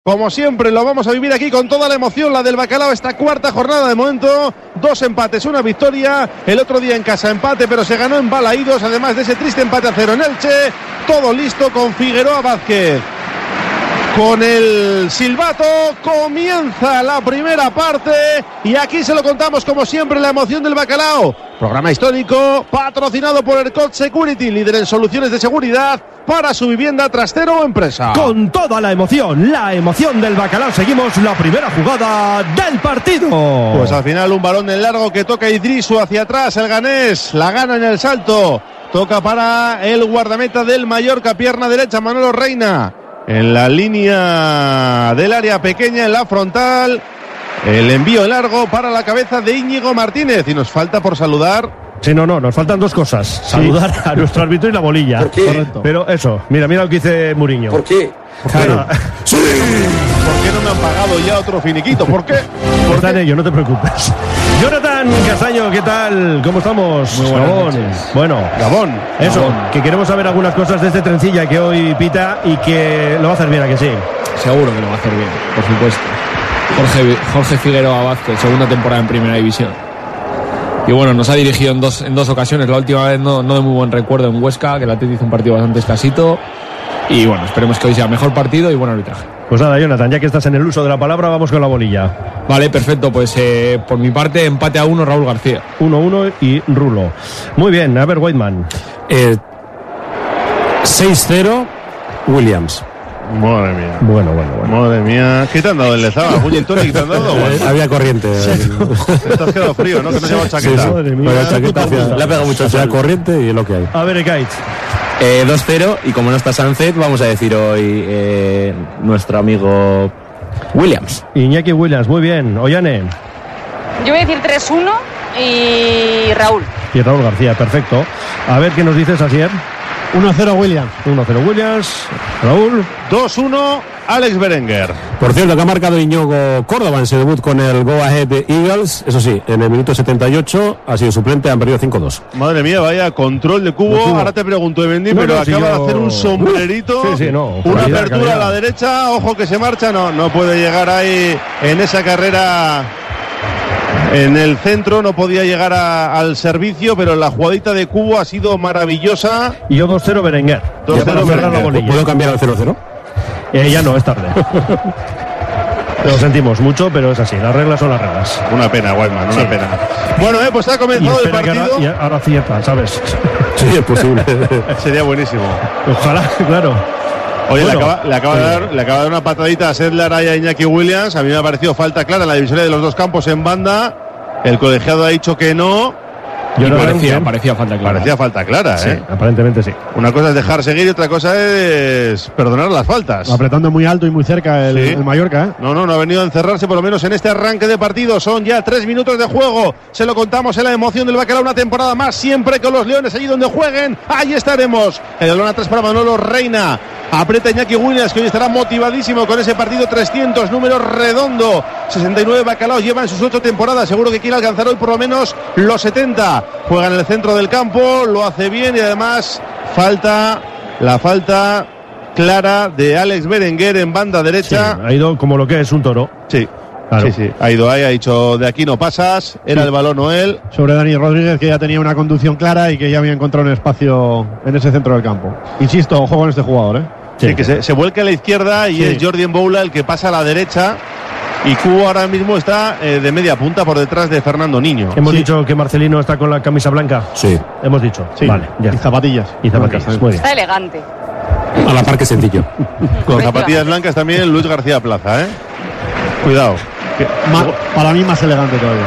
Como siempre lo vamos a vivir aquí con toda la emoción, la del Bacalao, esta cuarta jornada. De momento 2 empates, 1 victoria, el otro día en casa empate, pero se ganó en Balaídos, además de ese triste empate a 0 en Elche. Todo listo con Figueroa Vázquez. Con el silbato comienza la primera parte y aquí se lo contamos como siempre, la emoción del Bacalao. Programa histórico patrocinado por ERCOT Security, líder en soluciones de seguridad para su vivienda, trastero o empresa. Con toda la emoción del Bacalao, seguimos la primera jugada del partido. Pues al final un balón en largo que toca Idrisu hacia atrás, el ganés la gana en el salto. Toca para el guardameta del Mallorca, pierna derecha, Manolo Reina. En la línea del área pequeña, en la frontal, el envío largo para la cabeza de Íñigo Martínez. Y nos falta por saludar. Sí, no, nos faltan 2 cosas. Saludar a nuestro árbitro y la bolilla. ¿Por qué? Correcto. Pero eso, mira lo que dice Muriño. ¿Por qué? Claro. ¡Sí! ¿Por qué no me han pagado ya otro finiquito? ¿Por qué? Está en ello, no te preocupes. Jonathan Castaño, ¿qué tal? ¿Cómo estamos? Muy buenas Gabón. noches. Bueno, Gabón. Eso, Gabón. que queremos saber algunas cosas de este trencilla que hoy pita y que lo va a hacer bien, ¿a que sí? Seguro que lo va a hacer bien, por supuesto. Jorge Figueroa Vázquez, segunda temporada en Primera División. Y bueno, nos ha dirigido en dos ocasiones. La última vez no de muy buen recuerdo en Huesca, que el Atleti hizo un partido bastante escasito. Y bueno, esperemos que hoy sea mejor partido y buen arbitraje. Pues nada, Jonathan, ya que estás en el uso de la palabra, vamos con la bolilla. Vale, perfecto. Pues por mi parte, empate a 1 Raúl García. 1-1 y Rulo. Muy bien, a ver, Whiteman. 6-0 Williams. Madre mía. Bueno. Madre mía. ¿Qué te han dado? ¿El Lezama? ¿Gin and tonic te han dado? Había corriente. Te has quedado frío, ¿no? Que no llevas chaqueta. Sí. Madre mía. Pero la chaqueta Le ha pegado mucho hacía sol. corriente y es lo que hay. A ver, Ekaich. 2-0 y como no está Sánchez, vamos a decir hoy nuestro amigo Williams. Iñaki Williams, muy bien. Ollane. Yo voy a decir 3-1 y Raúl. Y Raúl García, perfecto. A ver, ¿qué nos dices, Asier? 1-0 Williams. 1-0 Williams. Raúl. 2-1 Alex Berenguer. Por cierto, que ha marcado Iñigo Córdoba en su debut con el Go Ahead de Eagles. Eso sí, en el minuto 78 ha sido suplente, han perdido 5-2. Madre mía, vaya control de cubo. Ahora te pregunto, Evendi, No, pero no, si acaba yo- de hacer un sombrerito. Sí, no. Una Calidad, apertura calidad. a la derecha. Ojo que se marcha. No puede llegar ahí en esa carrera. En el centro no podía llegar al servicio, pero la jugadita de cubo ha sido maravillosa. Y yo 2-0 Berenguer. 2-0 Ya para cerrar la Berenguer. bolilla. ¿Puedo cambiar al 0-0? Ya no, es tarde. Lo sentimos mucho, pero es así. Las reglas son las reglas. Una pena, Guayman, una Sí. pena. Bueno, pues ha Y comenzado el espera que partido. ahora acierta, ¿sabes? Sí, es posible. Sería buenísimo. Ojalá, claro. Oye, Bueno, le acaba de dar una patadita a Sedlar ahí a Iñaki Williams. A mí me ha parecido falta clara en la divisoria de los dos campos en banda. El colegiado ha dicho que no. Yo no Parecía falta clara. Parecía falta clara, Sí, ¿eh? aparentemente sí. Una cosa es dejar seguir y otra cosa es perdonar las faltas. Apretando muy alto y muy cerca Sí. el Mallorca, ¿eh? No ha venido a encerrarse por lo menos en este arranque de partido. Son ya 3 minutos de juego. Se lo contamos en la emoción del Bacalao, una temporada más, siempre con los Leones allí donde jueguen. Ahí estaremos. El balón atrás para Manolo Reina. Aprieta Iñaki Williams, que hoy estará motivadísimo con ese partido 300, número redondo. 69 Bacalao lleva en sus 8 temporadas. Seguro que quiere alcanzar hoy por lo menos los 70. Juega en el centro del campo, lo hace bien y además la falta clara de Alex Berenguer en banda Sí, derecha. ha ido como lo que es un toro. Sí. Claro. Sí. Ha ido ahí, ha dicho de aquí no pasas. Era el balón Noel. Sobre Dani Rodríguez, que ya tenía una conducción clara y que ya había encontrado un espacio en ese centro del campo. Insisto, ojo con este jugador, ¿eh? Sí, que se vuelca a la izquierda y Sí. es Jordi Mboula el que pasa a la derecha. Y Cubo ahora mismo está de media punta por detrás de Fernando Niño. Hemos dicho que Marcelino está con la camisa blanca. Sí. Hemos dicho. Sí. Vale, ya. Y zapatillas. Y zapatillas. Muy bien. Está elegante. A la par que sencillo. Con zapatillas blancas también Luis García Plaza, ¿eh? Cuidado. Para mí más elegante todavía.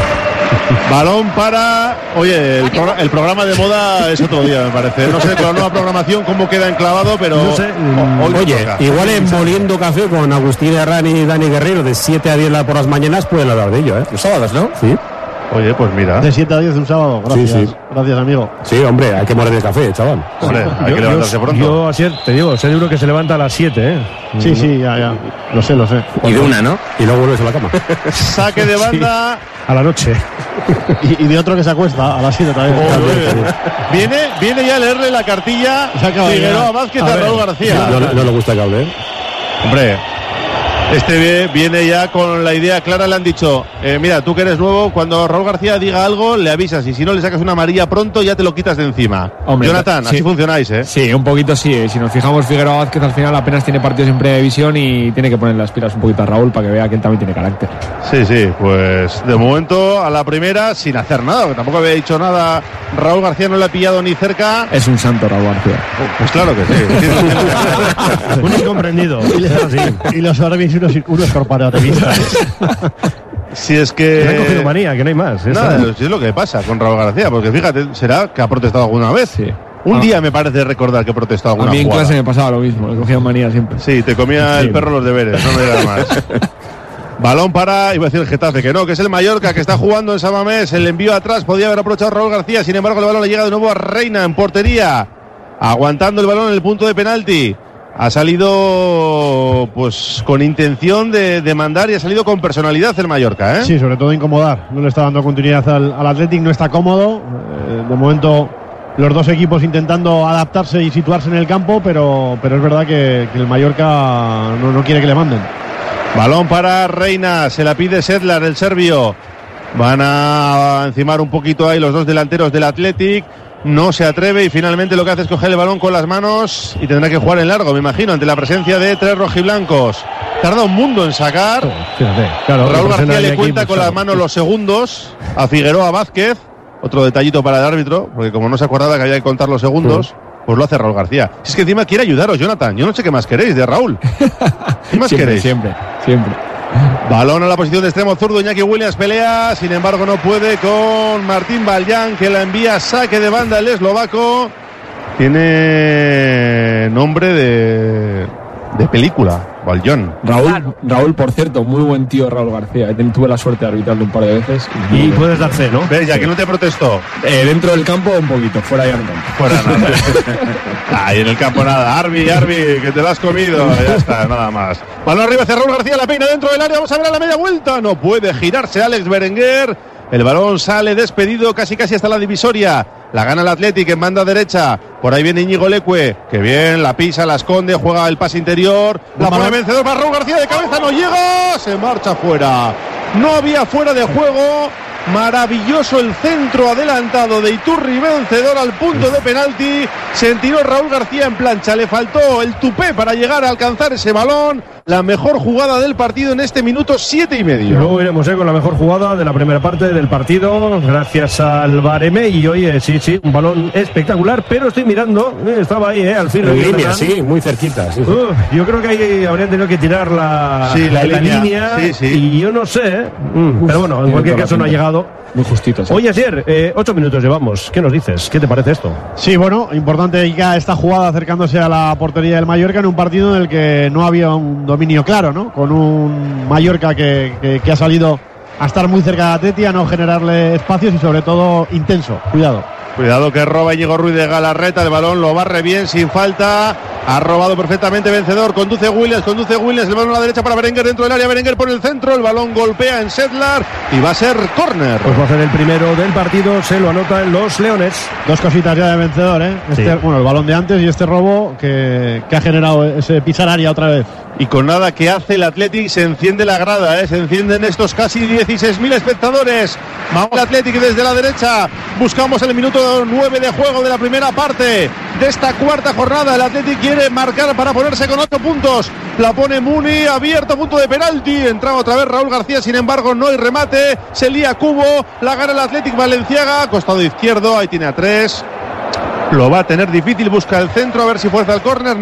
Balón para... Oye, el programa de moda es otro día, me parece. No sé con la nueva programación cómo queda enclavado, pero... No sé, hoy Oye, toca. igual en Moliendo Café con Agustín Herrán y Dani Guerrero de 7 a 10 por las mañanas pueden hablar de ello, ¿eh? Los sábados, ¿no? Sí. Oye, pues mira. De 7 a 10 de un sábado. Gracias. Sí. Gracias, amigo. Sí, hombre, hay que morir el café, chaval. Hombre, hay que levantarse pronto. Yo, así te digo, seguro que se levanta a las 7, ¿eh? Sí, sí, ya. Lo sé. Y de una, ¿no? Y luego vuelves a la cama. Saque de banda. A la noche. Y de otro que se acuesta a las 7 también. Viene ya a leerle la cartilla Se acaba de Figueroa llegar. Vázquez A a ver. Raúl García. No le gusta que hable, ¿eh? Hombre, Este viene ya con la idea clara, le han dicho, mira, tú que eres nuevo, cuando Raúl García diga algo, le avisas, y si no le sacas una amarilla pronto, ya te lo quitas de encima. Hombre, Jonathan, sí. así funcionáis, ¿eh? Sí, un poquito sí. Si nos fijamos, Figueroa Vázquez al final apenas tiene partidos en primera división y tiene que poner las pilas un poquito a Raúl para que vea que él también tiene carácter. Sí, pues de momento a la primera sin hacer nada, porque tampoco había dicho nada. Raúl García no le ha pillado ni cerca. Es un santo Raúl García. Pues claro que sí. Un incomprendido. Y los árbitros unos corporativistas. Si es que... Le han cogido manía, que no hay más. Nada, si es lo que pasa con Raúl García, porque fíjate, será que ha protestado alguna vez. Sí. Un día me parece recordar que protestó A alguna mí en jugada. clase me pasaba lo mismo, le cogían manía siempre. Sí, te comía Sí. el perro los deberes, no me digas más. Balón para, iba a decir el Getafe, que no, que es el Mallorca, que está jugando en San Mamés. El envío atrás podía haber aprovechado Raúl García, sin embargo el balón le llega de nuevo a Reina en portería, aguantando el balón en el punto de penalti. Ha salido pues con intención de mandar y ha salido con personalidad el Mallorca, ¿eh? Sí, sobre todo incomodar. No le está dando continuidad al Athletic, no está cómodo. De momento los dos equipos intentando adaptarse y situarse en el campo, pero es verdad que el Mallorca no quiere que le manden. Balón para Reina, se la pide Sedlar, el serbio. Van a encimar un poquito ahí los dos delanteros del Athletic. No se atreve y finalmente lo que hace es coger el balón con las manos y tendrá que jugar en largo, me imagino, ante la presencia de tres rojiblancos. Tarda un mundo en sacar. Fíjate, claro, Raúl pues García nadie le aquí, cuenta pues, con claro. las manos los segundos a Figueroa Vázquez. Otro detallito para el árbitro, porque como no se acordaba que había que contar los segundos, pues lo hace Raúl García. Si es que encima quiere ayudaros, Jonathan. Yo no sé qué más queréis de Raúl. ¿Qué más queréis? Siempre. Balón a la posición de extremo zurdo, Iñaki Williams pelea, sin embargo no puede con Martín Valján, que la envía saque de banda el eslovaco. Tiene nombre de película, Valján. Raúl, por cierto, muy buen tío Raúl García. Tuve la suerte de arbitrarle un par de veces. Y puedes dar fe, ¿no? ¿Ves? Ya que no te protestó. Dentro del campo un poquito, fuera ya no tanto. Fuera nada. Ahí en el campo nada. Arbi, que te lo has comido. Ya está, nada más. Balón arriba hacia Raúl García, la peina dentro del área. Vamos a ver a la media vuelta. No puede girarse Alex Berenguer. El balón sale despedido casi hasta la divisoria. La gana el Athletic en banda derecha. Por ahí viene Íñigo Leque. Que bien, la pisa, la esconde, juega el pase interior. La pone vencedor para Raúl García de cabeza, no llega. Se marcha fuera. No había fuera de juego. Maravilloso el centro adelantado de Iturri, vencedor al punto de penalti. Se tiró Raúl García en plancha. Le faltó el tupé para llegar a alcanzar ese balón. La mejor jugada del partido en este minuto 7:30. Luego iremos con la mejor jugada de la primera parte del partido, gracias al Bareme. Y hoy, sí, un balón espectacular, pero estoy mirando, estaba ahí, al fin. En línea, sí, muy cerquita. Sí. Yo creo que ahí habrían tenido que tirar la línea. Sí. Y yo no sé, pero bueno, en cualquier caso no ha llegado. Muy justito. Sí. Oye, Asier, 8 minutos llevamos. ¿Qué nos dices? ¿Qué te parece esto? Sí, bueno, importante ya esta jugada acercándose a la portería del Mallorca en un partido en el que no había un dominio claro, ¿no? Con un Mallorca que ha salido a estar muy cerca de Atleti, a no generarle espacios y sobre todo intenso. Cuidado Que roba Íñigo Ruiz de Galarreta, el balón lo barre bien, sin falta, ha robado perfectamente vencedor, conduce Williams, el balón a la derecha para Berenguer dentro del área, Berenguer por el centro, el balón golpea en Sedlar y va a ser córner. Pues va a ser el primero del partido, se lo anotan los Leones. Dos cositas ya de vencedor, ¿eh? Sí. Bueno, el balón de antes y este robo que ha generado ese pisar área otra vez. Y con nada que hace el Athletic se enciende la grada, se encienden estos casi 16.000 espectadores. Vamos al Athletic desde la derecha, buscamos el minuto 9 de juego de la primera parte de esta cuarta jornada. El Athletic quiere marcar para ponerse con 8 puntos. La pone Muni, abierto, punto de penalti. Entraba otra vez Raúl García, sin embargo no hay remate. Se lía Cubo, la gana el Athletic Valenciaga, costado izquierdo, ahí tiene a 3. Lo va a tener difícil, busca el centro, a ver si fuerza el córner,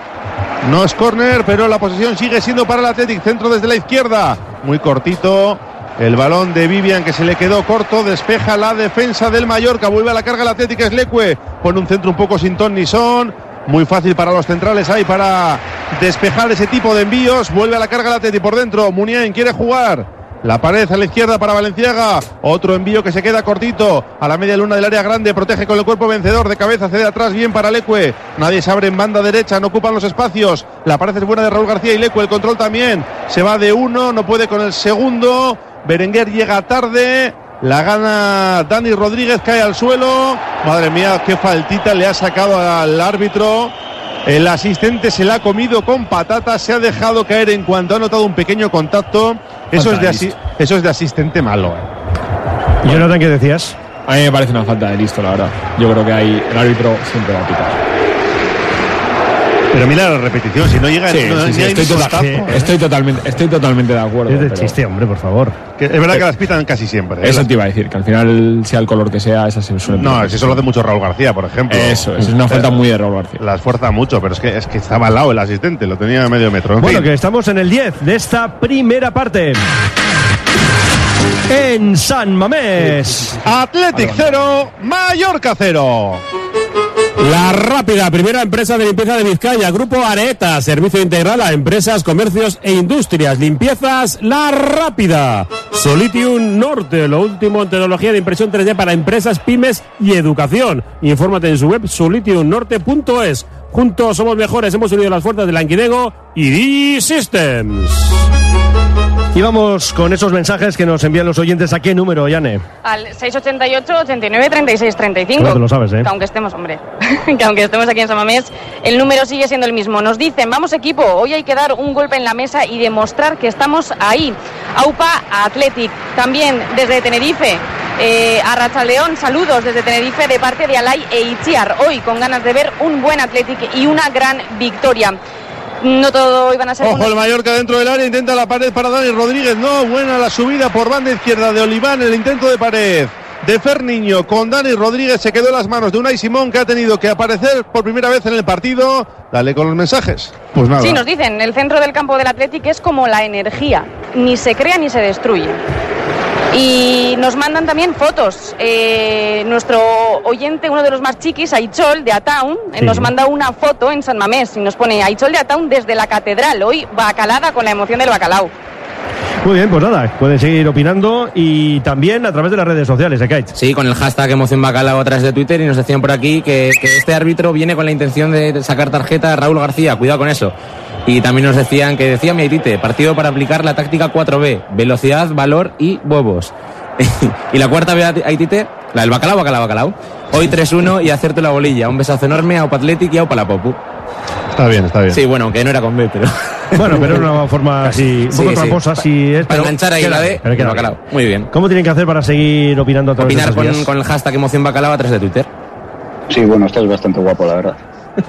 no es córner, pero la posesión sigue siendo para el Athletic, centro desde la izquierda, muy cortito. El balón de Vivian que se le quedó corto, despeja la defensa del Mallorca, vuelve a la carga el Athletic, es Leque, pone un centro un poco sin ton ni son, muy fácil para los centrales ahí para despejar ese tipo de envíos, vuelve a la carga el Athletic por dentro, Muniain quiere jugar, la pared a la izquierda para Valenciaga, otro envío que se queda cortito, a la media luna del área grande, protege con el cuerpo vencedor, de cabeza cede atrás, bien para Leque, nadie se abre en banda derecha, no ocupan los espacios, la pared es buena de Raúl García y Leque, el control también, se va de uno, no puede con el segundo, Berenguer llega tarde, la gana Dani Rodríguez, cae al suelo, madre mía, qué faltita le ha sacado al árbitro. El asistente se la ha comido con patatas, se ha dejado caer en cuanto ha notado un pequeño contacto. Eso es de asistente malo. ¿Y Jonathan, qué decías? A mí me parece una falta de listo, la verdad. Yo creo que ahí el árbitro siempre va a pitar. Pero mira la repetición, si no llega... Estoy totalmente de acuerdo. Es de chiste, hombre, por favor. Es verdad que las pitan casi siempre. Eso te iba a decir, que al final, sea el color que sea, esa se suele... No, eso lo hace mucho Raúl García, por ejemplo. Eso es una falta muy de Raúl García. La esfuerza mucho, pero es que estaba al lado el asistente, lo tenía a medio metro. Bueno, que estamos en el 10 de esta primera parte. En San Mamés. Athletic 0, Mallorca 0. La Rápida, primera empresa de limpieza de Vizcaya, Grupo Areta, servicio integral a empresas, comercios e industrias. Limpiezas La Rápida. Solitium Norte, lo último en tecnología de impresión 3D para empresas, pymes y educación. Infórmate en su web solitiumnorte.es. Juntos somos mejores, hemos unido las fuerzas de Languidego y D-Systems. Y vamos con esos mensajes que nos envían los oyentes. ¿A qué número, Yane? Al 688-89-36-35. Claro, te lo sabes, ¿eh? Que aunque estemos, hombre, que aunque estemos aquí en San Mamés, el número sigue siendo el mismo. Nos dicen, vamos equipo, hoy hay que dar un golpe en la mesa y demostrar que estamos ahí. AUPA Athletic, también desde Tenerife. A Rachaldeón, saludos desde Tenerife de parte de Alay e Itziar. Hoy con ganas de ver un buen Athletic y una gran victoria. No todo iban a ser... Ojo, el Mallorca dentro del área, intenta la pared para Dani Rodríguez. No, buena la subida por banda izquierda de Oliván, el intento de pared de Ferniño con Dani Rodríguez. Se quedó en las manos de Unai Simón, que ha tenido que aparecer por primera vez en el partido. Dale con los mensajes. Pues nada. Sí, nos dicen, el centro del campo del Athletic es como la energía, ni se crea ni se destruye. Y nos mandan también fotos. Nuestro oyente, uno de los más chiquis, Aichol de Ataun, nos manda una foto en San Mamés y nos pone Aichol de Ataun desde la catedral, hoy bacalada con la emoción del bacalao. Muy bien, pues nada, pueden seguir opinando y también a través de las redes sociales, ¿eh, Kate? Sí, con el hashtag Emoción Bacalao a través de Twitter, y nos decían por aquí que este árbitro viene con la intención de sacar tarjeta a Raúl García, cuidado con eso. Y también nos decían que decía mi Aitite, partido para aplicar la táctica 4B, velocidad, valor y huevos. Y la cuarta B, Aitite, la del bacalao. Hoy 3-1 y acierto la bolilla. Un besazo enorme a Aupa Athletic y a Aupa la Popu. Está bien. Sí, bueno, aunque no era con B, pero... Bueno, pero era una forma así, un poco tramposa, si es... Para enganchar ahí la D, el bacalao. Muy bien. ¿Cómo tienen que hacer para seguir opinando a través de esas vías? Con el hashtag Emoción Bacalao a través de Twitter. Sí, bueno, estás bastante guapo, la verdad.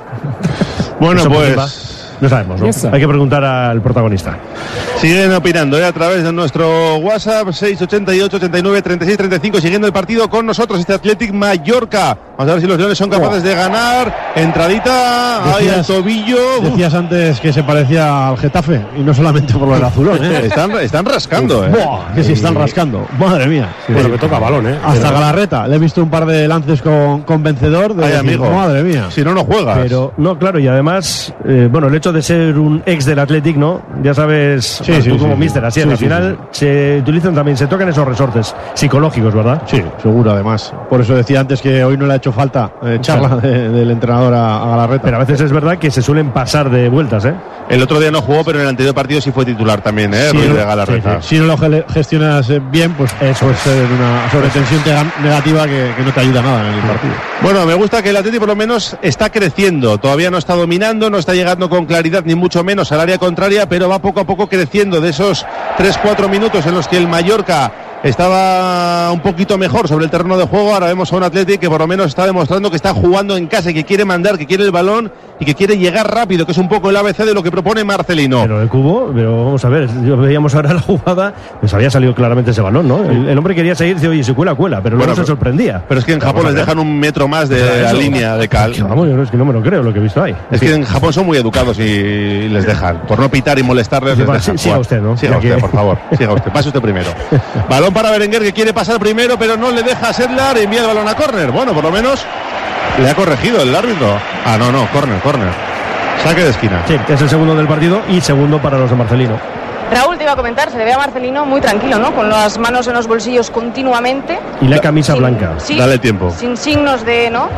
Bueno, pues... No sabemos, ¿no? Hay que preguntar al protagonista. Siguen opinando a través de nuestro WhatsApp 688 89 36 35, siguiendo el partido con nosotros este Athletic Mallorca. Vamos a ver si los leones son capaces de ganar. Entradita, ahí al tobillo. Decías antes que se parecía al Getafe y no solamente por lo del azulón, ¿eh? Están rascando, ¿eh? Buah, que sí están rascando. Madre mía. Bueno, que toca balón, ¿eh? Hasta Galarreta. Le he visto un par de lances con vencedor. Ay, amigo. Madre mía. Si no juegas. Pero, no, claro, y además, bueno, el hecho de ser un ex del Athletic, ¿no? Ya sabes, tú como míster, así al final se utilizan también, se tocan esos resortes psicológicos, ¿verdad? Sí, seguro, además. Por eso decía antes que hoy no le ha hecho falta charla del entrenador a Galarreta. Pero a veces es verdad que se suelen pasar de vueltas, ¿eh? El otro día no jugó, pero en el anterior partido sí fue titular también, ¿eh? Sí, Ruiz de Galarreta. Si no lo gestionas bien, pues eso es una sobretensión negativa que no te ayuda nada en el partido. Bueno, me gusta que el Athletic por lo menos está creciendo. Todavía no está dominando, no está llegando con claridad, ni mucho menos al área contraria, pero va poco a poco creciendo. De esos 3-4 minutos en los que el Mallorca estaba un poquito mejor sobre el terreno de juego, ahora vemos a un Athletic que por lo menos está demostrando que está jugando en casa y que quiere mandar, que quiere el balón y que quiere llegar rápido, que es un poco el ABC de lo que propone Marcelino. Pero el cubo, pero vamos a ver, veíamos ahora la jugada, pues había salido claramente ese balón, ¿no? El hombre quería seguir, dice, oye, si cuela, pero luego se sorprendía. Pero es que en Japón les dejan un metro más de la línea de cal. Vamos, yo es que no me lo creo lo que he visto ahí. Es que en Japón son muy educados y les dejan, por no pitar y molestarles. Siga usted, ¿no? Siga usted, por favor, siga usted, pase usted primero. Balón para Berenguer, que quiere pasar primero, pero no le deja a Sedlar, envía el balón a córner. Bueno, por lo menos le ha corregido el árbitro. Ah, no, córner. Saque de esquina. Sí, es el segundo del partido y segundo para los de Marcelino. Raúl, te iba a comentar, se le ve a Marcelino muy tranquilo, ¿no? Con las manos en los bolsillos continuamente. Y la camisa blanca. Sí, dale tiempo. Sin signos de, ¿no?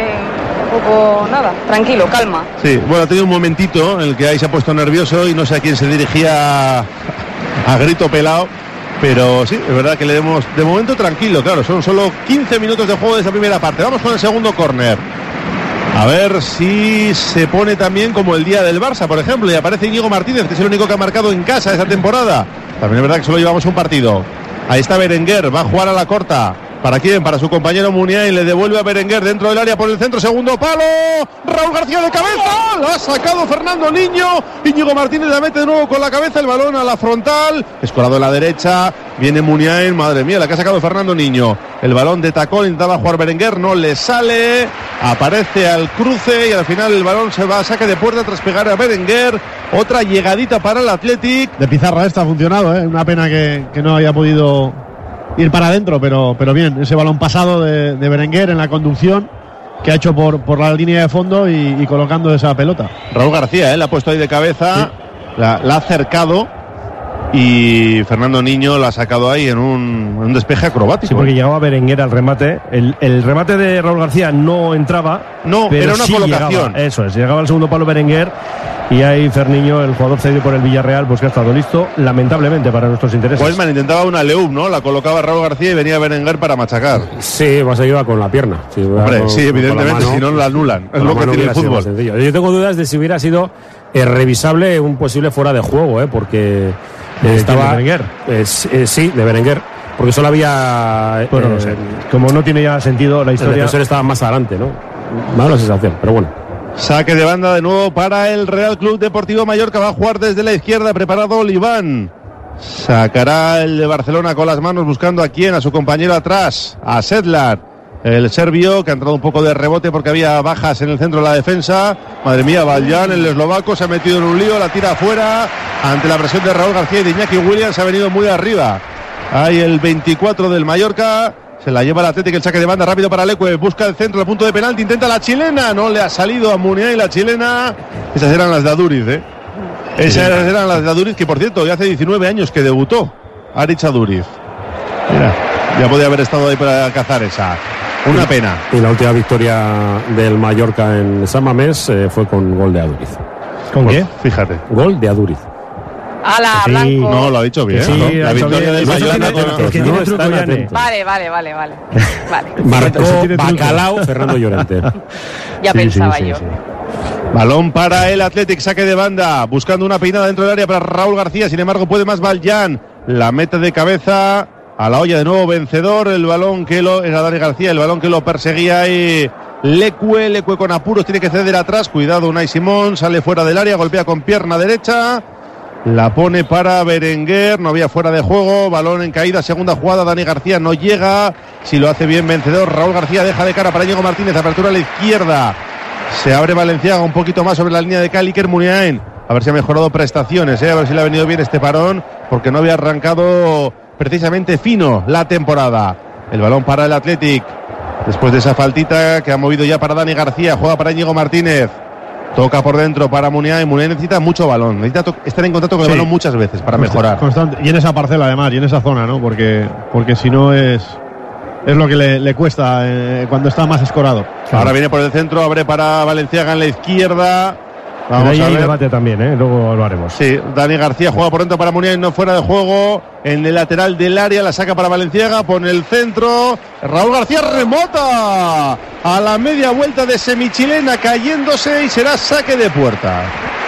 Un poco, nada, tranquilo, calma. Sí, bueno, ha tenido un momentito en el que ahí se ha puesto nervioso y no sé a quién se dirigía a grito pelado. Pero sí, es verdad que le demos de momento tranquilo, claro, son solo 15 minutos de juego de esa primera parte. Vamos con el segundo córner. A ver si se pone también como el día del Barça, por ejemplo, y aparece Íñigo Martínez, que es el único que ha marcado en casa esa temporada. También es verdad que solo llevamos un partido. Ahí está Berenguer, va a jugar a la corta. ¿Para quién? Para su compañero Muniain, le devuelve a Berenguer dentro del área por el centro, segundo palo, Raúl García de cabeza, lo ha sacado Fernando Niño, Íñigo Martínez la mete de nuevo con la cabeza, el balón a la frontal, escorado a la derecha, viene Muniain, madre mía, la que ha sacado Fernando Niño, el balón de tacón, intentaba jugar Berenguer, no le sale, aparece al cruce y al final el balón se va a saque de puerta tras pegar a Berenguer, otra llegadita para el Athletic. De pizarra esta ha funcionado, una pena que no haya podido ir para adentro, pero bien, ese balón pasado de Berenguer en la conducción que ha hecho por la línea de fondo y colocando esa pelota. Raúl García, la ha puesto ahí de cabeza, sí. la ha acercado y Fernando Niño la ha sacado ahí en un despeje acrobático. Sí, porque llegaba Berenguer al remate. El remate de Raúl García no entraba. No, pero era una sí colocación. Eso es, llegaba al segundo palo Berenguer. Y ahí Ferniño, el jugador cedido por el Villarreal, pues que ha estado listo, lamentablemente, para nuestros intereses. Weisman intentaba una Leup, ¿no? La colocaba Raúl García y venía Berenguer para machacar. Sí, más ayuda con la pierna. Sí, hombre, sí, evidentemente, si no la anulan. Es lo que tiene el fútbol. Yo tengo dudas de si hubiera sido revisable un posible fuera de juego, porque estaba... ¿De Berenguer? Sí, de Berenguer. Porque solo había... Bueno, no sé. Como no tiene ya sentido la historia... El defensor estaba más adelante, ¿no? Me da la sensación, pero bueno. Saque de banda de nuevo para el Real Club Deportivo Mallorca. Va a jugar desde la izquierda, preparado Oliván. Sacará el de Barcelona con las manos buscando a quién, a su compañero atrás, a Sedlar. El serbio que ha entrado un poco de rebote porque había bajas en el centro de la defensa. Madre mía, Valjan, el eslovaco, se ha metido en un lío, la tira afuera. Ante la presión de Raúl García y de Iñaki Williams ha venido muy arriba. Ahí el 24 del Mallorca. Se la lleva el Atlético, el saque de banda rápido para Leque, busca el centro, el punto de penalti, intenta la chilena, no le ha salido a Muniain la chilena. Esas eran las de Aduriz, Esas eran las de Aduriz, que por cierto, ya hace 19 años que debutó Aritz Aduriz. Mira, ya podía haber estado ahí para cazar esa. Una pena. Y la última victoria del Mallorca en San Mamés fue con gol de Aduriz. ¿Con qué? Fíjate. Gol de Aduriz. ¡Hala, sí, Blanco! No, lo ha dicho bien. Sí, ¿no? La victoria del Mallorca Vale. Marcó Bacalao Fernando Llorente. Ya pensaba yo. Sí. Balón para el Athletic, saque de banda, buscando una peinada dentro del área para Raúl García, sin embargo puede más Valjan, la mete de cabeza a la olla de nuevo vencedor, el balón que era Dani García, el balón que lo perseguía ahí Leque con apuros, tiene que ceder atrás, cuidado Unai Simón, sale fuera del área, golpea con pierna derecha, la pone para Berenguer, no había fuera de juego, balón en caída, segunda jugada, Dani García no llega, si lo hace bien vencedor, Raúl García deja de cara para Íñigo Martínez, apertura a la izquierda, se abre Valenciaga un poquito más sobre la línea de Iker Muniain, a ver si ha mejorado prestaciones, a ver si le ha venido bien este parón, porque no había arrancado precisamente fino la temporada. El balón para el Athletic, después de esa faltita que ha movido ya para Dani García, juega para Íñigo Martínez. Toca por dentro para Muniain. Muniain necesita mucho balón. Necesita estar en contacto con el balón muchas veces para mejorar. Constante. Y en esa parcela además, y en esa zona, ¿no? Porque si no es lo que le cuesta cuando está más escorado. Ahora viene por el centro, abre para Valenciaga en la izquierda. Vamos a ver. Debate también, luego lo haremos. Sí, Dani García juega por dentro para Muniain, no fuera de juego. En el lateral del área la saca para Valenciaga, pone el centro. Raúl García remota a la media vuelta de semichilena, cayéndose y será saque de puerta.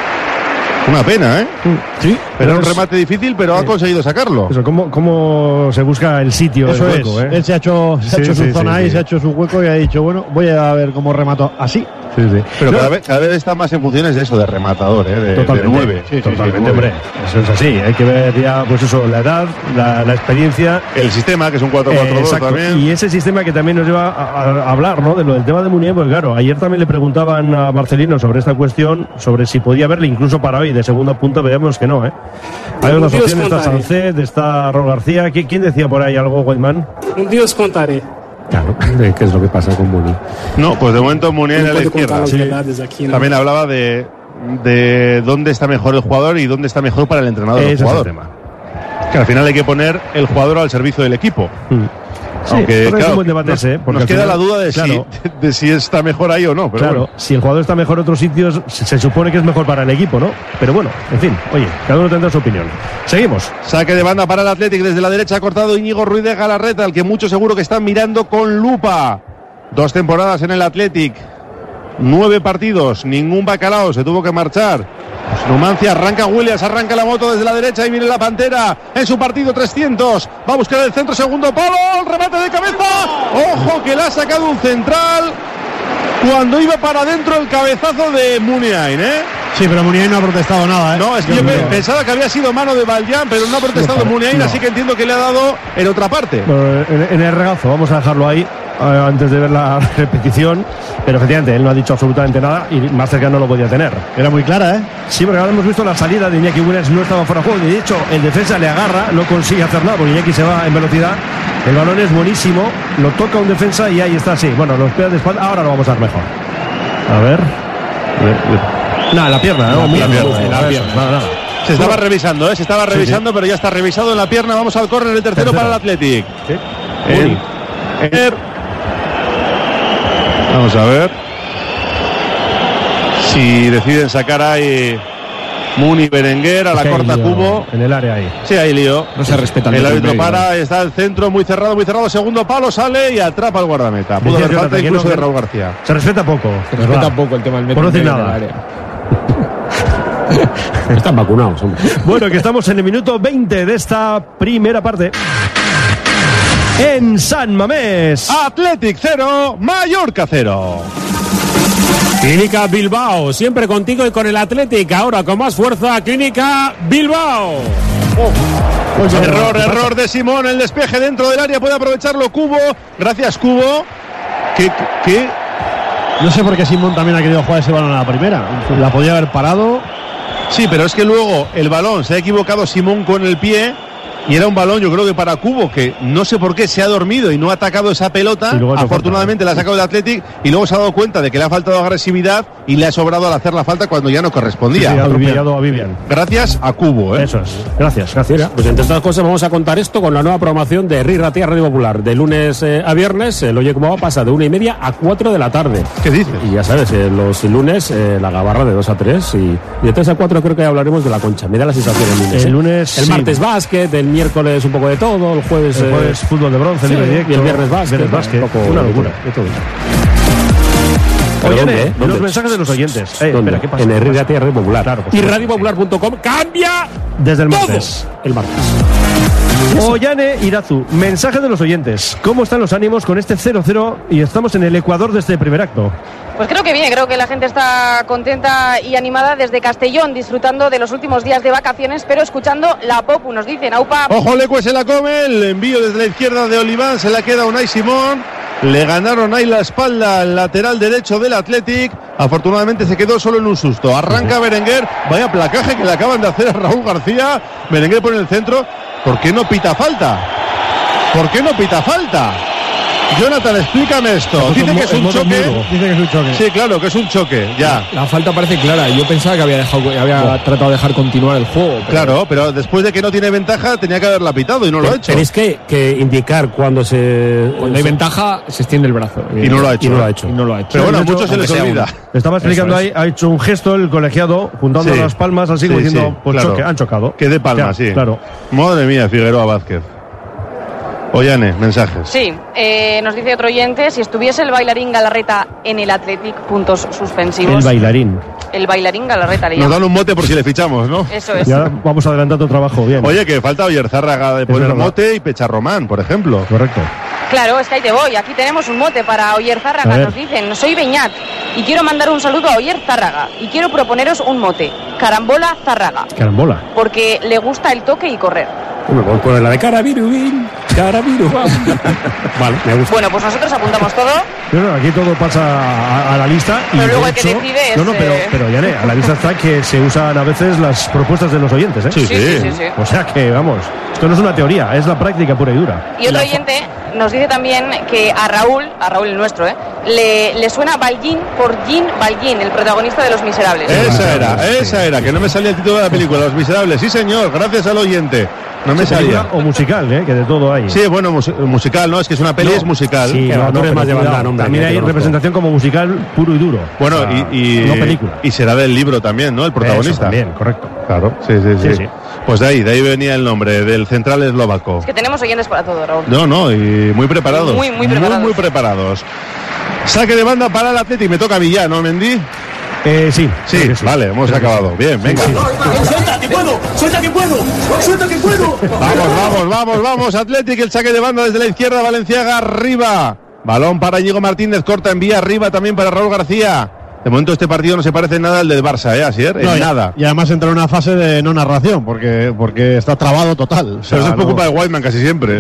Una pena, Sí. Pero un remate difícil, pero ha conseguido sacarlo. Eso, ¿cómo se busca el sitio? Eso del hueco, es. Él se ha hecho su zona ahí, se ha hecho su hueco y ha dicho, bueno, voy a ver cómo remato así. Sí. Pero cada vez está más en funciones de eso, de rematador, de 9. Sí, totalmente, hombre. Eso es así. Hay que ver ya, pues eso, la edad, la experiencia. El sistema, que es un 4-4-2 también. Y ese sistema que también nos lleva a hablar, ¿no? De lo del tema de Muniain, pues claro, ayer también le preguntaban a Marcelino sobre esta cuestión, sobre si podía verle incluso para hoy de segunda punta, veíamos que no, Hay unas opciones, está Sancet, está Raúl García. ¿Quién decía por ahí algo, Weidman? Un día os contaré. Claro, ¿qué es lo que pasa con Muniain? No, pues de momento Muniain a la izquierda. Aquí, ¿no? También hablaba de dónde está mejor el jugador y dónde está mejor para el entrenador del jugador. Es el tema. Que al final hay que poner el jugador al servicio del equipo. Sí, aunque claro, es un buen debate porque nos queda la duda de si está mejor ahí o no. Pero claro, bueno. Si el jugador está mejor en otros sitios, se supone que es mejor para el equipo, ¿no? Pero bueno, en fin, oye, cada uno tendrá su opinión. Seguimos. Saque de banda para el Athletic, desde la derecha ha cortado Íñigo Ruiz de Galarreta, al que muchos seguro que están mirando con lupa. 2 temporadas en el Athletic. 9 partidos, ningún bacalao, se tuvo que marchar. Numancia, arranca Williams, arranca la moto desde la derecha y viene la Pantera en su partido 300. Va a buscar el centro, segundo palo, el remate de cabeza. Ojo que le ha sacado un central cuando iba para adentro el cabezazo de Muniain, Sí, pero Muniain no ha protestado nada, No, es que yo pensaba que había sido mano de Valjean, pero no ha protestado Muniain, así que entiendo que le ha dado en otra parte. Bueno, en el regazo, vamos a dejarlo ahí antes de ver la repetición, pero efectivamente él no ha dicho absolutamente nada y más cercano no lo podía tener. Era muy clara, Sí, porque ahora hemos visto la salida de Iñaki Williams, no estaba fuera de juego, de hecho el defensa le agarra, no consigue hacer nada porque Iñaki se va en velocidad, el balón es buenísimo, lo toca un defensa y ahí está, sí, bueno, los pega de espalda, ahora lo vamos a dar mejor. A ver. Nada, la pierna, ¿no? La pierna. Nada. Se estaba revisando, pero ya está revisado en la pierna. Vamos al córner, el tercero para el Athletic. Sí. Vamos a ver si deciden sacar ahí Muni Berenguer a la corta Cubo. En el área ahí. Sí, hay lío. No se respeta el árbitro para, está el centro muy cerrado, segundo palo, sale y atrapa al guardameta. Pudo haber falta incluso de Raúl García. Se respeta poco. Se respeta poco el tema del metro. Por no decir nada. Están vacunados, hombre. Bueno, que estamos en el minuto 20 de esta primera parte. En San Mamés, Athletic 0, Mallorca 0. Clínica Bilbao, siempre contigo y con el Athletic. Ahora con más fuerza, Clínica Bilbao. Pues error de Simón, el despeje dentro del área, puede aprovecharlo Cubo. Gracias, Cubo. ¿Qué? No sé por qué Simón también ha querido jugar ese balón a la primera. La podía haber parado. Sí, pero es que luego el balón se ha equivocado Simón con el pie. Y era un balón, yo creo que para Cubo, que no sé por qué se ha dormido y no ha atacado esa pelota. Afortunadamente la ha sacado el Athletic y luego se ha dado cuenta de que le ha faltado agresividad y le ha sobrado al hacer la falta cuando ya no correspondía. Sí, ha atropellado a Vivian. Gracias a Cubo, Eso es. Gracias. Pues entre estas cosas vamos a contar esto con la nueva programación de Ri Ratia Radio Popular. De lunes a viernes, el Oye Cómo Va pasa de 1:30 a 4 de la tarde. ¿Qué dices? Y ya sabes, los lunes la gabarra de 2 a 3 y de 3 a 4 creo que hablaremos de la Concha. Me da la sensación el lunes. El lunes. El martes básquet, el miércoles un poco de todo, el jueves fútbol de bronce, libre directo, y el viernes básquet, una locura de todo. Oye, los mensajes de los oyentes. Espera, ¿qué pasa? En el Radio Popular. Claro, y radiopopular.com cambia desde el martes. El martes. Ollane Irazu, mensaje de los oyentes. ¿Cómo están los ánimos con este 0-0 y estamos en el Ecuador de este primer acto? Pues creo que bien, creo que la gente está contenta y animada desde Castellón, disfrutando de los últimos días de vacaciones, pero escuchando la Popu, nos dicen, aupa. Ojo, Lecue se la come, el envío desde la izquierda de Oliván, se la queda Unai Simón, le ganaron ahí la espalda al lateral derecho del Athletic, afortunadamente se quedó solo en un susto, arranca Berenguer, vaya placaje que le acaban de hacer a Raúl García, Berenguer pone el centro, ¿por qué no pita falta? ¿Por qué no pita falta? Jonathan, explícame esto. Dice que es un choque. Dice que es un choque. Sí, claro, que es un choque, ya. La falta parece clara. Yo pensaba que había tratado de dejar continuar el juego. Pero... Claro, pero después de que no tiene ventaja, tenía que haberla pitado y no lo ha hecho. Tenéis que indicar cuando hay ventaja, se extiende el brazo. Y no lo ha hecho. Pero bueno, a muchos se les olvida. Estaba explicando ahí, ha hecho un gesto el colegiado, juntando las palmas, así como diciendo, pues claro. Choque, han chocado. Que de palmas, sí. Claro. Madre mía, Figueroa Vázquez. Ollane, mensajes. Sí, nos dice otro oyente, si estuviese el bailarín Galarreta en el Athletic, puntos suspensivos. El bailarín. El bailarín Galarreta le llama. Nos dan un mote por si le fichamos, ¿no? Eso es. Ya vamos adelantando trabajo, bien. Oye, que falta Oyerzárraga de poner mote y Pecharromán, por ejemplo. Correcto. Claro, es que ahí te voy. Aquí tenemos un mote para Oyerzárraga. Nos dicen, soy Beñat y quiero mandar un saludo a Oyerzárraga y quiero proponeros un mote. Carambola Zárraga. Carambola. Porque le gusta el toque y correr. Me voy por la de Carabirubín. Vale, me gusta. Bueno, pues nosotros apuntamos todo. Pero aquí todo pasa a la lista. Pero y luego de el que hecho, decide es... No, pero Yane, a la vista está que se usan a veces las propuestas de los oyentes, ¿eh? Sí. O sea que, vamos, esto no es una teoría, es la práctica pura y dura. Y otro oyente nos dice también que a Raúl el nuestro, le suena Balguín por Jean Balguín, el protagonista de Los Miserables. Esa era, que no me salía el título de la película, Los Miserables. Sí, señor, gracias al oyente. No me salía. O musical, que de todo hay. Sí, bueno, musical, ¿no? Es que es una peli, es musical. Sí, no eres más de banda, hombre. También hay representación como musical puro y duro. Bueno, no película. Y será del libro también, ¿no? El protagonista. Eso también, correcto. Claro, sí. Pues de ahí venía el nombre, del central eslovaco. Es que tenemos oyentes para todo, Raúl. No, y muy preparados. Muy preparados. Muy preparados. Saque de banda para el Athletic. Me toca Villar, ¿no, Mendy? Sí, vale, hemos acabado. Bien, venga. ¡Suelta que puedo! ¡Suelta que puedo! ¡Suelta que puedo! Vamos, Athletic, el saque de banda desde la izquierda, Valenciaga arriba. Balón para Íñigo Martínez, corta, envía arriba también para Raúl García. De momento este partido no se parece en nada al del Barça, Asier, en nada. Y además entra en una fase de no narración, porque está trabado total. O sea, pero eso es por culpa de Whiteman casi siempre.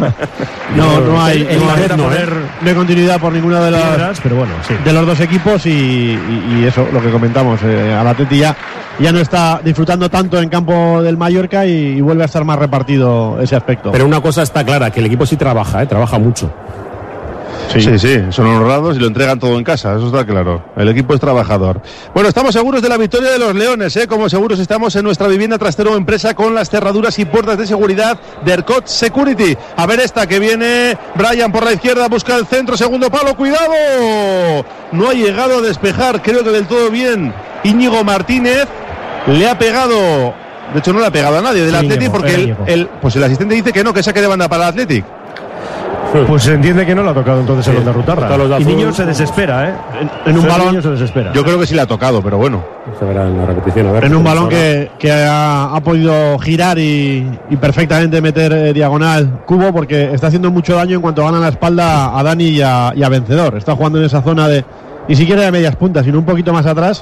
no hay continuidad por ninguna de las, pero bueno, sí, de los dos equipos y eso, lo que comentamos, al Atleti ya no está disfrutando tanto en campo del Mallorca y vuelve a estar más repartido ese aspecto. Pero una cosa está clara, que el equipo sí trabaja mucho. Sí, son honrados y lo entregan todo en casa, eso está claro. El equipo es trabajador. Bueno, estamos seguros de la victoria de los Leones, como seguros estamos en nuestra vivienda trastero empresa con las cerraduras y puertas de seguridad de ERCOT Security. A ver esta que viene Brian por la izquierda, busca el centro, segundo palo, ¡cuidado! No ha llegado a despejar, creo que del todo bien Íñigo Martínez, le ha pegado, de hecho no le ha pegado a nadie del Athletic porque el asistente dice que no, que saque de banda para el Athletic. Pues se entiende que no lo ha tocado entonces el Ondarrutarra. Y Niño se desespera, en un balón. Niño se desespera. Yo creo que sí le ha tocado, pero bueno. Se verá en la repetición. A ver, en un balón que ha podido girar y perfectamente meter diagonal Cubo, porque está haciendo mucho daño en cuanto gana la espalda a Dani y a Vencedor. Está jugando en esa zona de ni siquiera de medias puntas, sino un poquito más atrás.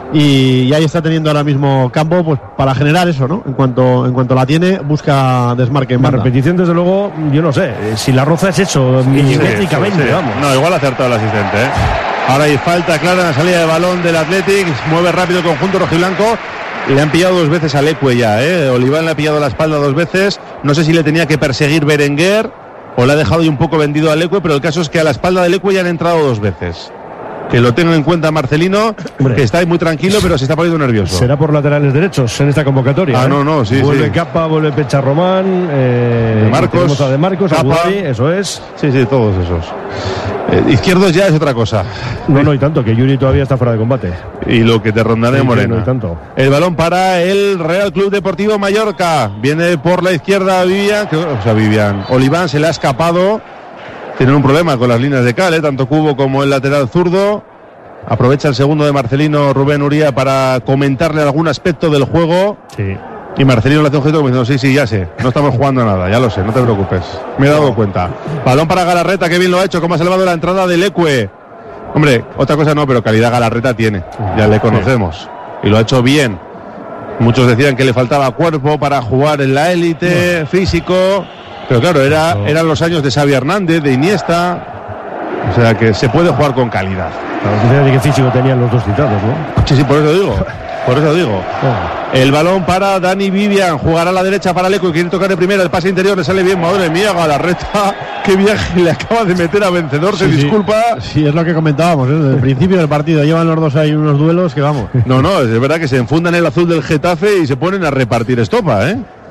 Y ahí está teniendo ahora mismo campo pues para generar eso, ¿no? En cuanto la tiene, busca desmarque en banda. La repetición, desde luego, yo no sé. Si la roza es eso, milimétricamente, vamos. No, igual ha acertado el asistente, Ahora hay falta clara en la salida de balón del Athletic. Mueve rápido el conjunto rojiblanco. Le han pillado 2 veces a Leque ya, Oliván le ha pillado la espalda 2 veces. No sé si le tenía que perseguir Berenguer o le ha dejado ya un poco vendido a Leque, pero el caso es que a la espalda de Leque ya han entrado 2 veces. Que lo tengan en cuenta Marcelino, que está ahí muy tranquilo, pero se está poniendo nervioso. Será por laterales derechos en esta convocatoria. No, sí. Vuelve Capa, vuelve Pecha Román, De Marcos, Capa, eso es. Sí, todos esos. Izquierdos ya es otra cosa. No, y tanto, que Yuri todavía está fuera de combate. Y lo que te rondaré Moreno. No, y tanto. El balón para el Real Club Deportivo Mallorca. Viene por la izquierda Vivian. Oliván se le ha escapado. Tienen un problema con las líneas de cal, tanto Cubo como el lateral zurdo. Aprovecha el segundo de Marcelino Rubén Uría para comentarle algún aspecto del juego. Sí. Y Marcelino le hace un gesto como diciendo, sí, ya sé, no estamos jugando a nada, ya lo sé, no te preocupes. Me he dado cuenta. Balón para Galarreta, que bien lo ha hecho, cómo ha salvado la entrada del Leque. Hombre, otra cosa no, pero calidad Galarreta tiene, ya le conocemos. Y lo ha hecho bien. Muchos decían que le faltaba cuerpo para jugar en la élite, físico. Pero claro, eran los años de Xavi Hernández, de Iniesta. O sea que se puede jugar con calidad. Claro, ¿de qué físico tenían los dos citados, no? Sí, por eso digo. El balón para Dani Vivian, jugará a la derecha para Leque, quiere tocar de primera, el pase interior le sale bien, madre mía, Galarreta, qué viaje le acaba de meter a Vencedor, se disculpa. Sí, es lo que comentábamos, desde el principio del partido, llevan los dos ahí unos duelos que vamos. No, es verdad que se enfundan el azul del Getafe y se ponen a repartir estopa,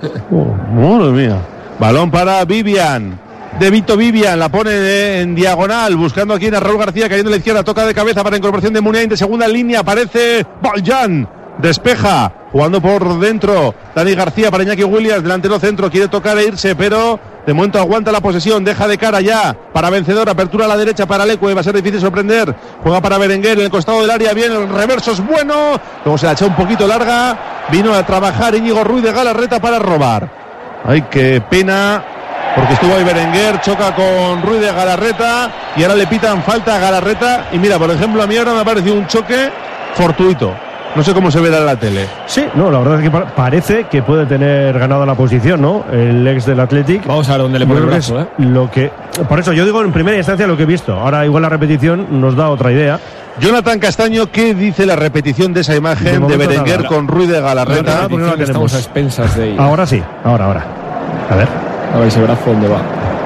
madre mía. Balón para Vivian. De Vito Vivian, la pone en diagonal, buscando aquí a Raúl García, cayendo a la izquierda, toca de cabeza para incorporación de Muniain, de segunda línea, aparece Valjan, despeja, jugando por dentro, Dani García para Iñaki Williams, delantero centro, quiere tocar e irse, pero de momento aguanta la posesión, deja de cara ya, para Vencedor, apertura a la derecha para Leque, va a ser difícil sorprender, juega para Berenguer, en el costado del área, bien, el reverso es bueno, luego se la echó un poquito larga, vino a trabajar Íñigo Ruiz de Galarreta para robar. Ay, qué pena, porque estuvo ahí Berenguer, choca con Ruiz de Galarreta y ahora le pitan falta a Galarreta. Y mira, por ejemplo, a mí ahora me ha parecido un choque fortuito. No sé cómo se verá en la tele. Sí, no, la verdad es que parece que puede tener ganado la posición, ¿no? El ex del Athletic. Vamos a ver dónde le pone el brazo, por eso yo digo en primera instancia lo que he visto. Ahora igual la repetición nos da otra idea. Jonathan Castaño, ¿qué dice la repetición de esa imagen de Berenguer con Ruiz de Galarreta? Estamos a expensas de ella. Ahora sí, ahora. A ver ese brazo dónde va.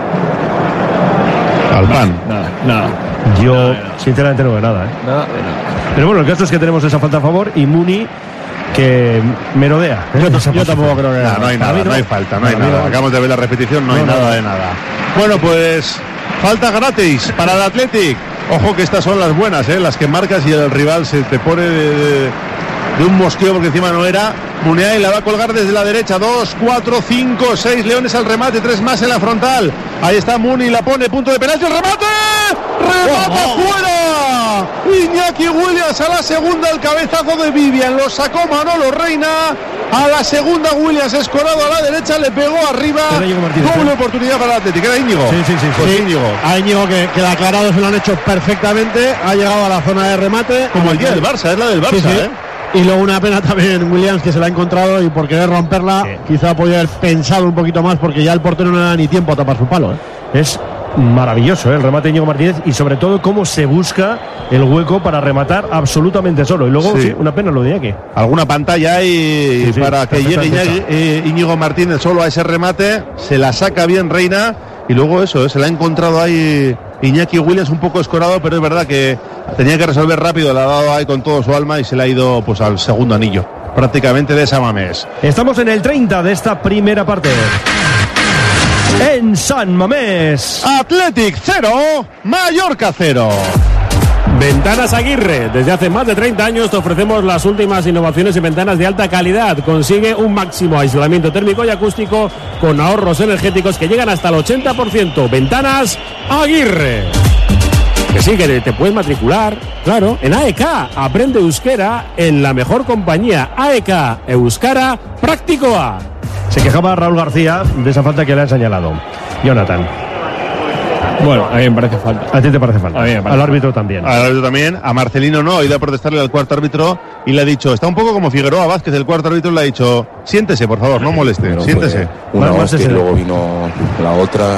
Al pan. Nada. Yo sinceramente no veo nada, Nada. Pero bueno, el caso es que tenemos esa falta a favor y Muni que merodea. Yo tampoco creo que no hay nada, no hay falta, no hay nada. Acabamos de ver la repetición, no hay nada de nada. Bueno, pues falta gratis para el Athletic. Ojo que estas son las buenas, las que marcas y el rival se te pone de un mosqueo porque encima no era. Muniain la va a colgar desde la derecha. 2, 4, 5, 6 leones al remate, 3 más en la frontal. Ahí está Muni, la pone, punto de penalti, el remate. ¡Remata fuera! Iñaki Williams a la segunda, el cabezazo de Vivian, lo sacó Manolo Reina. A la segunda Williams escorado a la derecha, le pegó arriba. Doble oportunidad para el Atlético. ¿Era Íñigo? Sí. Pues Íñigo. A Íñigo que queda aclarado, se lo han hecho perfectamente. Ha llegado a la zona de remate. Como el día del Barça, es la del Barça, sí. Y luego una pena también Williams, que se la ha encontrado y por querer romperla, quizá podía haber pensado un poquito más, porque ya el portero no le da ni tiempo a tapar su palo. Es maravilloso el remate de Íñigo Martínez, y sobre todo cómo se busca el hueco para rematar absolutamente solo. Y luego, una pena lo de Iñaki. Alguna pantalla hay para que llegue Íñigo Martínez solo a ese remate, se la saca bien Reina, y luego eso, se la ha encontrado ahí Iñaki Williams un poco escorado, pero es verdad que tenía que resolver rápido, le ha dado ahí con todo su alma y se le ha ido pues al segundo anillo, prácticamente de San Mamés. Estamos en el 30 de esta primera parte. En San Mamés, Athletic 0, Mallorca 0. Ventanas Aguirre. Desde hace más de 30 años te ofrecemos las últimas innovaciones en ventanas de alta calidad. Consigue un máximo aislamiento térmico y acústico con ahorros energéticos que llegan hasta el 80%. Ventanas Aguirre. Que sí, que te puedes matricular, claro, en AEK. Aprende euskera en la mejor compañía. AEK, Euskara Praktikoa. Se quejaba Raúl García de esa falta que le han señalado. Jonathan. Bueno, a mí me parece falta. ¿A ti te parece falta? A mí me parece. Al árbitro también. Al árbitro también. A Marcelino no, ha ido a protestarle al cuarto árbitro y le ha dicho, está un poco como Figueroa Vázquez, el cuarto árbitro le ha dicho, siéntese, por favor, no moleste, Bueno, siéntese. Una hostia y luego vino la otra.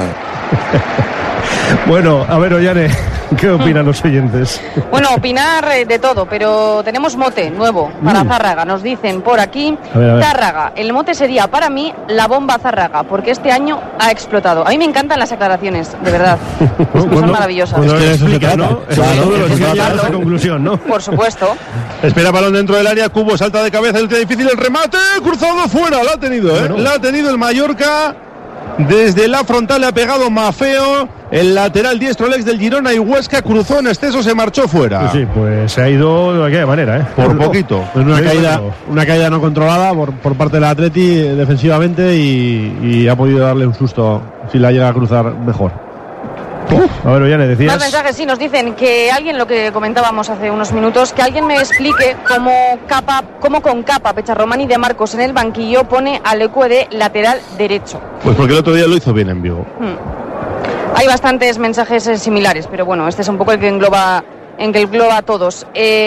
Bueno, a ver, Ollane, ¿qué opinan los oyentes? Bueno, opinar de todo, pero tenemos mote nuevo para Zárraga. Nos dicen por aquí, A ver. Zárraga. El mote sería para mí la bomba Zárraga, porque este año ha explotado. A mí me encantan las aclaraciones, de verdad. Es que son maravillosas. Cuando Es que lo eso se explica, trata. ¿no? Claro, Todo lo eso se explica trata. a esa conclusión, ¿no? Por supuesto. Espera balón dentro del área, Cubo salta de cabeza, el difícil, el remate, cruzado fuera, la ha tenido, Bueno. la ha tenido el Mallorca. Desde la frontal le ha pegado Mafeo, el lateral diestro, el ex del Girona y Huesca, cruzó en exceso, se marchó fuera. Sí, pues se ha ido de aquella manera, ¿eh? Por poquito. Es una caída no controlada por parte del Atleti defensivamente y ha podido darle un susto si la llega a cruzar mejor. A ver, Ollane, decías. Más mensajes, sí, nos dicen que alguien, lo que comentábamos hace unos minutos, que alguien me explique cómo con Capa, Pecharroman y De Marcos en el banquillo pone al Ecue de lateral derecho. Pues porque el otro día lo hizo bien en Vigo. Hay bastantes mensajes similares, pero bueno, este es un poco el que engloba a todos.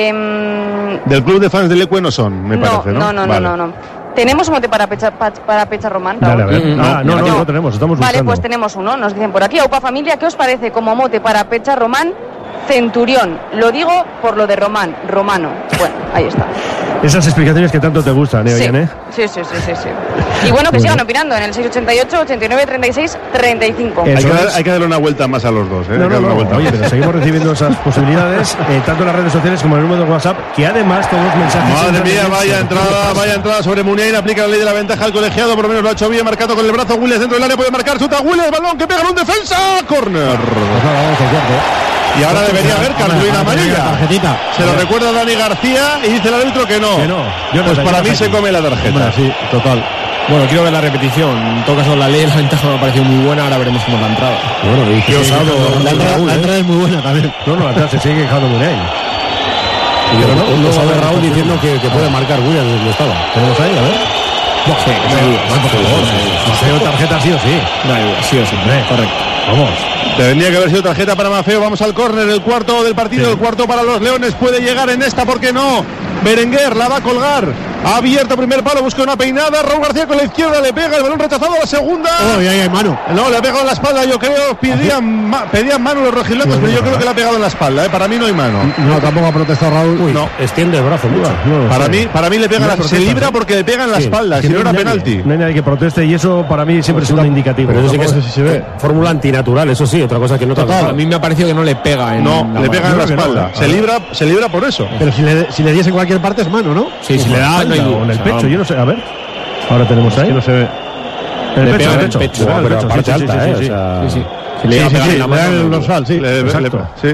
Del club de fans del Ecue no son, me parece, ¿no? Vale. No. ¿Tenemos mote para Pecharroman, Raúl? Dale, a ver. No tenemos, estamos buscando. Vale, pues tenemos uno, nos dicen por aquí, Aupa Familia, ¿qué os parece como mote para Pecharroman? Centurión, lo digo por lo de Romano. Bueno, ahí está. Esas explicaciones que tanto te gustan, Sí. Ollane. Sí. Y bueno, que sigan opinando en el 688, 89, 36, 35. Hay que darle una vuelta más a los dos, ¿eh? Hay que darle una vuelta Oye, más. pero seguimos recibiendo esas posibilidades, tanto en las redes sociales como en el número de WhatsApp, que además todos los mensajes. Madre mía, vaya entrada sobre Muniain, aplica la ley de la ventaja al colegiado, por lo menos lo ha hecho bien, marcado con el brazo, Williams dentro del área, puede marcar, chuta Williams, balón que pega en un defensa, córner. Pues nada, vamos al cuarto. Y ahora debería haber cartulina amarilla. Tarjetita. Se lo recuerda Dani García y dice el árbitro que no. Que no. Pues para mí se come la tarjeta. Hombre, sí, total. Bueno, quiero ver la repetición. En todo caso, la ley de la ventaja me ha parecido muy buena. Ahora veremos cómo es la entrada. Bueno, y Qué osado. La entrada es muy buena también. No, atrás se sigue quejando Muniain. Pero no sabe Raúl diciendo que puede marcar Williams desde donde estaba. Tenemos ahí, a ver. Sí, Mafeo tarjeta sí o sí. sí o sí. Correcto. Vamos. Tendría que haber sido tarjeta para Mafeo. Vamos al córner, el cuarto del partido, el cuarto para los Leones. Puede llegar en esta, ¿por qué no? Berenguer la va a colgar. Ha abierto primer palo, busca una peinada. Raúl García con la izquierda le pega el balón rechazado a la segunda. Oh, y ahí hay mano. No, le ha pegado en la espalda, yo creo. Pedían mano los rojiblancos, pero yo creo que le ha pegado en la espalda. Para mí no hay mano. No, tampoco ha protestado Raúl. No. Extiende el brazo mucho. Para mí le pega en la, se libra porque le pega en la espalda, si no era penalti. No hay nadie que proteste y eso para mí siempre es un indicativo. Pero eso sí que Tampoco sé si se ve. fórmula antinatural, eso sí, otra cosa que no te A mí me ha parecido que no le pega en No, la le mano. pega en la Yo creo que espalda. no. Se libra por eso. Pero si le diese en cualquier parte es mano, ¿no? Sí, si le da, no hay o duda. en el O sea, pecho, yo no sé. A ver. Ahora tenemos ahí. No se ve. El Le pecho, pega el en el pecho. pecho. Ah, el pero pecho, aparte sí, alta, sí, o sí. sea, Sí. Si le Sí, llega a sí, pegar sí, en la le da mano. el dorsal, sí. Le- Exacto. sí.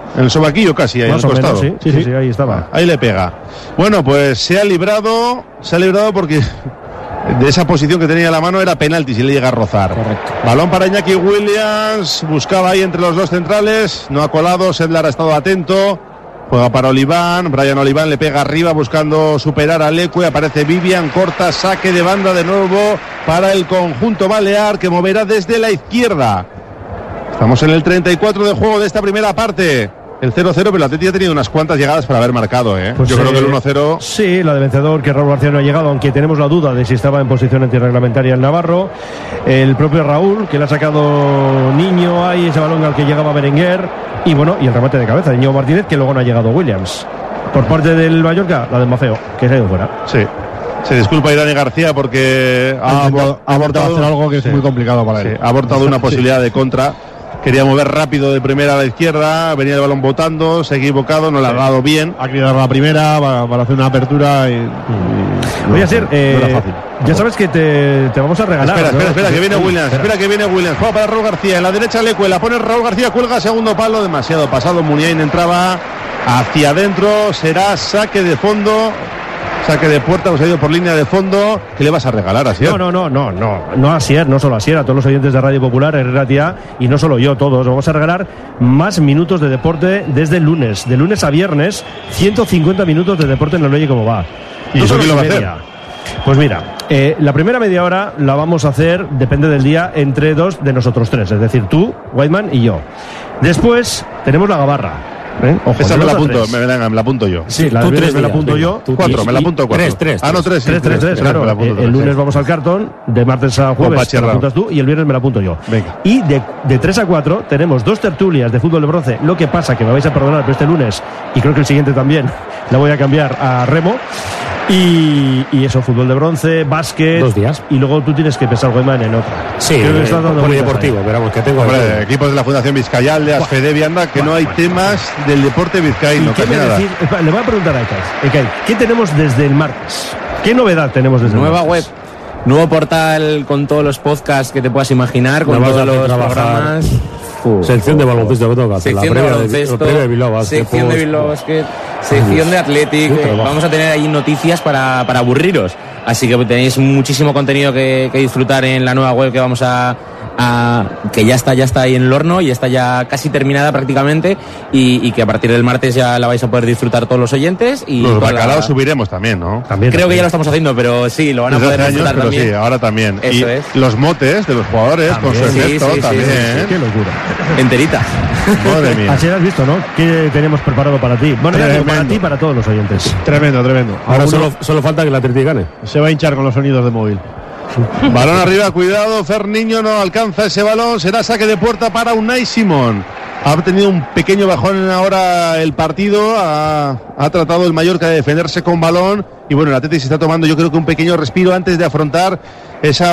En el sobaquillo casi, ahí más en el o costado. menos, sí, ahí estaba. Ahí le pega. Bueno, pues se ha librado porque de esa posición que tenía en la mano era penalti si le llega a rozar. Correcto. Balón para Iñaki Williams, buscaba ahí entre los dos centrales, no ha colado, Sedlar ha estado atento. Juega para Oliván, Brian Oliván le pega arriba buscando superar a Leque, aparece Vivian, corta, saque de banda de nuevo para el conjunto balear que moverá desde la izquierda. Estamos en el 34 de juego de esta primera parte. El 0-0, pero el Atleti ha tenido unas cuantas llegadas para haber marcado, ¿eh? Pues yo creo que el 1-0... Sí, la de vencedor, que Raúl García no ha llegado, aunque tenemos la duda de si estaba en posición antirreglamentaria el Navarro. El propio Raúl, que le ha sacado Niño ahí, ese balón al que llegaba Berenguer. Y bueno, y el remate de cabeza de Íñigo Martínez, que luego no ha llegado Williams. Por parte del Mallorca, la de Mafeo, que se ha ido fuera. Sí. Se disculpa Irani García porque ha abortado hacer algo que es muy complicado para él. Sí, ha abortado una posibilidad de contra. Quería mover rápido de primera a la izquierda, venía el balón botando, se ha equivocado, no le ha dado bien. Ha querido dar la primera para hacer una apertura y Voy a decir, no era fácil. ya sabes que te vamos a regalar. Espera, que viene Williams. Espera que viene Williams. Juega para Raúl García. En la derecha Leque, la pone Raúl García, cuelga segundo palo, demasiado pasado. Muniain entraba hacia adentro, será saque de fondo. Saque de puerta, hemos ido por línea de fondo. ¿Qué le vas a regalar a Asier? No a Asier, no solo a Asier, a todos los oyentes de Radio Popular, Herrera Tía, y no solo yo, todos. Vamos a regalar más minutos de deporte desde el lunes. De lunes a viernes, 150 minutos de deporte en el Oye Cómo Va. ¿Y eso quién lo va a hacer? Pues mira, la primera media hora la vamos a hacer, depende del día, entre dos de nosotros tres, es decir, tú, Whiteman y yo. Después tenemos la gabarra. Ojo, esa me la apunto yo. Sí, la de viernes me la apunto yo. 4, me la apunto 4. 3. Ah, no, 3. 3, claro. El lunes vamos al cartón, de martes a jueves me la apuntas tú y el viernes me la apunto yo. Venga. Y de 3 a 4 tenemos 2 tertulias de fútbol de bronce. Lo que pasa que me vais a perdonar, pero este lunes, y creo que el siguiente también, la voy a cambiar a remo. Y eso, fútbol de bronce, básquet. 2 días. Y luego tú tienes que pensar, Goiman, en otra. Sí, polideportivo, pero vamos, que tengo. Hombre, equipos de la Fundación Vizcayal, de Asfede, Vianda, que no hay temas del deporte vizcaíno. ¿Qué me decís? Le voy a preguntar a Ekay, ¿qué tenemos desde el martes? ¿Qué novedad tenemos desde Nueva el martes? web. Nuevo portal con todos los podcasts que te puedas imaginar, con todos los programas. Sección de baloncesto que tengo que hacer. Sección de baloncesto, sección de Bilbao Basket, sección de Athletic. Vamos a tener ahí noticias para aburriros. Así que tenéis muchísimo contenido que disfrutar en la nueva web que vamos que ya está ahí en el horno y está ya casi terminada prácticamente y que a partir del martes ya la vais a poder disfrutar todos los oyentes. Y los bacalaos subiremos también, ¿no? Creo que ya lo estamos haciendo, pero sí, lo van a poder disfrutar pero también. Sí, ahora también. Eso y es. los motes de los jugadores también, con su efecto también. Sí, qué locura. Enterita. Madre mía. Así has visto, ¿no? ¿Qué tenemos preparado para ti? Bueno, ya digo, para ti y para todos los oyentes. Tremendo. Ahora solo falta que la Atleti gane. Se va a hinchar con los sonidos de móvil. Balón arriba, cuidado, Ferniño no alcanza ese balón, será saque de puerta para Unai Simón. Ha tenido un pequeño bajón ahora el partido, ha tratado el Mallorca de defenderse con balón y bueno, el Atleti se está tomando yo creo que un pequeño respiro antes de afrontar esa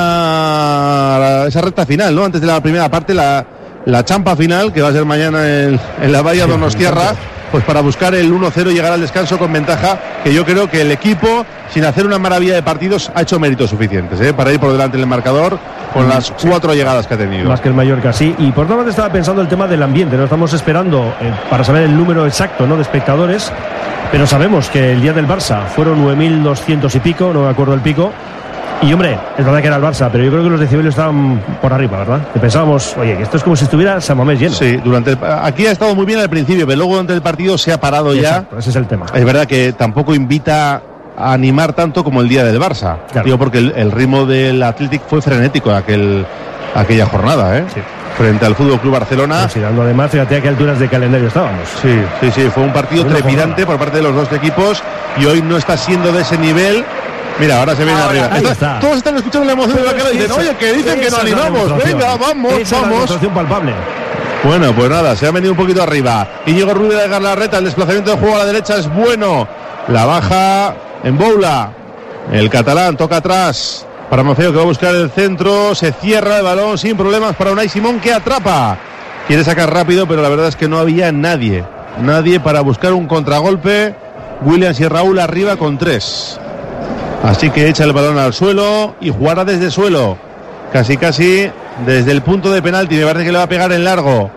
recta final, ¿no? Antes de la primera parte, la champa final que va a ser mañana en la Bahía Donostiarra. Pues para buscar el 1-0 y llegar al descanso con ventaja, que yo creo que el equipo, sin hacer una maravilla de partidos, ha hecho méritos suficientes para ir por delante en el marcador con las 4 llegadas que ha tenido. Más que el Mallorca, sí. Y por otra parte estaba pensando el tema del ambiente, ¿no? Estamos esperando para saber el número exacto, ¿no?, de espectadores, pero sabemos que el día del Barça fueron 9.200 y pico, no me acuerdo el pico. Y hombre, es verdad que era el Barça, pero yo creo que los decibelios estaban por arriba, ¿verdad? Que pensábamos, oye, que esto es como si estuviera San Mamés lleno. Sí, aquí ha estado muy bien al principio, pero luego durante el partido se ha parado ya. Exacto, ese es el tema. Es verdad que tampoco invita a animar tanto como el día del Barça. Claro. Digo, porque el ritmo del Athletic fue frenético aquella jornada, ¿eh? Sí. Frente al Fútbol Club Barcelona. Considerando además, fíjate a qué alturas de calendario estábamos. Sí, fue un partido trepidante por parte de los dos equipos y hoy no está siendo de ese nivel. Mira, ahora se viene arriba. Todos están escuchando la emoción de la cara y dicen, oye, que dicen que no animamos. Venga, vamos. Es una demostración palpable. Bueno, pues nada, se ha venido un poquito arriba. Íñigo Ruiz de Galarreta, el desplazamiento de juego a la derecha es bueno. La baja en Boula. El catalán toca atrás para Mafeo, que va a buscar el centro. Se cierra el balón sin problemas para Unai Simón, que atrapa. Quiere sacar rápido, pero la verdad es que no había nadie para buscar un contragolpe. Williams y Raúl arriba con 3. Así que echa el balón al suelo y jugará desde suelo. Casi desde el punto de penalti. Me parece que le va a pegar en largo.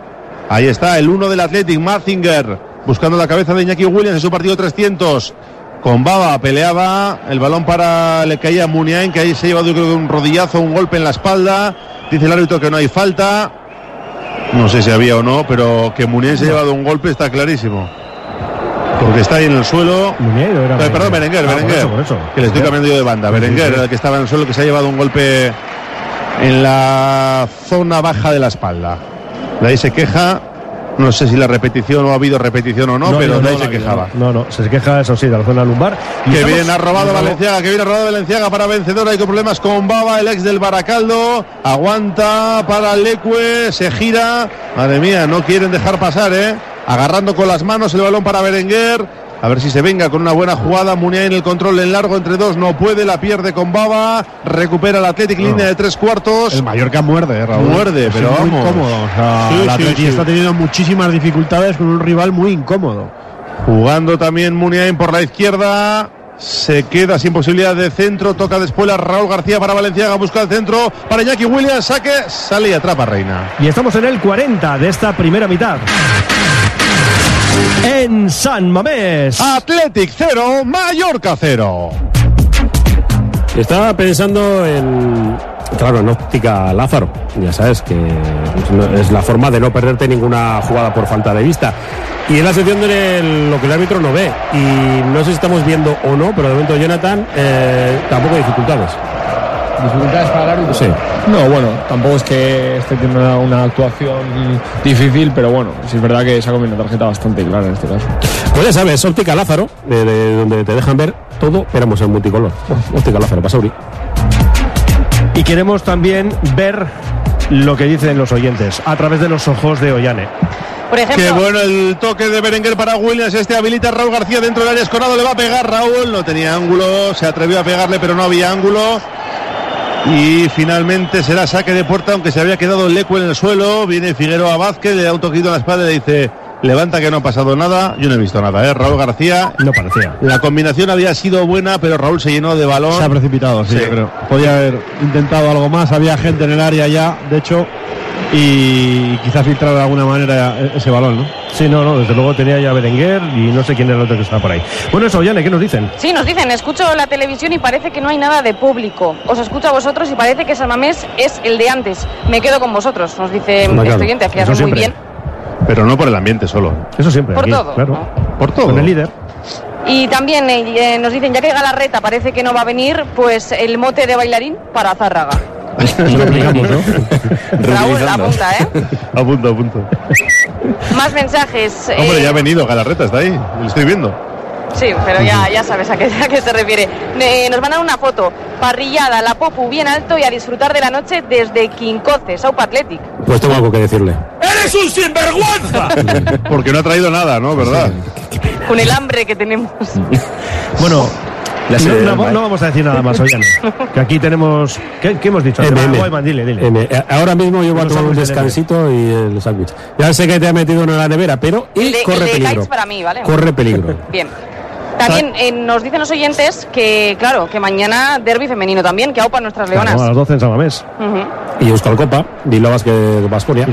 Ahí está el 1 del Athletic, Mazinger, buscando la cabeza de Iñaki Williams en su partido 300. Con Baba peleaba, el balón le caía a Muniain, que ahí se ha llevado, yo creo que un rodillazo, un golpe en la espalda. Dice el árbitro que no hay falta. No sé si había o no, pero que Muniain se ha llevado un golpe está clarísimo. Porque está ahí en el suelo. Perdón, Berenguer. Por eso. Que le estoy cambiando yo de banda. Berenguer era el que estaba en el suelo, que se ha llevado un golpe en la zona baja de la espalda. De ahí se queja. No sé si la repetición o ha habido repetición o no, pero de ahí se quejaba. No, se queja, eso sí, de la zona lumbar. Que bien ha robado Valenciaga, para Vencedor. Hay problemas con Baba, el ex del Baracaldo. Aguanta para Leque, se gira. Madre mía, no quieren dejar pasar, agarrando con las manos el balón para Berenguer. A ver si se venga con una buena jugada. Muniain en el control en largo entre dos, no puede, la pierde con Baba. Recupera el Athletic, línea de 3/4. El Mallorca muerde, Raúl. Muerde, pero es muy vamos. incómodo. O sea, el Athletic está teniendo muchísimas dificultades con un rival muy incómodo. Jugando también Muniain por la izquierda. Se queda sin posibilidad de centro. Toca después a Raúl García para Valenciaga. Busca el centro para Iñaki Williams. Saque, sale y atrapa Reina. Y estamos en el 40 de esta primera mitad. En San Mamés, Athletic 0, Mallorca 0. Estaba pensando en óptica Lázaro. Ya sabes que es la forma de no perderte ninguna jugada por falta de vista. Y es la sección de lo que el árbitro no ve. Y no sé si estamos viendo o no, pero de momento Jonathan, tampoco hay dificultades. ¿Dificultades para el árbitro? Sí. No, bueno, tampoco es que esté teniendo una actuación difícil, pero bueno, sí es verdad que se ha comido una tarjeta bastante clara en este caso. Pues ya sabes, óptica Lázaro, de donde te dejan ver todo, éramos en multicolor. Óptica Lázaro, Pasauri. Y queremos también ver lo que dicen los oyentes a través de los ojos de Ollane. Por ejemplo, qué bueno el toque de Berenguer para Williams. Habilita a Raúl García dentro del área. Escorado le va a pegar. Raúl no tenía ángulo, se atrevió a pegarle, pero no había ángulo. Y finalmente será saque de puerta, aunque se había quedado Leque en el suelo. Viene Figueroa Vázquez, le da un toquito a la espalda y le dice: levanta, que no ha pasado nada. Yo no he visto nada, Raúl García. No parecía. La combinación había sido buena, pero Raúl se llenó de balón. Se ha precipitado, sí, yo creo. Podía haber intentado algo más. Había gente en el área ya, de hecho, y quizás filtrar de alguna manera ese balón, ¿no? Sí, no, desde luego tenía ya Berenguer y no sé quién era el otro que estaba por ahí. Bueno, eso, Ollane, ¿qué nos dicen? Sí, nos dicen, escucho la televisión y parece que no hay nada de público. Os escucho a vosotros y parece que San Mamés es el de antes. Me quedo con vosotros, nos dice este oyente, que hace muy bien. Pero no por el ambiente solo. Eso siempre. Por aquí, todo. Claro. ¿No? Por todo. Con el líder. Y también nos dicen, ya que Galarreta parece que no va a venir, pues el mote de bailarín para Zárraga. Eso lo aplicamos, ¿no? Raúl, apunta, Apunto. Más mensajes. Hombre, ya ha venido Galarreta, está ahí. Lo estoy viendo. Sí, pero ya sabes a qué se refiere. Nos mandan una foto. Parrillada, la Popu bien alto y a disfrutar de la noche desde Quincoces, Aupa Athletic. Pues tengo algo que decirle. ¡Eres un sinvergüenza! Porque no ha traído nada, ¿no? ¿Verdad? Con el hambre que tenemos. Bueno, no vamos a decir nada más, Ollane. Que aquí tenemos... ¿Qué hemos dicho? Dile. Ahora mismo yo voy a tomar un descansito y el sándwich. Ya sé que te ha metido en la nevera, pero corre peligro. Para mí, ¿vale? Corre peligro. Bien. También nos dicen los oyentes que, claro, que mañana derbi femenino también, que aupa nuestras leonas. Claro, a las 12 en San Mamés. Y Euskal Copa, Bilbao Baskonia.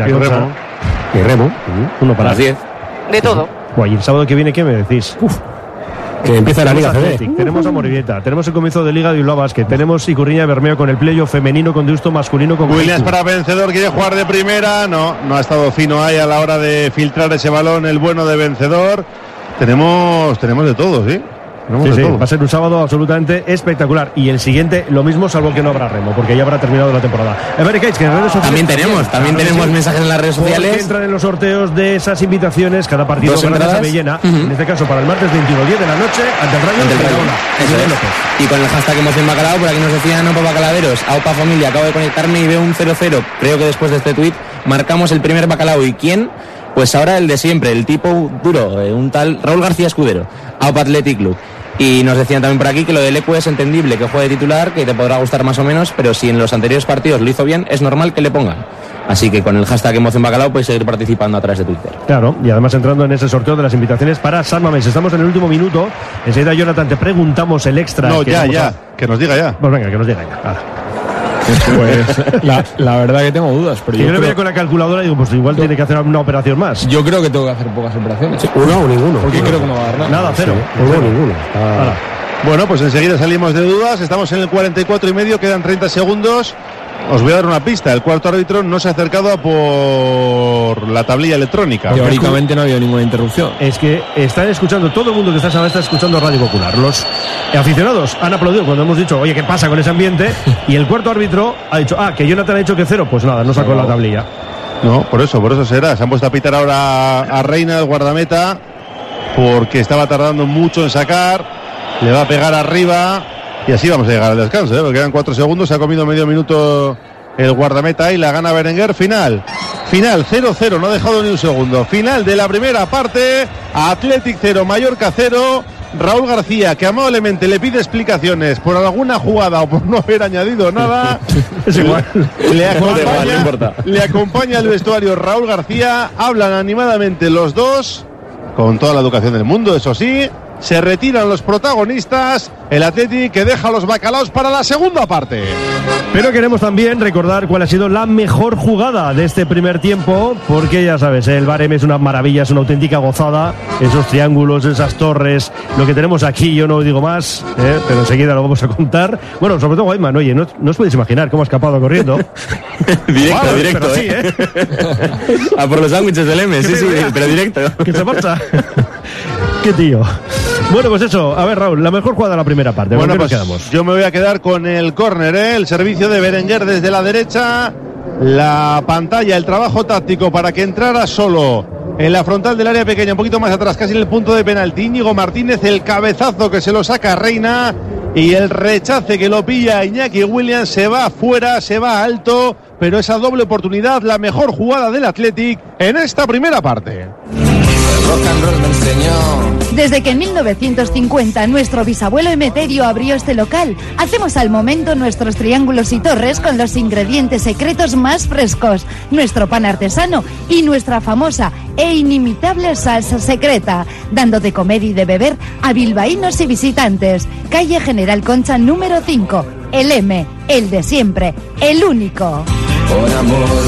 Y Remo. Uno para las 10. De todo. ¿Y el sábado que viene qué me decís? Que empieza la Liga CB. Tenemos a Morevieta, tenemos el comienzo de Liga de Bilbao Basket, tenemos Icurriña Bermeo con el playoff femenino con Deusto, masculino con Williams para Vencedor, quiere jugar de primera, no ha estado fino ahí a la hora de filtrar ese balón, el bueno de Vencedor. Tenemos de todo, ¿sí? Sí, va a ser un sábado absolutamente espectacular. Y el siguiente, lo mismo, salvo que no habrá remo, porque ya habrá terminado la temporada. A ver, Keitz, que en redes sociales también tenemos mensajes en las redes sociales. Entran en los sorteos de esas invitaciones, cada partido gana Bellena. En este caso, para el martes 21, 10 de la noche, ante el Rayo. Y con el hashtag Emoción Bacalao, por aquí nos decían Opa Bacalaveros, Aupa Familia, acabo de conectarme y veo un 0-0. Creo que después de este tuit marcamos el primer bacalao. ¿Y quién? Pues ahora el de siempre, el tipo duro, un tal Raúl García Escudero, Aupa Athletic Club. Y nos decían también por aquí que lo de Leque es entendible, que juegue de titular, que te podrá gustar más o menos, pero si en los anteriores partidos lo hizo bien, es normal que le pongan. Así que con el hashtag Emoción Bacalao podéis seguir participando a través de Twitter. Claro, y además entrando en ese sorteo de las invitaciones para San Mamés. Estamos en el último minuto. Enseguida, Jonathan, te preguntamos el extra. No, que nos diga ya. Pues venga, que nos diga ya. Pues la verdad que tengo dudas. Pero yo creo con la calculadora digo, pues igual tiene que hacer una operación más. Yo creo que tengo que hacer pocas operaciones. Sí, uno o ninguno. Porque creo que no va a dar nada. Nada, cero. Sí, uno o ninguno. Bueno, pues enseguida salimos de dudas. Estamos en el 44 y medio, quedan 30 segundos. Os voy a dar una pista. El cuarto árbitro no se ha acercado a por la tablilla electrónica. Teóricamente no ha habido ninguna interrupción. Es que están escuchando, todo el mundo que está escuchando Radio Popular. Los aficionados han aplaudido cuando hemos dicho, oye, ¿qué pasa con ese ambiente? Y el cuarto árbitro ha dicho, que Jonathan ha dicho que cero. Pues nada, no sacó la tablilla. No, por eso será. Se han puesto a pitar ahora a Reina, el guardameta, porque estaba tardando mucho en sacar. Le va a pegar arriba. Y así vamos a llegar al descanso, porque quedan 4 segundos, se ha comido medio minuto el guardameta y la gana Berenguer. Final 0-0, no ha dejado ni un segundo. Final de la primera parte, Athletic 0, Mallorca 0. Raúl García, que amablemente le pide explicaciones por alguna jugada o por no haber añadido nada. Es igual. Le acompaña el vestuario Raúl García, hablan animadamente los dos, con toda la educación del mundo, eso sí. Se retiran los protagonistas, el Athletic que deja los bacalaos para la segunda parte. Pero queremos también recordar cuál ha sido la mejor jugada de este primer tiempo, porque ya sabes, el Barem es una maravilla, es una auténtica gozada, esos triángulos, esas torres, lo que tenemos aquí, yo no digo más, pero enseguida lo vamos a contar. Bueno, sobre todo Guayman, oye, no os podéis imaginar cómo ha escapado corriendo. Directo, sí, A por los sándwiches del M, sí, pero directo. Que se marcha. Qué tío. Bueno, pues eso, a ver, Raúl, la mejor jugada de la primera parte. Bueno, pues quedamos. Yo me voy a quedar con el córner, el servicio de Berenguer desde la derecha, la pantalla, el trabajo táctico para que entrara solo en la frontal del área pequeña, un poquito más atrás, casi en el punto de penalti. Íñigo Martínez, el cabezazo que se lo saca Reina y el rechace que lo pilla Iñaki Williams, se va fuera, se va alto, pero esa doble oportunidad, la mejor jugada del Athletic en esta primera parte. Rock and roll me enseñó. Desde que en 1950 nuestro bisabuelo Emeterio abrió este local, hacemos al momento nuestros triángulos y torres con los ingredientes secretos más frescos, nuestro pan artesano y nuestra famosa e inimitable salsa secreta, dando de comer y de beber a bilbaínos y visitantes. Calle General Concha número 5, el M, el de siempre, el único. Por amor,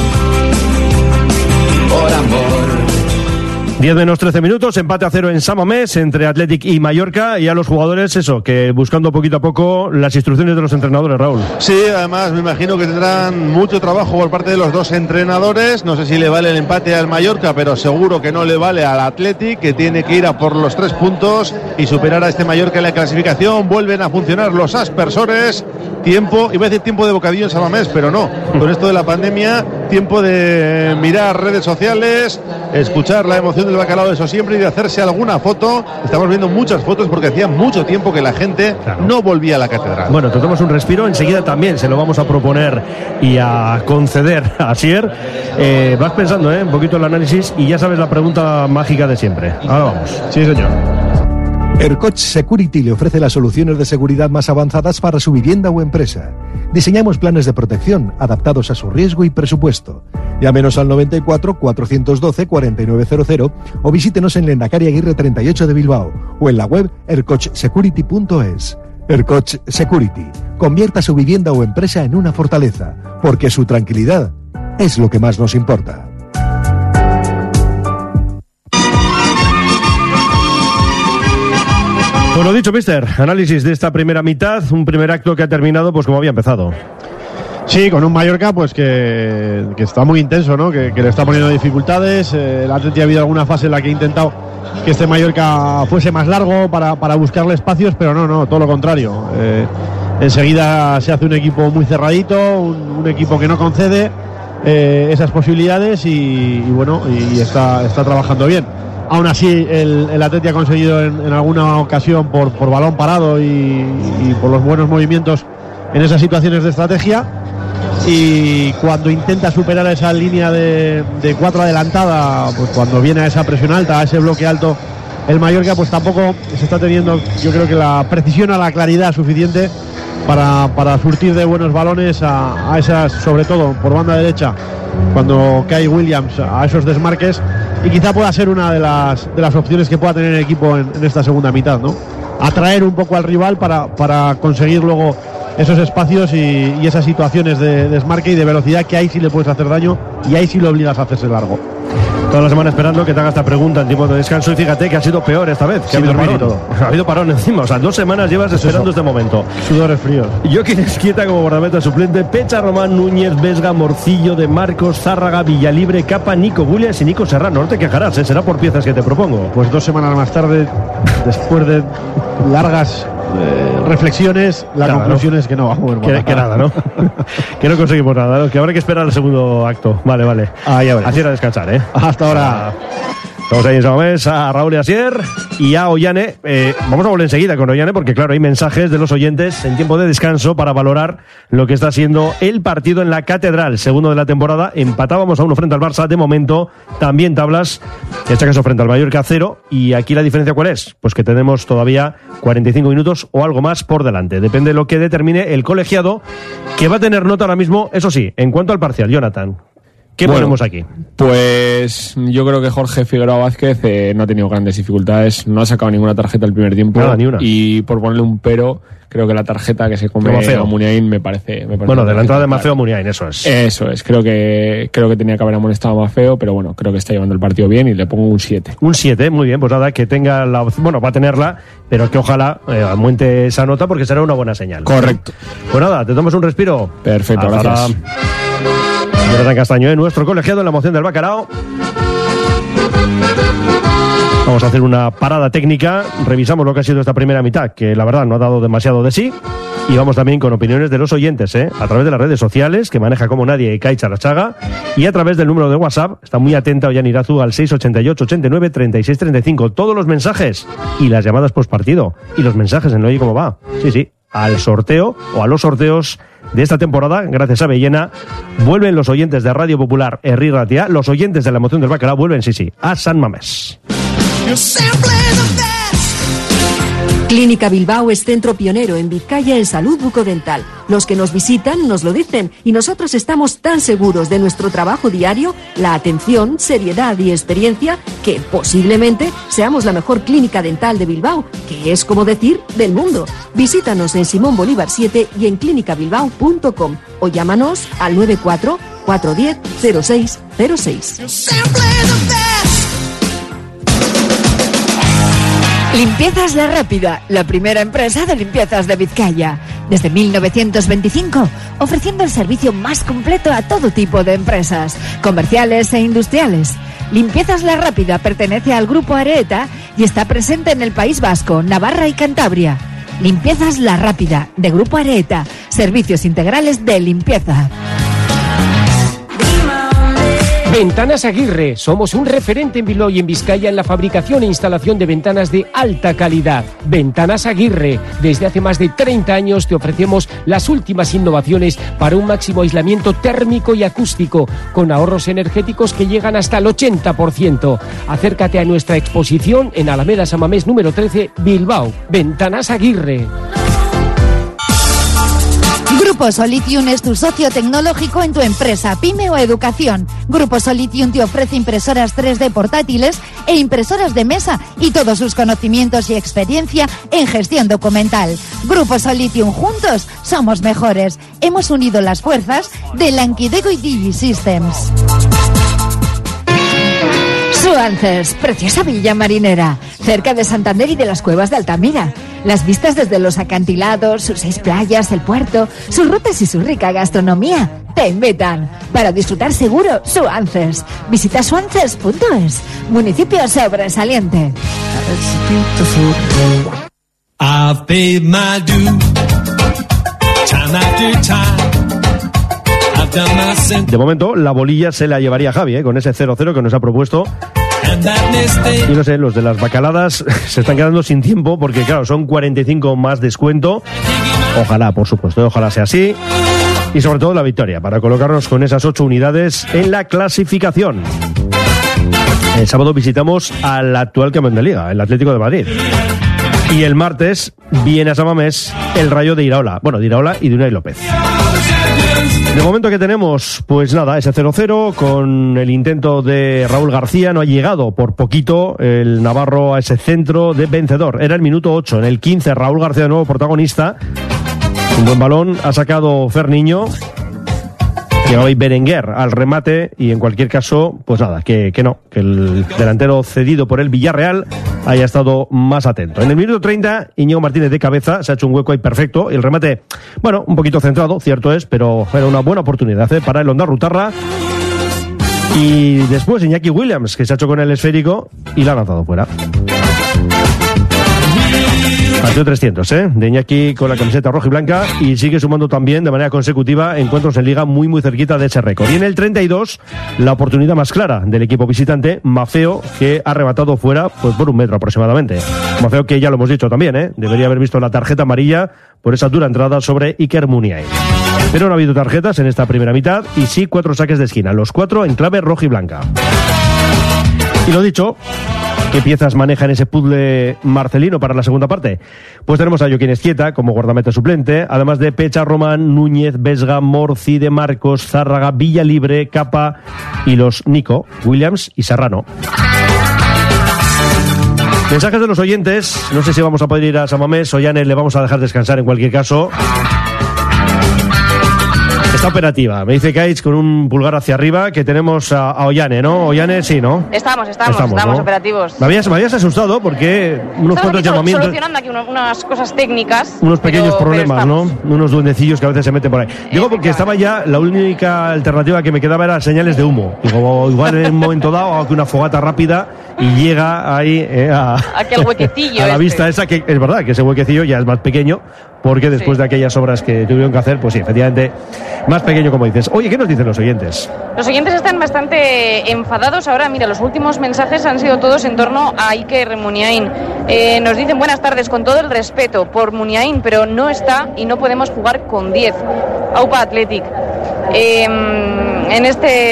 por amor. 10 menos 13 minutos, empate a 0 en San Mamés entre Athletic y Mallorca, y a los jugadores eso, que buscando poquito a poco las instrucciones de los entrenadores, Raúl. Sí, además me imagino que tendrán mucho trabajo por parte de los dos entrenadores. No sé si le vale el empate al Mallorca, pero seguro que no le vale al Athletic, que tiene que ir a por los 3 puntos y superar a este Mallorca en la clasificación. Vuelven a funcionar los aspersores. Tiempo, iba a decir tiempo de bocadillo en San Mamés, pero no. Con esto de la pandemia, tiempo de mirar redes sociales, escuchar la emoción del bacalao de eso siempre y de hacerse alguna foto. Estamos viendo muchas fotos porque hacía mucho tiempo que la gente no volvía a la catedral. Bueno, tomamos un respiro, enseguida también se lo vamos a proponer y a conceder a Asier. Vas pensando un poquito el análisis y ya sabes la pregunta mágica de siempre. Ahora vamos. Sí, señor. Ercoch Security le ofrece las soluciones de seguridad más avanzadas para su vivienda o empresa. Diseñamos planes de protección adaptados a su riesgo y presupuesto. Llámenos al 94 412 4900 o visítenos en Lehendakari Aguirre 38 de Bilbao o en la web ercochsecurity.es. Ercoch Security. Convierta su vivienda o empresa en una fortaleza, porque su tranquilidad es lo que más nos importa. Bueno, dicho, mister, análisis de esta primera mitad, un primer acto que ha terminado pues como había empezado. Sí, con un Mallorca pues que está muy intenso, ¿no? Que le está poniendo dificultades. El Atleti ha habido alguna fase en la que ha intentado que este Mallorca fuese más largo para buscarle espacios, pero no, todo lo contrario. Enseguida se hace un equipo muy cerradito, un equipo que no concede esas posibilidades y está trabajando bien. Aún así, el Atleti ha conseguido en alguna ocasión por balón parado y por los buenos movimientos en esas situaciones de estrategia. Y cuando intenta superar esa línea de 4 adelantada, pues cuando viene a esa presión alta, a ese bloque alto, el Mallorca pues tampoco se está teniendo, yo creo que la precisión o la claridad suficiente para surtir de buenos balones a esas, sobre todo por banda derecha, cuando cae Williams, a esos desmarques, y quizá pueda ser una de las opciones que pueda tener el equipo en esta segunda mitad, ¿no? Atraer un poco al rival para conseguir luego esos espacios y esas situaciones de desmarque y de velocidad que ahí sí le puedes hacer daño y ahí sí lo obligas a hacerse largo. Toda la semana esperando que te haga esta pregunta en tiempo de descanso y fíjate que ha sido peor esta vez. Que ha habido parón. Todo. Ha habido parón encima. O sea, 2 semanas llevas esperando este momento. Sudores fríos. Joaquín Esquieta como guardameta suplente. Pecha, Román, Núñez, Vesga, Morcillo, De Marcos, Zárraga, Villalibre, Capa, Nico Williams y Nico Serrano. No te quejarás, será por piezas que te propongo. Pues 2 semanas más tarde, después de largas reflexiones, la conclusión es que no va a mover que nada, ¿no? Que no conseguimos nada, ¿no? Que habrá que esperar el segundo acto. Vale. Así era descansar, ¿eh? Hasta ahora. Estamos ahí en San Mamés, a Raúl y Asier y a Ollane. Vamos a volver enseguida con Ollane porque, claro, hay mensajes de los oyentes en tiempo de descanso para valorar lo que está siendo el partido en la Catedral, segundo de la temporada. Empatábamos a 1 frente al Barça. De momento, también tablas, en este caso frente al Mallorca 0. Y aquí la diferencia, ¿cuál es? Pues que tenemos todavía 45 minutos o algo más por delante. Depende de lo que determine el colegiado, que va a tener nota ahora mismo, eso sí, en cuanto al parcial. Jonathan, ¿qué ponemos aquí? Pues yo creo que Jorge Figueroa Vázquez no ha tenido grandes dificultades, no ha sacado ninguna tarjeta el primer tiempo. Nada, ni una. Y por ponerle un pero, creo que la tarjeta que se come a Muniain me parece bueno, de la entrada de Mafeo a Muniain, eso es. Eso es, creo que tenía que haber amonestado a Mafeo, pero bueno, creo que está llevando el partido bien y le pongo un 7. Un 7, muy bien, pues nada, que tenga la opción, bueno, va a tenerla, pero que ojalá aumente esa nota porque será una buena señal. Correcto. Pues nada, te tomas un respiro. Perfecto, gracias. Jonathan Castaño, nuestro colegiado en la moción del bacalao. Vamos a hacer una parada técnica, revisamos lo que ha sido esta primera mitad, que la verdad no ha dado demasiado de sí, y vamos también con opiniones de los oyentes, a través de las redes sociales, que maneja como nadie Kai Charachaga, y a través del número de WhatsApp. Está muy atenta Ollane Irazu al 688 89 36 35. Todos los mensajes y las llamadas postpartido, y los mensajes en Oye Cómo Va. Sí, al sorteo o a los sorteos de esta temporada, gracias a Bellena, vuelven los oyentes de Radio Popular Herri Ratia, los oyentes de la moción del bacalao vuelven, sí, a San Mamés. Clínica Bilbao es centro pionero en Vizcaya en salud bucodental. Los que nos visitan nos lo dicen y nosotros estamos tan seguros de nuestro trabajo diario, la atención, seriedad y experiencia, que posiblemente seamos la mejor clínica dental de Bilbao, que es como decir del mundo. Visítanos en Simón Bolívar 7 y en clinicabilbao.com o llámanos al 94 410 0606. Limpiezas La Rápida, la primera empresa de limpiezas de Vizcaya. Desde 1925, ofreciendo el servicio más completo a todo tipo de empresas, comerciales e industriales. Limpiezas La Rápida pertenece al Grupo Areta y está presente en el País Vasco, Navarra y Cantabria. Limpiezas La Rápida, de Grupo Areta, servicios integrales de limpieza. Ventanas Aguirre. Somos un referente en Bilbao y en Vizcaya en la fabricación e instalación de ventanas de alta calidad. Ventanas Aguirre. Desde hace más de 30 años te ofrecemos las últimas innovaciones para un máximo aislamiento térmico y acústico, con ahorros energéticos que llegan hasta el 80%. Acércate a nuestra exposición en Alameda San Mamés número 13, Bilbao. Ventanas Aguirre. Grupo Solitium es tu socio tecnológico en tu empresa, pyme o educación. Grupo Solitium te ofrece impresoras 3D portátiles e impresoras de mesa y todos sus conocimientos y experiencia en gestión documental. Grupo Solitium, juntos somos mejores. Hemos unido las fuerzas de Lankidego y DigiSystems. Suances, preciosa villa marinera, cerca de Santander y de las cuevas de Altamira. Las vistas desde los acantilados, sus 6 playas, el puerto, sus rutas y su rica gastronomía te invitan. Para disfrutar seguro, Suances. Visita suances.es, municipio sobresaliente. I've paid my due, time after time. De momento, la bolilla se la llevaría Javi, con ese 0-0 que nos ha propuesto. Y no sé, los de las bacaladas se están quedando sin tiempo porque, claro, son 45 más descuento. Ojalá, por supuesto, ojalá sea así. Y sobre todo la victoria, para colocarnos con esas 8 unidades en la clasificación. El sábado visitamos al actual campeón de Liga, el Atlético de Madrid. Y el martes viene a San Mamés el Rayo de Iraola. Bueno, de Iraola y de Unai López. De momento que tenemos, pues nada, ese 0-0 con el intento de Raúl García. No ha llegado por poquito el navarro a ese centro de vencedor. Era el minuto 8, en el 15 Raúl García de nuevo protagonista. Un buen balón, ha sacado Ferniño. Llegaba Berenguer al remate y en cualquier caso, pues nada, que el delantero cedido por el Villarreal haya estado más atento. En el minuto 30, Íñigo Martínez de cabeza, se ha hecho un hueco ahí perfecto. El remate, bueno, un poquito centrado, cierto es, pero era una buena oportunidad para el Ondarrutarra. Y después Iñaki Williams, que se ha hecho con el esférico y la ha lanzado fuera. Partido 300, de Iñaki con la camiseta roja y blanca, y sigue sumando también de manera consecutiva encuentros en Liga muy cerquita de ese récord. Y en el 32, la oportunidad más clara del equipo visitante, Maffeo, que ha arrebatado fuera pues por 1 metro aproximadamente. Maffeo, que ya lo hemos dicho también, debería haber visto la tarjeta amarilla por esa dura entrada sobre Iker Muniain. Pero no ha habido tarjetas en esta primera mitad y sí 4 saques de esquina, los 4 en clave roja y blanca. Y lo dicho, ¿qué piezas maneja en ese puzzle Marcelino para la segunda parte? Pues tenemos a Joaquín Ezquieta como guardameta suplente, además de Pecha, Román, Núñez, Vesga, Morci, De Marcos, Zárraga, Villalibre, Capa y los Nico, Williams y Serrano. Mensajes de los oyentes, no sé si vamos a poder ir a San Mamés, Ollane le vamos a dejar descansar en cualquier caso. Está operativa, me dice Kaich con un pulgar hacia arriba que tenemos a Ollane, ¿no? Ollane sí, ¿no? Estamos ¿no? operativos. Me habías asustado porque unos cuantos llamamientos... solucionando aquí unas cosas técnicas. Unos pequeños problemas, ¿no? Unos duendecillos que a veces se meten por ahí. Digo porque estaba ya, la única alternativa que me quedaba era señales de humo. Digo, igual en un momento dado hago una fogata rápida y llega ahí aquel huequecillo a la vista esa, que es verdad que ese huequecillo ya es más pequeño, porque después de aquellas obras que tuvieron que hacer, pues sí, efectivamente, más pequeño como dices. Oye, ¿qué nos dicen los oyentes? Los oyentes están bastante enfadados ahora. Mira, los últimos mensajes han sido todos en torno a Iker Muniain. Nos dicen buenas tardes, con todo el respeto por Muniain, pero no está y no podemos jugar con 10. Aupa Athletic. En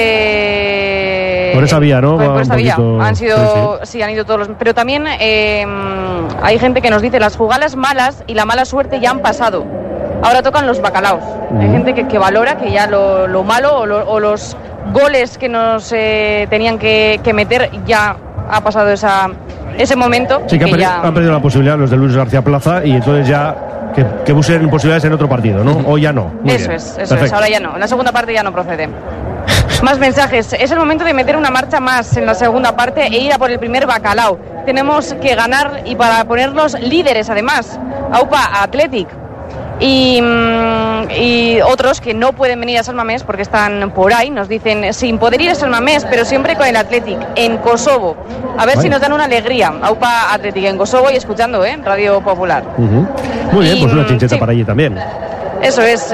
este... Por esa vía, ¿no? Por esa vía. Han sido, sí, han ido todos los... Pero también hay gente que nos dice las jugadas malas y la mala suerte ya han pasado. Ahora tocan los bacalaos. Hay gente que valora que ya lo malo o los goles que nos tenían que meter ya ha pasado ese momento. Sí, que han perdido la posibilidad los de Luis García Plaza y entonces ya que busquen posibilidades en otro partido, ¿no? O ya no. Eso es, ahora ya no. En la segunda parte ya no procede. Más mensajes. Es el momento de meter una marcha más en la segunda parte e ir a por el primer bacalao. Tenemos que ganar y para ponernos líderes además. Aupa Athletic. Y otros que no pueden venir a San Mamés porque están por ahí, nos dicen sin poder ir a San Mamés, pero siempre con el Athletic en Kosovo. A ver si nos dan una alegría. Aupa Athletic en Kosovo y escuchando Radio Popular. Muy bien, pues una chincheta para allí también. Eso es.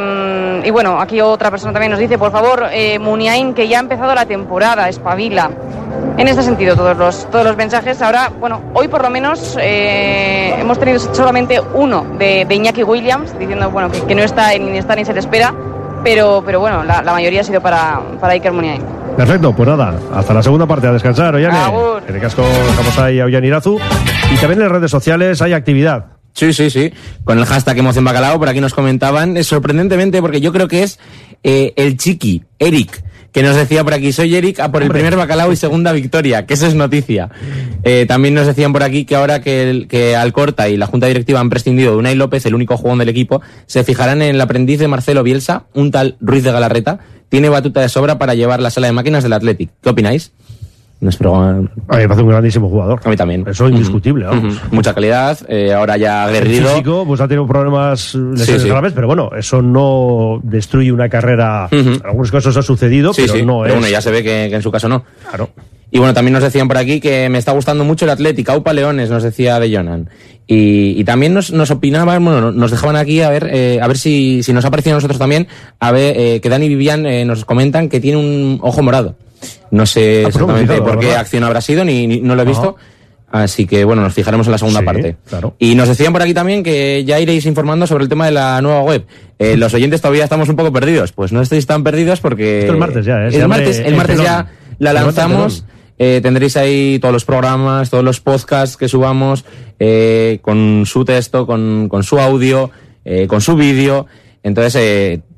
Y bueno, aquí otra persona también nos dice, por favor, Muniain, que ya ha empezado la temporada, espabila. En este sentido, todos los mensajes. Ahora, bueno, hoy por lo menos hemos tenido solamente uno de Iñaki Williams, diciendo bueno que no está ni se le espera, pero bueno, la mayoría ha sido para Iker Muniain. Perfecto, pues nada, hasta la segunda parte, a descansar, Ollane. En el casco dejamos ahí a Ollane Irazu. Y también en las redes sociales hay actividad. Sí. Con el hashtag Emoción Bacalao, por aquí nos comentaban, sorprendentemente, porque yo creo que es el chiqui, Eric, que nos decía por aquí, soy Eric, a por el primer bacalao y segunda victoria, que eso es noticia. También nos decían por aquí que ahora que Alcorta y la Junta Directiva han prescindido de Unai López, el único jugón del equipo, se fijarán en el aprendiz de Marcelo Bielsa, un tal Ruiz de Galarreta, tiene batuta de sobra para llevar la sala de máquinas del Athletic. ¿Qué opináis? A mí me parece un grandísimo jugador. A mí también. Eso es indiscutible, vamos. Mucha calidad, ahora ya aguerrido. El físico, pues ha tenido problemas graves, pero bueno, eso no destruye una carrera. En algunos casos ha sucedido, pero no es. Pero bueno, ya se ve que en su caso no. Claro. Y bueno, también nos decían por aquí que me está gustando mucho el Athletic, Aupa Leones, nos decía de Jonan. Y también nos opinaban, bueno, nos dejaban aquí a ver si nos ha parecido a nosotros también, a ver, que Dani y Vivian nos comentan que tiene un ojo morado. No sé exactamente por qué acción habrá sido, ni no lo he visto. Así que bueno, nos fijaremos en la segunda parte. Claro. Y nos decían por aquí también que ya iréis informando sobre el tema de la nueva web. Los oyentes todavía estamos un poco perdidos. Pues no estáis tan perdidos porque... Esto el martes ya, ¿eh? El martes ya la lanzamos. Tendréis ahí todos los programas, todos los podcasts que subamos, con su texto, con su audio, con su vídeo. Entonces,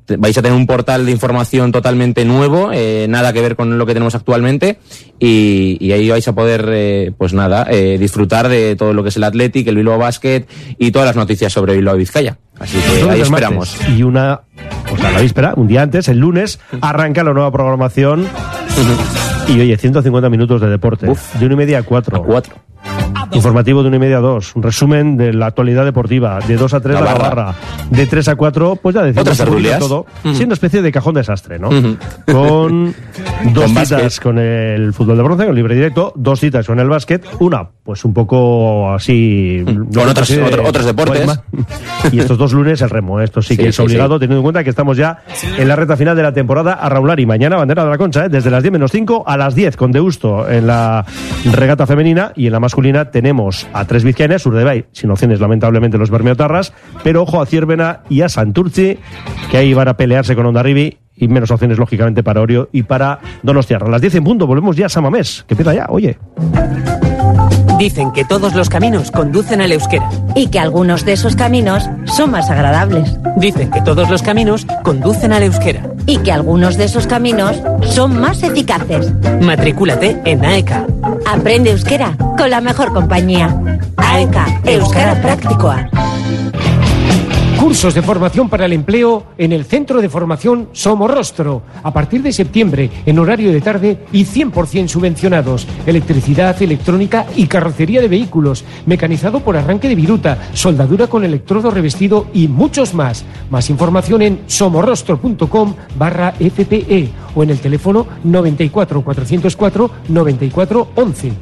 vais a tener un portal de información totalmente nuevo, nada que ver con lo que tenemos actualmente, y ahí vais a poder, disfrutar de todo lo que es el Athletic, el Bilbao Basket y todas las noticias sobre Bilbao y Vizcaya. Así que ahí esperamos. Y la víspera, un día antes, el lunes, arranca la nueva programación. Y oye, 150 minutos de deporte. De 1:30 a 4. Informativo de 1:30 a 2. Un resumen de la actualidad deportiva. De 2 a 3 la barra. De 3 a 4, pues ya decimos todo. Sí, una especie de cajón desastre, ¿no? Con dos citas con el fútbol de bronce, con libre directo. 2 citas con el básquet. Una, pues un poco así. Con otros deportes. Y estos 2 lunes el remo. Esto sí que es obligado, teniendo en cuenta que estamos ya en la recta final de la temporada a Raulari. Mañana, bandera de la Concha, desde las 10:05 a las 10 con Deusto en la regata femenina, y en la masculina tenemos a 3 vizcaínas, Urdaibai, sin opciones lamentablemente los bermeotarras, pero ojo a Ciervena y a Santurtzi, que ahí van a pelearse con Hondarribi, y menos opciones lógicamente para Orio y para Donostiarra. A las 10 en punto volvemos ya a San Mamés, que empieza ya, oye. Dicen que todos los caminos conducen al euskera. Y que algunos de esos caminos son más agradables. Dicen que todos los caminos conducen al euskera. Y que algunos de esos caminos son más eficaces. Matricúlate en AECA. Aprende euskera con la mejor compañía. AECA, Euskara Praktikoa. Cursos de formación para el empleo en el Centro de Formación Somorrostro. A partir de septiembre, en horario de tarde y 100% subvencionados. Electricidad, electrónica y carrocería de vehículos. Mecanizado por arranque de viruta, soldadura con electrodo revestido y muchos más. Más información en somorrostro.com/FPE o en el teléfono 94 404 94 11.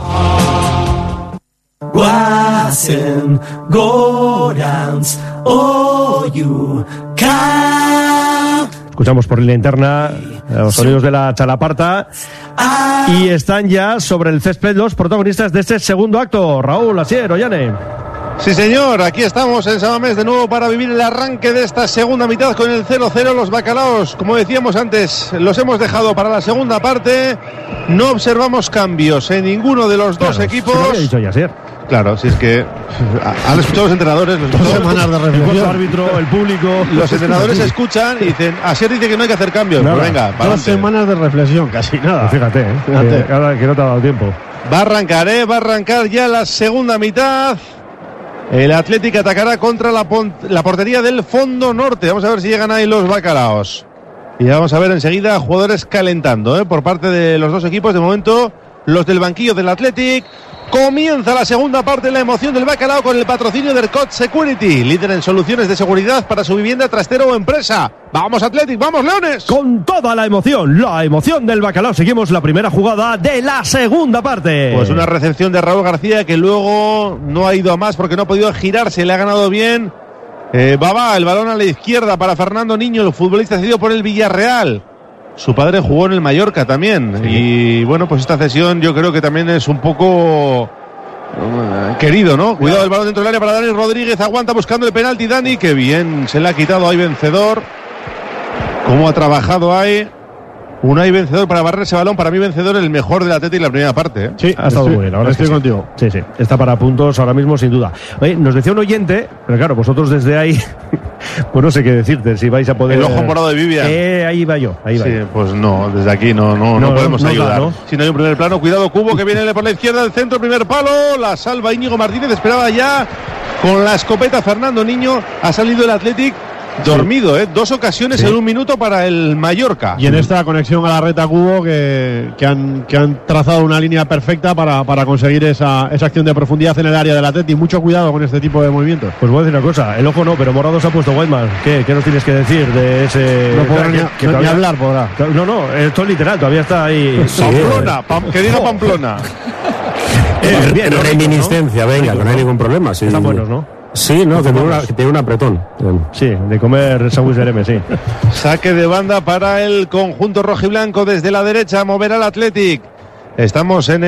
Guasen, Gorans, Escuchamos por línea interna los sonidos de la chalaparta y están ya sobre el césped los protagonistas de este segundo acto. Raúl, Asier, Ollane. Sí, señor, aquí estamos en San Mamés de nuevo para vivir el arranque de esta segunda mitad con el 0-0. Los bacalaos, como decíamos antes, los hemos dejado para la segunda parte. No observamos cambios en ninguno de los dos equipos. Se lo había dicho ya, Asier. Claro, si es que han escuchado los entrenadores, los 2 semanas de reflexión. El árbitro, el público. Los entrenadores escuchan y dicen, Asier dice que no hay que hacer cambios. Nada, pues venga, 2 semanas de reflexión, casi nada. Pues fíjate, que no te ha dado tiempo. Va a arrancar ya la segunda mitad. El Athletic atacará contra la portería del Fondo Norte. Vamos a ver si llegan ahí los bacalaos. Y vamos a ver enseguida jugadores calentando, por parte de los dos equipos. De momento, los del banquillo del Athletic. Comienza la segunda parte, la emoción del bacalao con el patrocinio de ERCOT Security, líder en soluciones de seguridad para su vivienda, trastero o empresa. ¡Vamos Athletic, vamos Leones! Con toda la emoción del bacalao. Seguimos la primera jugada de la segunda parte. Pues una recepción de Raúl García que luego no ha ido a más porque no ha podido girarse, le ha ganado bien. Baba, el balón a la izquierda para Fernando Niño, el futbolista cedido por el Villarreal. Su padre jugó en el Mallorca también. Sí. Y bueno, pues esta cesión yo creo que también es un poco querido, ¿no? Cuidado el balón dentro del área para Dani Rodríguez. Aguanta buscando el penalti Dani. Que bien se le ha quitado ahí Vencedor. Cómo ha trabajado ahí. Unai Vencedor para barrer ese balón. Para mí Vencedor el mejor del Athletic en la primera parte. Sí, ha estado muy bien. Ahora estoy contigo. Sí, está para puntos ahora mismo sin duda. Oye, nos decía un oyente, pero claro, vosotros desde ahí, pues no sé qué decirte, si vais a poder... El ojo morado de Vivian. Ahí va yo. Sí, pues no, desde aquí no podemos ayudar. Si no hay un primer plano, cuidado Cubo que viene por la izquierda del centro, primer palo, la salva Íñigo Martínez, esperaba ya con la escopeta Fernando Niño, ha salido el Athletic. Dormido, 2 ocasiones en 1 minuto para el Mallorca. Y en esta conexión a la reta Cubo que han trazado una línea perfecta para conseguir esa acción de profundidad en el área del Atleti. Mucho cuidado con este tipo de movimientos. Pues voy a decir una cosa, el ojo no, pero morado se ha puesto Weidman. ¿Qué nos tienes que decir de ese...? No podrá ni hablar, podrá. No, esto es literal, todavía está ahí... Pamplona, que diga Pamplona. Bien, reminiscencia, venga, no hay ningún problema. Sí. Están buenos, ¿no? Sí, no, que tiene un apretón. Sí, de comer sándwich de M, sí. Saque de banda para el conjunto rojiblanco desde la derecha, moverá al Athletic. Estamos en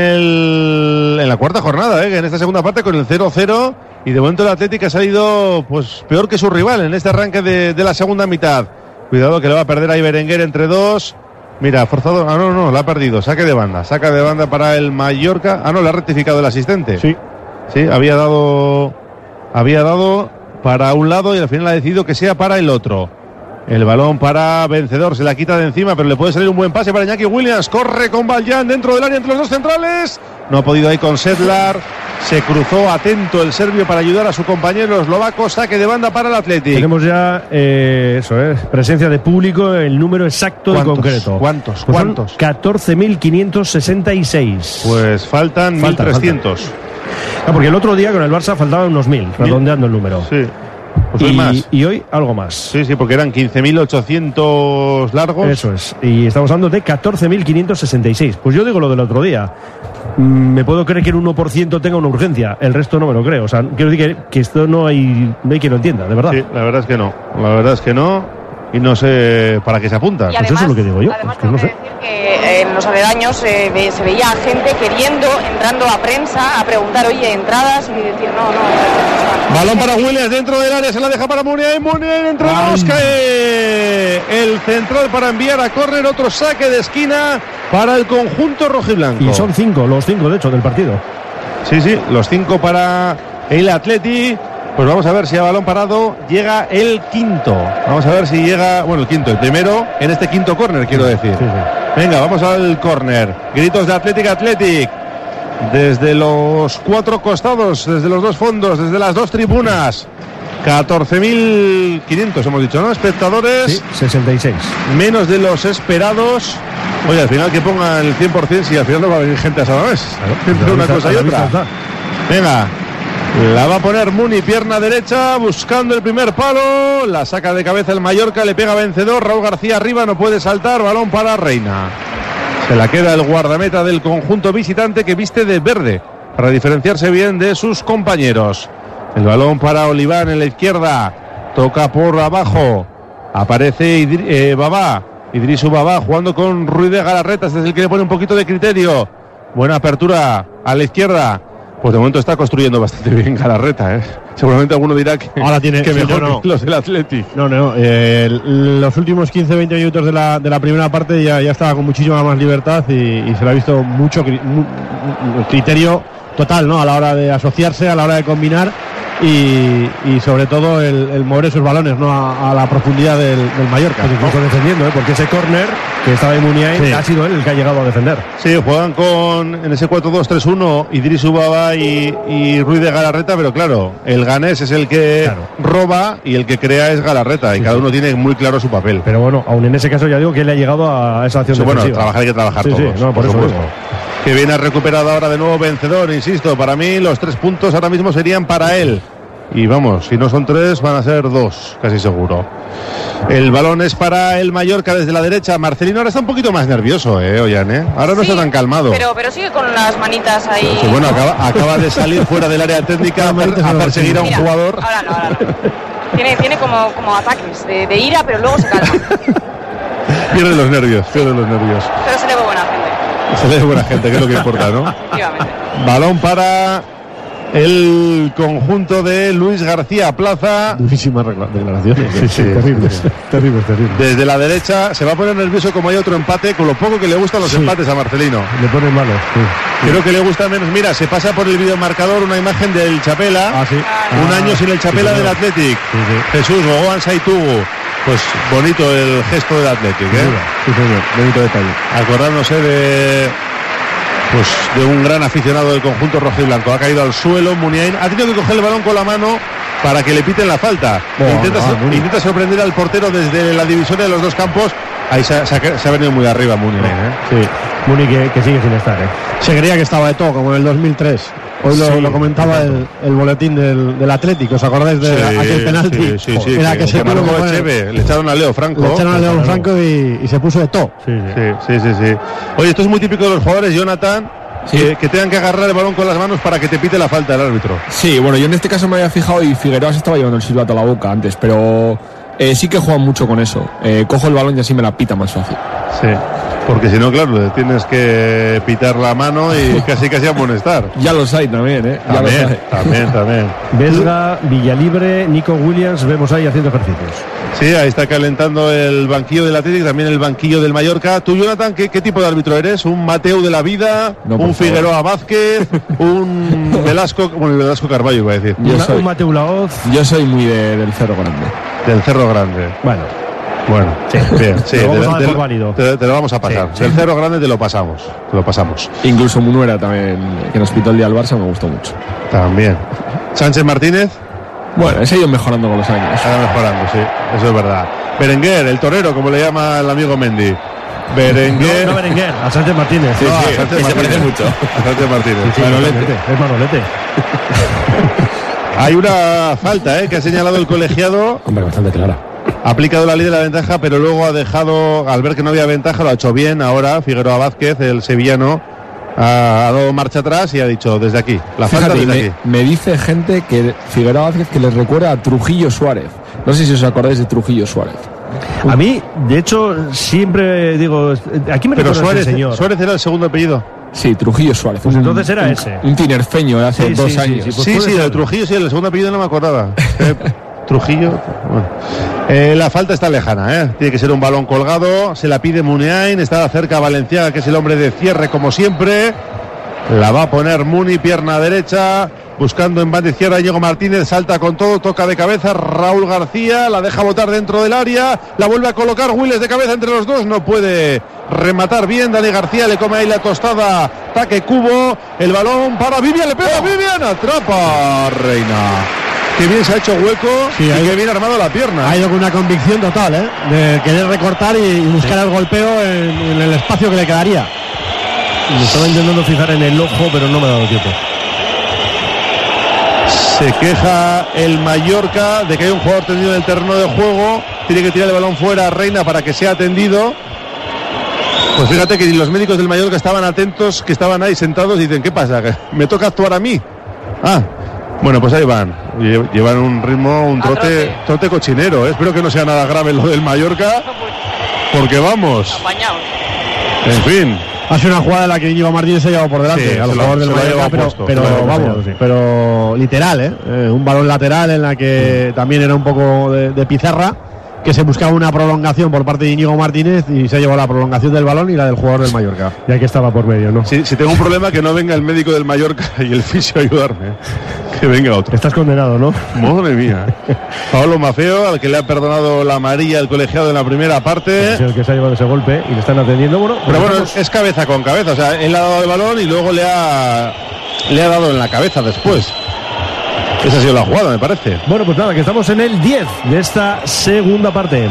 la cuarta jornada, en esta segunda parte con el 0-0 y de momento el Athletic ha salido pues peor que su rival en este arranque de la segunda mitad. Cuidado que le va a perder ahí Berenguer entre dos. Mira, forzado, no, la ha perdido. Saque de banda para el Mallorca. No, le ha rectificado el asistente. Sí, había dado para un lado y al final ha decidido que sea para el otro. El balón para Vencedor, se la quita de encima, pero le puede salir un buen pase para Iñaki Williams. Corre con Valjan dentro del área entre los dos centrales. No ha podido ahí con Sedlar. Se cruzó atento el serbio para ayudar a su compañero eslovaco. Saque de banda para el Athletic. Tenemos ya presencia de público, el número exacto y concreto. ¿Cuántos? 14.566. Pues faltan 1.300. Porque el otro día con el Barça faltaban unos 1.000, redondeando el número. Sí. Pues y hoy algo más. Sí, porque eran 15.800 largos. Eso es. Y estamos hablando de 14.566. Pues yo digo lo del otro día. Me puedo creer que el 1% tenga una urgencia. El resto no me lo creo. O sea, quiero decir que esto no hay quien lo entienda, de verdad. Sí, la verdad es que no. La verdad es que no. Y no sé para qué se apunta. Además, pues eso es lo que digo yo. Además, que no sé. decir que en los aledaños se veía gente entrando a prensa a preguntar, oye, entradas, y decir, no. Balón para Williams dentro del área, se la deja para Muniain. Muniain entra en cae el central para enviar a córner. Otro saque de esquina para el conjunto rojiblanco. Y son los 5 de hecho del partido. Sí, los 5 para el Atleti. Pues vamos a ver si a balón parado llega el quinto. Vamos a ver si llega, el quinto, el primero en este quinto córner, quiero decir. Sí. Venga, vamos al córner. Gritos de Athletic. Desde los 4 costados, desde los 2 fondos, desde las 2 tribunas. 14.500 hemos dicho, ¿no? Espectadores. Sí, 66. Menos de los esperados. Oye, al final que pongan el 100%, si al final no va a venir gente a Samamés. Entre una cosa y otra. Venga. La va a poner Muni, pierna derecha, buscando el primer palo. La saca de cabeza el Mallorca, le pega Vencedor. Raúl García arriba, no puede saltar. Balón para Reina. Se la queda el guardameta del conjunto visitante, que viste de verde para diferenciarse bien de sus compañeros. El balón para Oliván en la izquierda. Toca por abajo. Aparece Babá. Idrisu Babá jugando con Ruiz de Galarreta. Este es el que le pone un poquito de criterio. Buena apertura a la izquierda. Pues de momento está construyendo bastante bien Galarreta, ¿eh? Seguramente alguno dirá que, ahora tiene, que mejor que los del Athletic. Los últimos 15-20 minutos de la primera parte ya estaba con muchísima más libertad y se le ha visto mucho criterio total, ¿no? A la hora de asociarse, a la hora de combinar y sobre todo el mover esos balones, ¿no? A la profundidad del Mallorca. Pues incluso defendiendo, porque ese córner que estaba en Muniain ha sido él el que ha llegado a defender. Sí, juegan en ese 4-2-3-1 Idrisu Babá y Ruiz de Galarreta, pero claro, el ganés es el que roba y el que crea es Galarreta, y cada uno tiene muy claro su papel. Pero bueno, aún en ese caso ya digo que él ha llegado a esa acción defensiva. Bueno, trabajar hay que trabajar todos. Sí, por eso mismo. Que viene a recuperar ahora de nuevo Vencedor, insisto, para mí los 3 puntos ahora mismo serían para él. Y vamos, si no son 3, van a ser 2, casi seguro. El balón es para el Mallorca desde la derecha. Marcelino ahora está un poquito más nervioso, Ollán, Ahora no está tan calmado. Pero sigue con las manitas ahí. Sí, bueno, acaba de salir fuera del área técnica a perseguir a un jugador. Ahora no. Tiene como ataques de ira, pero luego se calma. Pierde los nervios. Pero se le ve buena gente. Se le ve buena gente, que es lo que importa, ¿no? Efectivamente. Balón para el conjunto de Luis García Plaza. Durísimas declaraciones. Sí, terrible. Desde la derecha se va a poner nervioso, como hay otro empate, con lo poco que le gustan los empates a Marcelino. Le pone malo. Creo que le gusta menos. Mira, se pasa por el videomarcador una imagen del Chapela. Un año sin el Chapela del Athletic. Jesús Gogoan Saitugu. Pues bonito el gesto del Athletic, Sí, señor. Bonito detalle. Acordándose de un gran aficionado del conjunto rojo y blanco. Ha caído al suelo Muniain, ha tenido que coger el balón con la mano para que le piten la falta. Intenta sorprender al portero desde la divisoria de los dos campos. Ahí se ha venido muy arriba Muniain, Sí, Muni que sigue sin estar, Se creía que estaba de todo, como en el 2003. Hoy lo comentaba el boletín del Atlético. ¿Os acordáis de aquel penalti? Sí. Era que se marcó Echeve. Le echaron a Leo Franco. Y se puso de todo. Sí. Oye, esto es muy típico de los jugadores, Jonathan. Que tengan que agarrar el balón con las manos para que te pite la falta el árbitro. Sí, bueno, yo en este caso me había fijado y Figueroa se estaba llevando el silbato a la boca antes, pero sí que juegan mucho con eso. Cojo el balón y así me la pita más fácil. Sí, porque si no, claro, tienes que pitar la mano y casi amonestar. Ya los hay también, También. Vesga, Villalibre, Nico Williams, vemos ahí haciendo ejercicios. Sí, ahí está calentando el banquillo del Atlético, también el banquillo del Mallorca. Tú, Jonathan, ¿qué tipo de árbitro eres? ¿Un Mateu de la vida? ¿Un Figueroa Vázquez? ¿Un Velasco? Bueno, Velasco Carballo iba a decir. Un Mateu Laoz. Yo soy muy del Cerro Grande. Del Cerro Grande. Bueno. Bueno, sí, bien, sí, lo vamos a dar por válido. Te lo vamos a pasar. Sí. El Cerro Grande te lo pasamos. Incluso Munuera también, que nos pitó el día al Barça, me gustó mucho. También. Sánchez Martínez. Bueno, ese ha ido mejorando con los años. Está mejorando, sí, eso es verdad. Berenguer, el torero, como le llama el amigo Mendy. Berenguer. No Berenguer, a Sánchez Martínez. Sí, No, sí, se parece mucho. A Sánchez Martínez. Sí, Manolete. Es Manolete. Hay una falta, que ha señalado el colegiado. Hombre, bastante clara. Ha aplicado la ley de la ventaja, pero luego ha dejado, al ver que no había ventaja, lo ha hecho bien. Ahora Figueroa Vázquez, el sevillano, ha dado marcha atrás y ha dicho desde aquí. La falta Fíjate, desde aquí. me dice gente que Figueroa Vázquez que les recuerda a Trujillo Suárez. No sé si os acordáis de Trujillo Suárez. A mí, de hecho, siempre digo, aquí me Pero recuerda ese señor. Suárez era el segundo apellido. Sí, Trujillo Suárez. Pues entonces era ese. Un tinerfeño de hace 2 años. pues Sí, puede el ser. Trujillo, sí, el segundo apellido no me acordaba. Trujillo. Bueno. La falta está lejana, tiene que ser un balón colgado. Se la pide Muniain, está cerca Valenciaga, que es el hombre de cierre como siempre. La va a poner Muni, pierna derecha, buscando en banda izquierda Diego Martínez, salta con todo, toca de cabeza Raúl García, la deja botar dentro del área, la vuelve a colocar Willes de cabeza entre los dos, no puede rematar bien, Dani García le come ahí la tostada, taque Cubo, el balón para Vivian, le pega Vivian, atrapa Reina. Qué bien se ha hecho hueco y qué bien armado la pierna. Ha ido con una convicción total, de querer recortar y buscar el golpeo en el espacio que le quedaría. Me estaba intentando fijar en el ojo, pero no me ha dado tiempo. Se queja el Mallorca de que hay un jugador tendido en el terreno de juego. Tiene que tirar el balón fuera a Reina para que sea atendido. Pues fíjate que los médicos del Mallorca estaban atentos, que estaban ahí sentados y dicen, ¿qué pasa? ¿Que me toca actuar a mí? Bueno, pues ahí van. Llevan un ritmo, un trote cochinero. Espero que no sea nada grave lo del Mallorca, porque vamos. En fin. Ha sido una jugada en la que Íñigo Martínez se ha llevado por delante al jugador del Mallorca, pero literal, un balón lateral en la que también era un poco de pizarra, que se buscaba una prolongación por parte de Íñigo Martínez y se ha llevado la prolongación del balón y la del jugador del Mallorca. Ya que estaba por medio, ¿no? Si tengo un problema, que no venga el médico del Mallorca y el fisio a ayudarme. Que venga otro. Estás condenado, ¿no? Madre mía. Pablo Mafeo, al que le ha perdonado la amarilla el colegiado en la primera parte. Es el que se ha llevado ese golpe y le están atendiendo. Pero bueno, es cabeza con cabeza. O sea, él ha dado el balón y luego le ha dado en la cabeza después. Esa ha sido la jugada, me parece. Bueno, pues nada, que estamos en el 10 de esta segunda parte.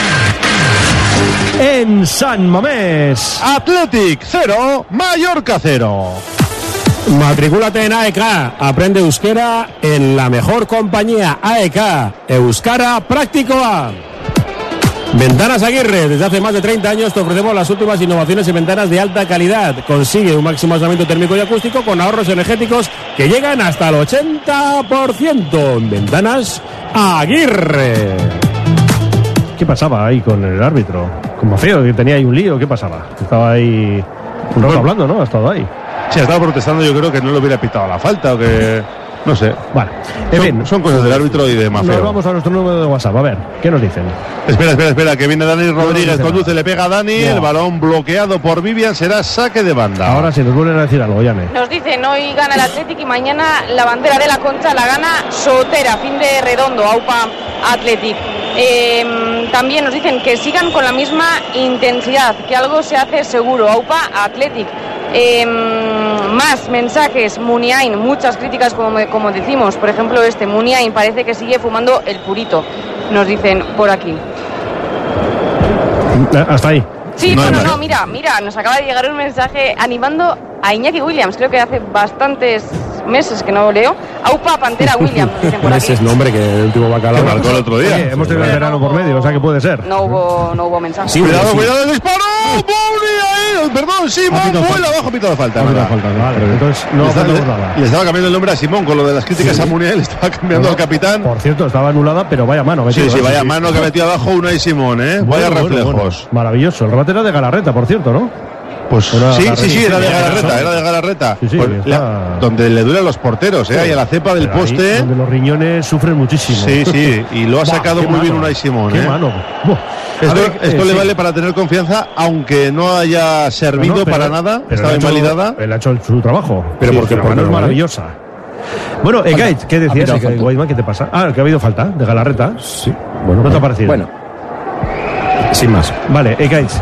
En San Mamés. Athletic 0, Mallorca 0. Matricúlate en AEK, aprende euskera en la mejor compañía. AEK, Euskara Praktikoa. Ventanas Aguirre, desde hace más de 30 años te ofrecemos las últimas innovaciones en ventanas de alta calidad. Consigue un máximo aislamiento térmico y acústico con ahorros energéticos que llegan hasta el 80%. Ventanas Aguirre. ¿Qué pasaba ahí con el árbitro? Con Mafeo, que tenía ahí un lío, ¿qué pasaba? Estaba ahí un rato hablando, ¿no? Ha estado ahí. Sí, ha estado protestando, yo creo que no le hubiera pitado la falta o que... No sé. Vale. En fin, son cosas del árbitro y de Mafeo. Nos vamos a nuestro número de WhatsApp. A ver, ¿qué nos dicen? Espera, que viene Dani Rodríguez, conduce, le pega a Dani, el balón bloqueado por Vivian, será saque de banda. Ahora sí, nos vuelven a decir algo, Yane. Nos dicen, hoy gana el Athletic y mañana la bandera de la Concha la gana Sotera, fin de redondo, AUPA Athletic. También nos dicen que sigan con la misma intensidad, que algo se hace seguro, AUPA Athletic. Más mensajes, Muniain, muchas críticas como decimos, por ejemplo Muniain parece que sigue fumando el purito, nos dicen por aquí. Hasta ahí. Sí, no, mira, nos acaba de llegar un mensaje animando a Iñaki Williams, creo que hace bastantes meses que no leo. AUPA Pantera Williams, dicen por aquí. Ese es nombre que el último bacalao marcó el otro día. Oye, hemos tenido el verano por medio, o sea que puede ser. No hubo mensaje. Sí, cuidado el disparo. Perdón, Simón, vuela abajo, pito de falta. Vale, entonces no hacemos nada. Le estaba cambiando el nombre a Simón con lo de las críticas a Muniain, le estaba cambiando al capitán. Por cierto, estaba anulada, pero vaya mano. Sí, vaya mano que ha metido abajo Unai Simón, vaya reflejos. Bueno. Maravilloso, el remate era de Galarreta, por cierto, ¿no? Pues sí, era de Galarreta. Sí, donde le duelen los porteros, ahí a la cepa del poste. Ahí, donde los riñones sufren muchísimo. Sí, y lo ha sacado muy bien Unai Simón. Qué mano. Esto le vale para tener confianza, aunque no haya servido para nada, estaba invalidada. Él ha hecho su trabajo. Pero porque la mano es maravillosa. Bueno, Gates, ¿qué decías? ¿Qué te pasa? Que ha habido falta de Galarreta. Sí. Bueno, ¿no te ha parecido? Bueno. Sin más. Vale, Ekaich.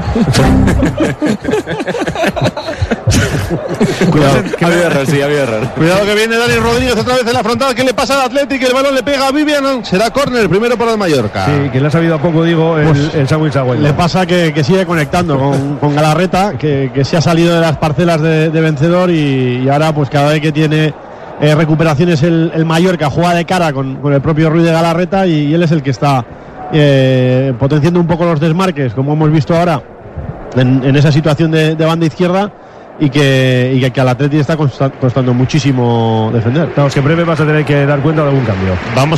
Cuidado, ha habido error. Cuidado que viene Dani Rodríguez otra vez en la frontal. ¿Qué le pasa al Athletic? El balón le pega a Vivian. Será córner, primero para el Mallorca. Sí, que le ha sabido a poco, digo, el Samuel Sagüen. Le pasa que sigue conectando con Galarreta, que se ha salido de las parcelas de Vencedor y ahora pues cada vez que tiene recuperaciones el Mallorca juega de cara con el propio Ruiz de Galarreta y él es el que está potenciando un poco los desmarques, como hemos visto ahora en esa situación de banda izquierda y que al Atleti está costando muchísimo defender. Vamos, que en breve vas a tener que dar cuenta de algún cambio.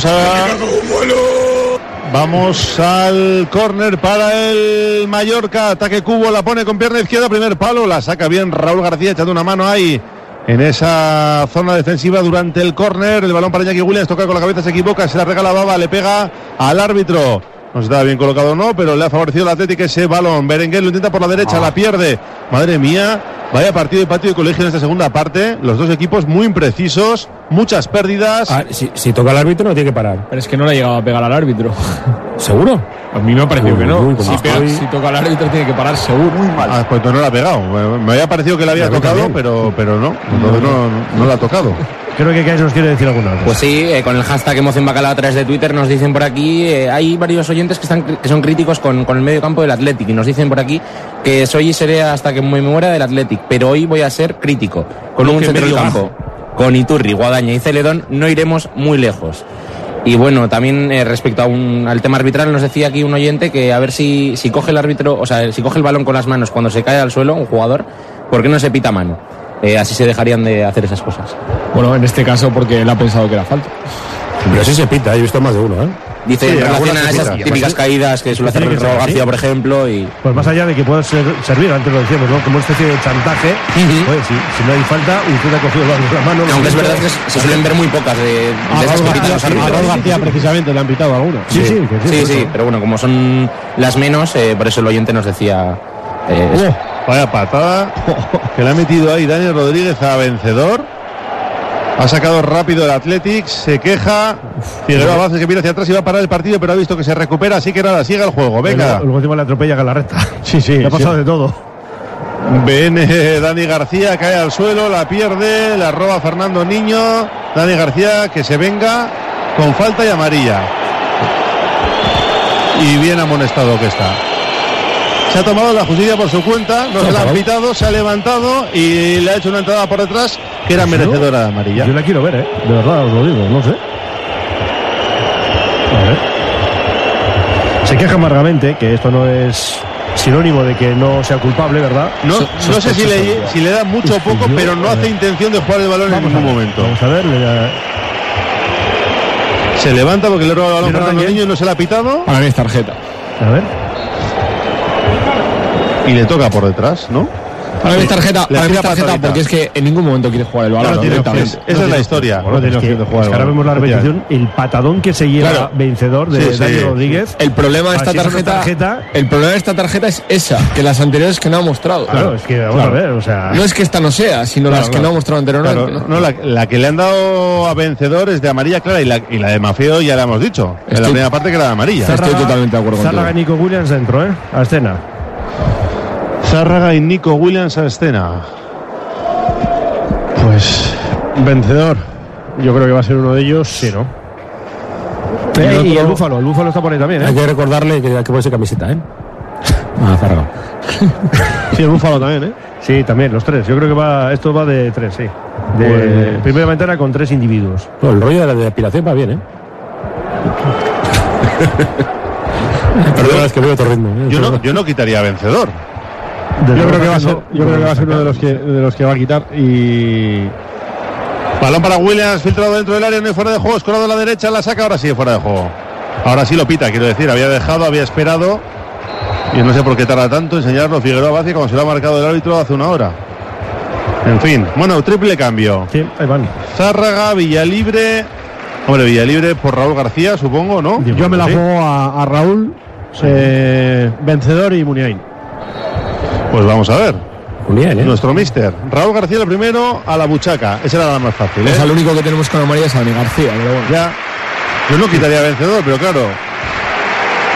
Vamos al córner para el Mallorca. Ataque Cubo, la pone con pierna izquierda, primer palo, la saca bien Raúl García echando una mano ahí en esa zona defensiva durante el córner. El balón para Iñaki Williams, toca con la cabeza, se equivoca, se la regala Baba, le pega al árbitro. No está bien colocado o no, pero le ha favorecido el Atlético ese balón. Berenguer lo intenta por la derecha, la pierde. Madre mía, vaya partido de patio de colegio en esta segunda parte. Los dos equipos muy imprecisos, muchas pérdidas. Si toca al árbitro no tiene que parar. Pero es que no le ha llegado a pegar al árbitro. ¿Seguro? A mí me ha parecido que no. Si toca al árbitro tiene que parar seguro. Muy mal. Pues no le ha pegado. Me había parecido que le había tocado, pero no. Entonces no le ha tocado. Creo que Kais nos quiere decir alguna cosa. Pues sí, con el hashtag Emoción Bacalao a través de Twitter nos dicen por aquí, hay varios oyentes que son críticos con el medio campo del Athletic y nos dicen por aquí que soy y seré hasta que me muera del Athletic, pero hoy voy a ser crítico. Con un centro del campo, con Iturri, Guadaña y Celedón no iremos muy lejos. Y bueno, también respecto al tema arbitral nos decía aquí un oyente que a ver si coge el árbitro, o sea, si coge el balón con las manos cuando se cae al suelo un jugador, ¿por qué no se pita mano? Así se dejarían de hacer esas cosas. Bueno, en este caso porque él ha pensado que era falta. Pero sí se pita, he visto más de uno, Dice en relación a esas típicas caídas que suele hacer Raúl García, por ejemplo. Pues más allá de que pueda servir, antes lo decíamos, ¿no? Como una especie de chantaje, pues si no hay falta, usted ha cogido la mano. Aunque es verdad que se suelen ver muy pocas de esas que pitan los árbitros. A Raúl García precisamente le han pitado alguna. Sí, pero bueno, como son las menos, por eso el oyente nos decía... Vaya patada que le ha metido ahí Dani Rodríguez a Vencedor. Ha sacado rápido el Athletic, se queja. Figueroa Vázquez que viene hacia atrás y va a parar el partido, pero ha visto que se recupera, así que nada, sigue el juego. Venga. El último le atropella a Galarreta. Sí, le ha pasado de todo. Viene Dani García, cae al suelo, la pierde, la roba Fernando Niño. Dani García que se venga con falta y amarilla. Y bien amonestado que está. Se ha tomado la justicia por su cuenta, no se la han pitado, se ha levantado y le ha hecho una entrada por detrás que era merecedora de amarilla. Yo la quiero ver, de verdad os lo digo, no sé. A ver. Se queja amargamente, que esto no es sinónimo de que no sea culpable, ¿verdad? No sé si le da mucho o poco, pero no hace intención de jugar el balón en ningún momento. Vamos a ver, se levanta porque le roba el balón a Fernando Niño y no se la ha pitado. Para mí es tarjeta. A ver. Y le toca por detrás, ¿no? Para mí es tarjeta, porque es que en ningún momento quiere jugar el balón. Esa es la historia. Ahora vemos la repetición, el patadón que se lleva Vencedor de Dani Rodríguez. El problema de esta tarjeta es esa, que las anteriores que no ha mostrado. Claro, es que vamos a ver, o sea... No es que esta no sea, sino las que no ha mostrado anteriormente. Claro, no, la que le han dado a Vencedor es de amarilla clara y la de Mafeo ya la hemos dicho. En la primera parte que era de amarilla. Estoy totalmente de acuerdo contigo. Zárraga y Nico Williams dentro, a escena. Zárraga y Nico Williams a escena. Pues Vencedor, yo creo que va a ser uno de ellos. Sí, ¿no? Y el Búfalo está por ahí también, Hay que recordarle que puede ser camiseta, Zárraga. Sí, el Búfalo también, Sí, también, los tres. Yo creo que esto va de tres, sí. Primera ventana con tres individuos. No, el rollo de la depilación va bien, Perdona, es que veo otro ritmo. Yo no quitaría a Vencedor. Yo creo que va a ser uno de los que va a quitar y balón para Williams, filtrado dentro del área, no hay fuera de juego, escorado a la derecha, la saca, ahora sí fuera de juego. Ahora sí lo pita, quiero decir, había esperado y no sé por qué tarda tanto en enseñarlo Figueroa Vázquez como se lo ha marcado el árbitro hace una hora. En fin, bueno, triple cambio. Sí, ahí van. Zárraga, Villalibre por Raúl García, supongo, ¿no? Yo me la juego a Raúl, Vencedor y Muniain. Pues vamos a ver. Bien, Nuestro mister. Raúl García lo primero a la buchaca. Esa era la más fácil. O sea, lo único que tenemos con amarilla es a Dani García. Pero bueno. Ya. Yo no quitaría Vencedor, pero claro.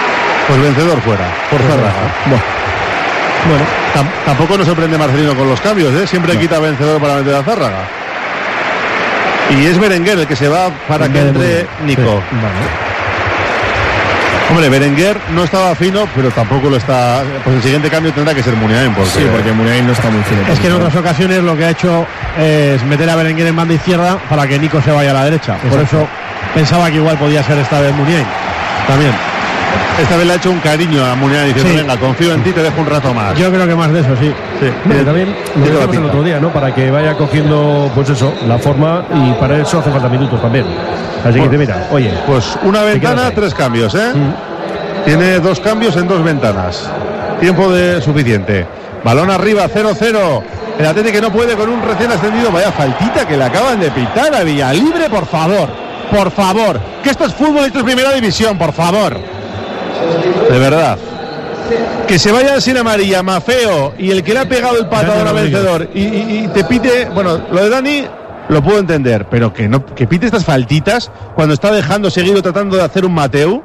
Pues vencedor fuera, por Zárraga. Bueno, tampoco nos sorprende Marcelino con los cambios, ¿eh? Siempre quita vencedor para meter a Zárraga. Y es Berenguer el que se va para que entre Nico. Sí. Vale. Hombre, Berenguer no estaba fino, pero tampoco lo está. Pues el siguiente cambio tendrá que ser Muniain. Porque Muniain no está muy fino. Es que en otras ocasiones lo que ha hecho es meter a Berenguer en banda izquierda para que Nico se vaya a la derecha. Exacto. Por eso pensaba que igual podía ser esta vez Muniain. También. Esta vez le ha hecho un cariño a Muniain diciendo, venga, confío en ti, te dejo un rato más. Yo creo que más de eso, sí. Mira, también lo decíamos el otro día, ¿no? Para que vaya cogiendo, pues eso, la forma, y para eso hace falta minutos también. Así que mira, oye. Pues una ventana, 3 cambios, ¿eh? Tiene 2 cambios en 2 ventanas. Tiempo suficiente. Balón arriba, 0-0. El Atlético que no puede con un recién ascendido. Vaya faltita que le acaban de pitar a Villalibre, por favor. Por favor. Que esto es fútbol y esto es primera división, por favor. De verdad. Que se vayan sin amarilla Mafeo y el que le ha pegado el patadón a vencedor y te pite. Bueno, lo de Dani lo puedo entender, pero que pite estas faltitas cuando está dejando seguido tratando de hacer un Mateu.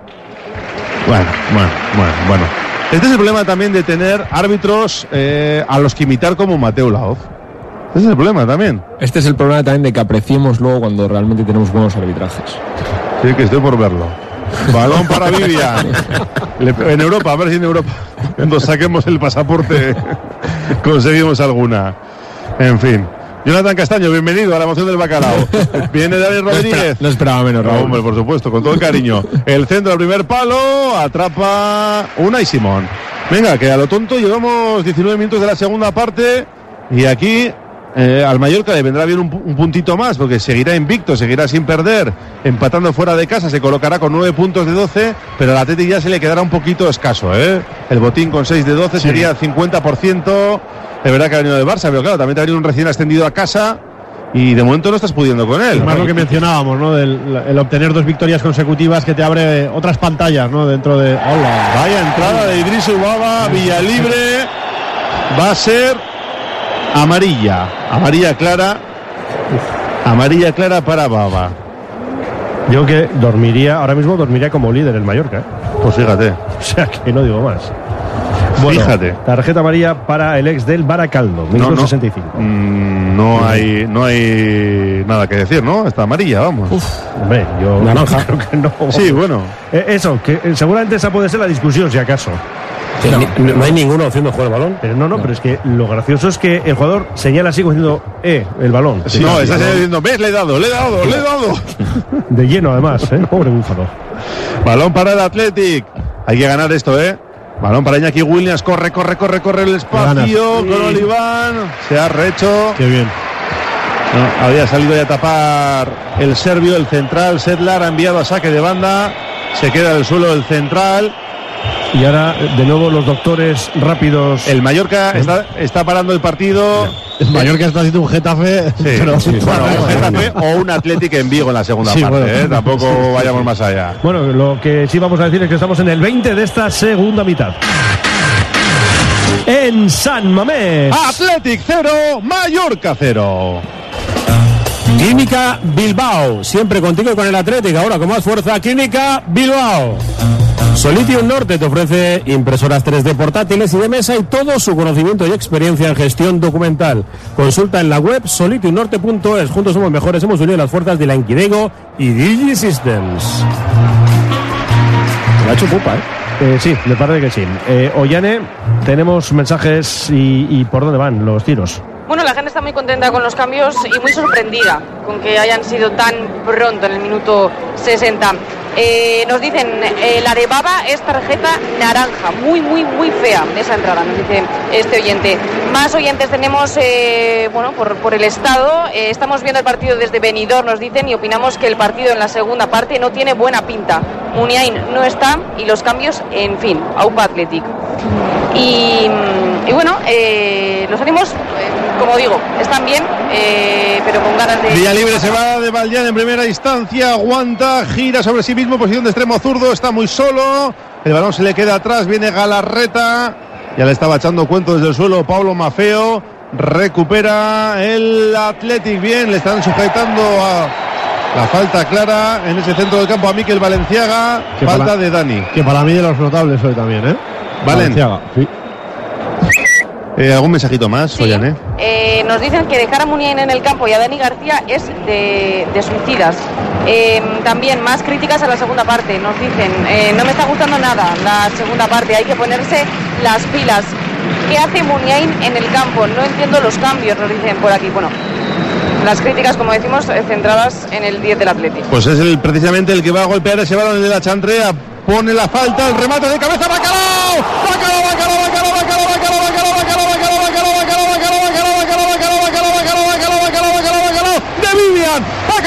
Bueno. Este es el problema también de tener árbitros a los que imitar como Mateu Laoz. Este es el problema también. Este es el problema también de que apreciemos luego cuando realmente tenemos buenos arbitrajes. Sí, que estoy por verlo. Balón para Vivian. En Europa, a ver si en Europa, cuando saquemos el pasaporte, conseguimos alguna. En fin. Jonathan Castaño, bienvenido a la emoción del bacalao. Viene David Rodríguez. No esperaba menos, Raúl. Hombre, por supuesto, con todo el cariño. El centro del primer palo, atrapa Unai Simón. Venga, que a lo tonto llevamos 19 minutos de la segunda parte y aquí al Mallorca le vendrá bien un puntito más porque seguirá invicto, seguirá sin perder, empatando fuera de casa, se colocará con 9 puntos de 12, pero al Atleti ya se le quedará un poquito escaso, ¿eh? El botín con 6 de 12 sería 50%. Es verdad que ha venido del Barça, pero claro, también te ha venido un recién ascendido a casa y de momento no estás pudiendo con él. Más lo que mencionábamos, ¿no? El obtener 2 victorias consecutivas que te abre otras pantallas, ¿no? Dentro de... ¡Hola! Vaya entrada de Idris Ubaba, Villalibre. Va a ser amarilla clara. Amarilla clara para Baba. Yo que ahora mismo dormiría como líder el Mallorca, ¿eh? Pues fíjate. O sea que no digo más. Bueno, fíjate. Tarjeta amarilla para el ex del Baracaldo, minuto 65. No hay nada que decir, ¿no? Está amarilla, vamos. Hombre, yo naranja. Creo que no. Sí, bueno. Eso, que seguramente esa puede ser la discusión, si acaso. No hay ninguna opción de jugar el balón. Pero es que lo gracioso es que el jugador señala así como diciendo, el balón. Sí, no, está diciendo, ¿ves? Le he dado. De lleno, además, pobre búfalo. Balón para el Athletic. Hay que ganar esto, Balón para Iñaki Williams, corre el espacio con Oliván, se ha rehecho. Qué bien. No, había salido ya a tapar el serbio, el central, Sedlar ha enviado a saque de banda, se queda en el suelo el central. Y ahora de nuevo los doctores rápidos. El Mallorca está parando el partido. El Mallorca está haciendo un Getafe. Un Getafe o un Athletic en Vigo en la segunda parte. Bueno, tampoco vayamos más allá. Bueno, lo que sí vamos a decir es que estamos en el 20 de esta segunda mitad. En San Mamés. Athletic 0, Mallorca 0. Clínica Bilbao, siempre contigo con el Atlético. Ahora con más fuerza, Clínica Bilbao. Solitium Norte te ofrece impresoras 3D portátiles y de mesa y todo su conocimiento y experiencia en gestión documental. Consulta en la web solitiumnorte.es. Juntos somos mejores, hemos unido las fuerzas de la Inquidego y DigiSystems. Me ha hecho pupa, sí, me parece que sí. Ollane, tenemos mensajes y por dónde van los tiros. Bueno, la gente está muy contenta con los cambios y muy sorprendida con que hayan sido tan pronto en el minuto 60. Nos dicen, la de Baba es tarjeta naranja, muy fea esa entrada, nos dice este oyente. Más oyentes tenemos, por el estado. Estamos viendo el partido desde Benidorm, nos dicen, y opinamos que el partido en la segunda parte no tiene buena pinta. Muniain no está y los cambios, en fin, Aupa Athletic. Y bueno, los ánimos, como digo, están bien, pero con ganas de... Villalibre se va de Valdián en primera instancia, aguanta, gira sobre sí mismo, posición de extremo zurdo, está muy solo, el balón se le queda atrás, viene Galarreta, ya le estaba echando cuento desde el suelo Pablo Mafeo, recupera el Athletic bien, le están sujetando La falta clara en ese centro del campo a Mikel Valenciaga. Falta de Dani. Que para mí de los notables hoy también, ¿eh? Valenciaga. Sí. ¿Algún mensajito más, sí. Ollane? Nos dicen que dejar a Muniain en el campo y a Dani García es de suicidas. También más críticas a la segunda parte. Nos dicen, no me está gustando nada la segunda parte, hay que ponerse las pilas. ¿Qué hace Muniain en el campo? No entiendo los cambios, nos dicen por aquí. Bueno, las críticas, como decimos, centradas en el 10 del Athletic. Pues es precisamente el que va a golpear ese balón de la Chantrea. Pone la falta, el remate de cabeza, Bacalao. De Vivian.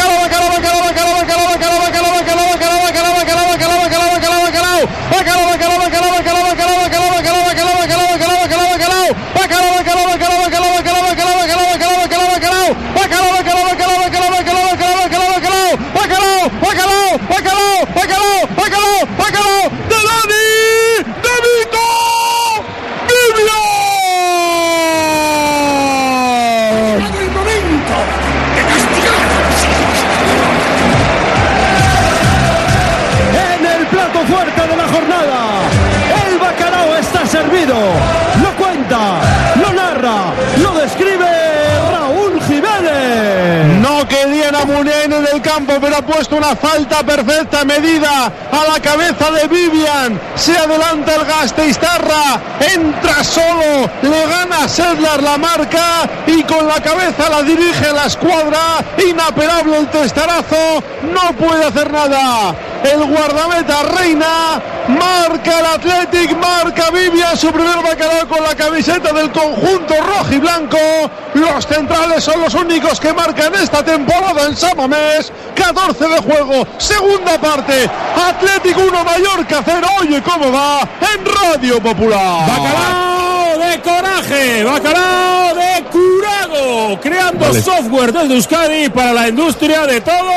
Servido, lo cuenta, lo narra, lo describe Raúl Jiménez. No querían a Muniain en el campo, pero ha puesto una falta perfecta, medida a la cabeza de Vivian. Se adelanta el Gasteiztarra, entra solo, le gana a Sedlar la marca y con la cabeza la dirige a la escuadra. Inapelable el testarazo, no puede hacer nada. El guardameta Reina, marca el Athletic, marca Vivian su primer Bacalao con la camiseta del conjunto rojo y blanco. Los centrales son los únicos que marcan esta temporada en San Mamés. 14 de juego, segunda parte. Athletic 1, Mallorca 0. Oye cómo va en Radio Popular. Bacalao de coraje, Bacalao de curado, creando software desde Euskadi para la industria de todo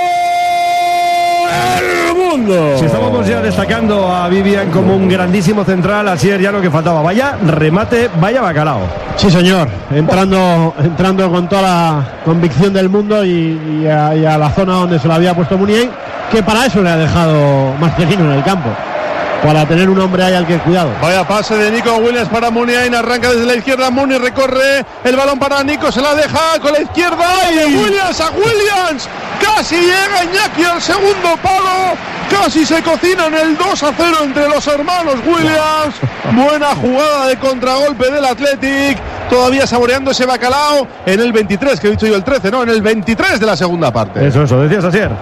el mundo. Si estábamos ya destacando a Vivian como un grandísimo central, así es ya lo que faltaba. Vaya remate, vaya Bacalao. Sí, señor, entrando con toda la convicción del mundo y a la zona donde se lo había puesto Muniain, que para eso le ha dejado Marcelino en el campo, para tener un hombre ahí al que cuidado. Vaya pase de Nico Williams para Muniain, arranca desde la izquierda, Muni recorre el balón para Nico, se la deja con la izquierda y de Williams a Williams, casi llega Iñaki al segundo palo, casi se cocina en el 2-0 entre los hermanos Williams. Buena jugada de contragolpe del Athletic, todavía saboreando ese Bacalao en el 23, que he dicho yo el 13, no, en el 23 de la segunda parte. Eso, decías Asier.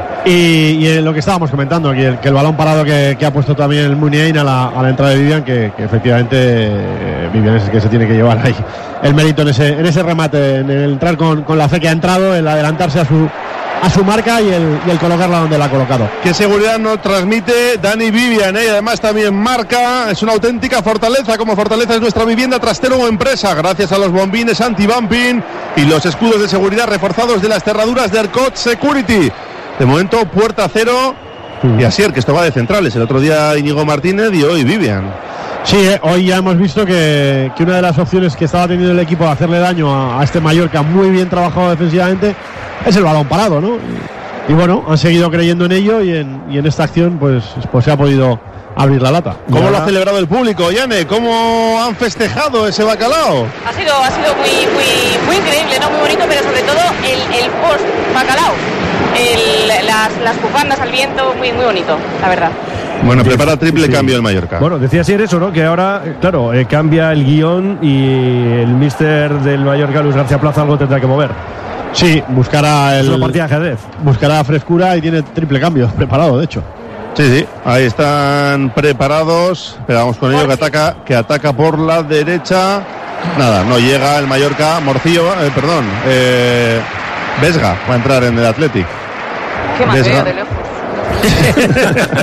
Y lo que estábamos comentando, que el balón parado que ha puesto también el Muniain a la entrada de Vivian, que efectivamente Vivian es el que se tiene que llevar ahí el mérito en ese remate, en el entrar con la fe que ha entrado, el adelantarse a su marca y el colocarla donde la ha colocado. Qué seguridad nos transmite Dani Vivian, y además también marca, es una auténtica fortaleza, como fortaleza es nuestra vivienda, trastero o empresa, gracias a los bombines anti-bumping y los escudos de seguridad reforzados de las cerraduras de ERCOT Security. De momento, puerta cero y Asier, que esto va de centrales. El otro día Íñigo Martínez y hoy Vivian. Sí, hoy ya hemos visto que una de las opciones que estaba teniendo el equipo de hacerle daño a este Mallorca, muy bien trabajado defensivamente, es el balón parado, ¿no? Y bueno, han seguido creyendo en ello y en esta acción pues se ha podido abrir la lata. ¿Cómo lo ha celebrado el público, Yane? ¿Cómo han festejado ese Bacalao? Ha sido muy increíble, ¿no? Muy bonito, pero sobre todo el post Bacalao. Las bufandas al viento, muy bonito, la verdad. Bueno, prepara triple cambio el Mallorca. Bueno, decía ayer eso, ¿no? Que ahora, claro, cambia el guión y el míster del Mallorca, Luis García Plaza, algo tendrá que mover. Sí, buscará una partida de ajedrez. Buscará frescura y tiene triple cambio preparado, de hecho. Sí, ahí están preparados. Esperamos con ello que ataca por la derecha. Nada, no llega el Mallorca. Morcillo, Vesga va a entrar en el Athletic. Qué mateo de lejos.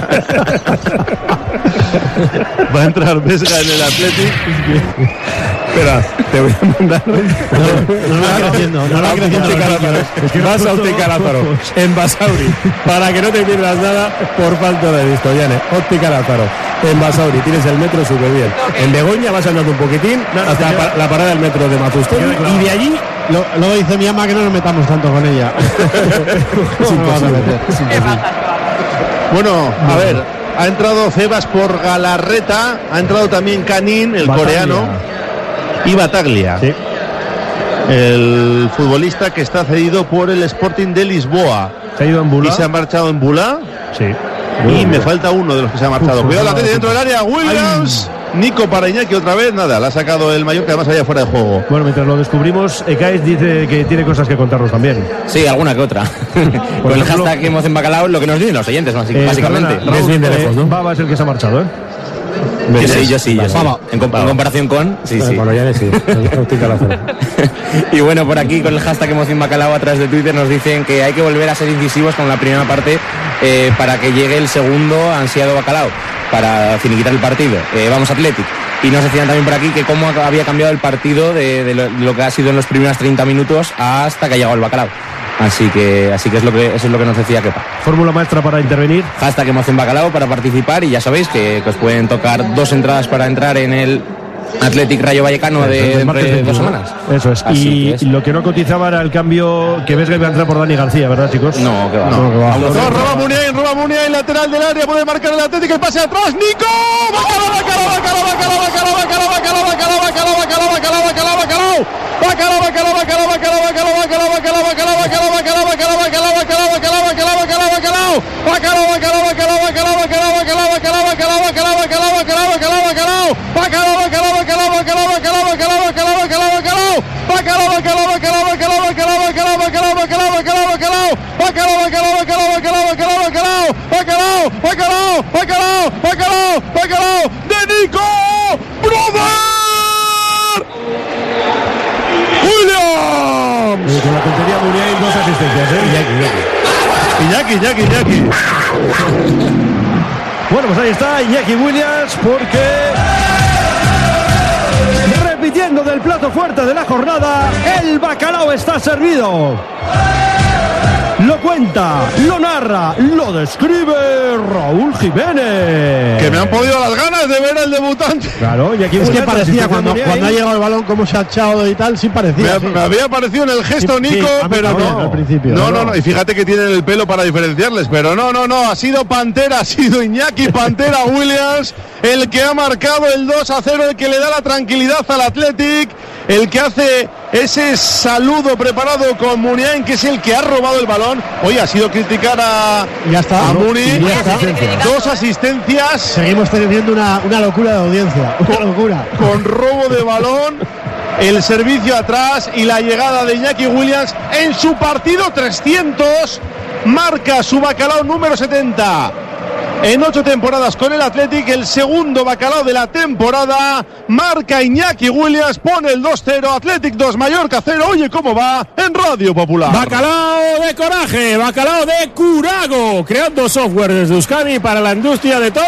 Va a entrar Vesga en el Athletic. Espera, te voy a mandar. No va creciendo. Vas a Óptica Lázaro, en Basauri, para que no te pierdas nada por falta de visto, Yane. Óptica Lázaro, en Basauri, tienes el metro súper bien. En Begoña vas andando un poquitín hasta la parada del metro de Mazustegui y de allí. Luego dice mi ama que no nos metamos tanto con ella. Es imposible. Bueno, a ver, ha entrado Cebas por Galarreta, ha entrado también Canin, el Bataglia. coreano, y Bataglia, Sí. el futbolista que está cedido por el Sporting de Lisboa. Se ha ido en Bula. Y se ha marchado en Bula. Sí. Y me falta uno de los que se ha marchado. Cuidado, la tele dentro del área. Williams. Nico para Iñaki otra vez. Nada, la ha sacado el Mallorca, además allá fuera de juego. Bueno, mientras lo descubrimos, Ekaes dice que tiene cosas que contarnos también. Sí, alguna que otra. Con el hashtag que hemos en Bacalao, lo que nos dicen los oyentes, básicamente. Perdona, Raúl, bien de lejos, ¿no? Baba es el que se ha marchado, ¿eh? Yo sí. En comparación con... Sí. Bueno, ya sí. Óptica Lázaro. Y bueno, por aquí con el hashtag Emoción Bacalao a través de Twitter nos dicen que hay que volver a ser incisivos con la primera parte para que llegue el segundo ansiado Bacalao, para finiquitar el partido. Vamos Athletic. Y nos decían también por aquí que cómo había cambiado el partido de lo que ha sido en los primeros 30 minutos hasta que ha llegado el Bacalao. Así que eso es lo que nos decía Kepa. Fórmula maestra para intervenir. Hashtag Emoción Bacalao para participar y ya sabéis que os pueden tocar 2 entradas para entrar en el Athletic Rayo Vallecano de dentro de 2 semanas. Eso es. Así Y lo que no cotizaba era el cambio que ves que iba a entrar por Dani García, ¿verdad, chicos? No, que va. No, que va. Roba Muniain, lateral del área, puede marcar el Atlético, el pase atrás, Nico. de Nico, brother. Williams. Con la tontería Muniain, 2 asistencias, Iñaki. Bueno, pues ahí está Iñaki Williams, porque repitiendo del plato fuerte de la jornada, el bacalao está servido. Lo cuenta, lo narra, lo describe Raúl Jiménez. Que me han podido las ganas de ver al debutante. Claro, y aquí Es que parecía cuando ha llegado el balón, cómo se ha echado y tal, sí parecía. Me había parecido en el gesto Nico, pero no. Al principio. No. Y fíjate que tienen el pelo para diferenciarles, pero no. Ha sido Pantera, ha sido Iñaki Pantera Williams el que ha marcado el 2-0, el que le da la tranquilidad al Athletic, el que hace ese saludo preparado con Muniain, que es el que ha robado el balón. Hoy ha sido criticar a Muni. 2 asistencias. Seguimos teniendo una locura de audiencia. Una locura. Con robo de balón, el servicio atrás y la llegada de Iñaki Williams en su partido 300. Marca su bacalao número 70. En 8 temporadas con el Athletic, el segundo bacalao de la temporada. Marca Iñaki Williams, pone el 2-0, Athletic 2, Mallorca 0. Oye, ¿cómo va? En Radio Popular. Bacalao de coraje, bacalao de Curago, creando software desde Euskadi para la industria de todo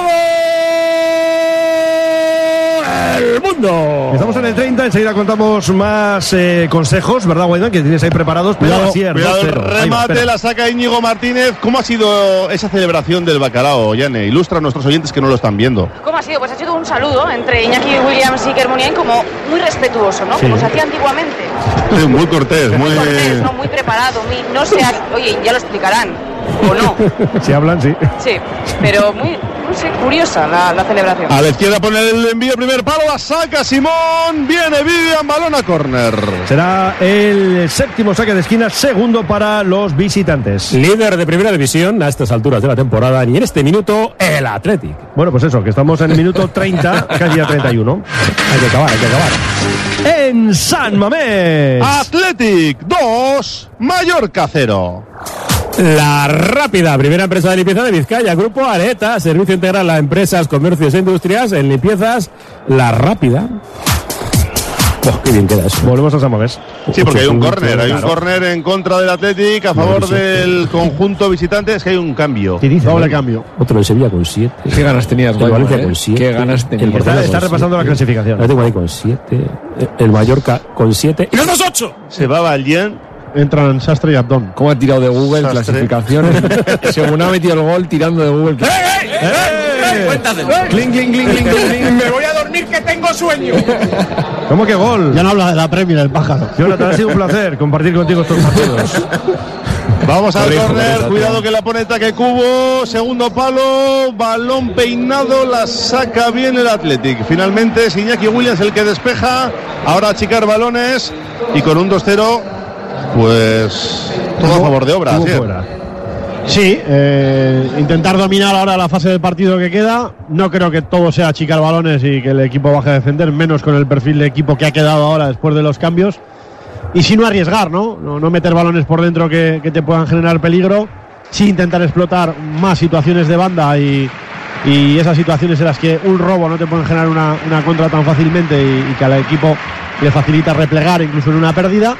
el mundo. Estamos en el 30, enseguida contamos más consejos, ¿verdad, Guaidán? Que tienes ahí preparados. Cuidado el remate, la saca Íñigo Martínez. ¿Cómo ha sido esa celebración del bacalao, Yane? Ilustra a nuestros oyentes que no lo están viendo. ¿Cómo ha sido? Pues ha sido un saludo entre Iñaki Williams y Iker Muniain, como muy respetuoso, ¿no? Sí. Como se hacía antiguamente. Sí, muy cortés, muy cortés, ¿no? Muy preparado, no sé, oye, ya lo explicarán, o no. Si hablan, sí. Sí, pero muy, no sé, curiosa la celebración. A la izquierda pone el envío, primer palo, la saca Simón, viene Vivian, balón a córner. Será el séptimo saque de esquina, segundo para los visitantes. Líder de primera división a estas alturas de la temporada, y en este minuto el Athletic. Bueno, pues eso, que estamos en el minuto 30, casi a 31. Hay que acabar. En San Mamés. Athletic 2, Mallorca 0. La Rápida, primera empresa de limpieza de Vizcaya, Grupo Areta, servicio integral a empresas, comercios e industrias en limpiezas. La Rápida. Qué bien queda eso. Volvemos a San Mamés. Sí, porque hay un córner. Hay un córner en contra del Athletic a favor del conjunto visitante. Es que hay un cambio. Doble cambio. Otro en Sevilla con 7. Qué ganas tenías, el Valencia con 7. Qué ganas tenías. Está repasando la clasificación. El Atlético con 7. El Mallorca con 7. ¡Y los dos 8! Se va Valien. Entran Sastre y Abdón. ¿Cómo ha tirado de Google clasificaciones? Según ha metido el gol, tirando de Google. Cuéntaselo. Cling, cling, cling, cling, cling. Me voy a dormir que tengo sueño. ¿Cómo que gol? Ya no habla de la Premier, el pájaro. Jonathan, ha sido un placer compartir contigo estos partidos. Vamos al córner, cuidado que la pone Taque Cubo, segundo palo, balón peinado, la saca bien el Athletic. Finalmente es Iñaki Williams el que despeja, ahora a achicar balones y con un 2-0, pues todo a favor de Obra. Sí, intentar dominar ahora la fase del partido que queda. No creo que todo sea achicar balones y que el equipo baje a defender, menos con el perfil de equipo que ha quedado ahora después de los cambios. Y si no arriesgar, ¿no? No meter balones por dentro que te puedan generar peligro. Sí intentar explotar más situaciones de banda y esas situaciones en las que un robo no te pueden generar una contra tan fácilmente y que al equipo le facilita replegar incluso en una pérdida.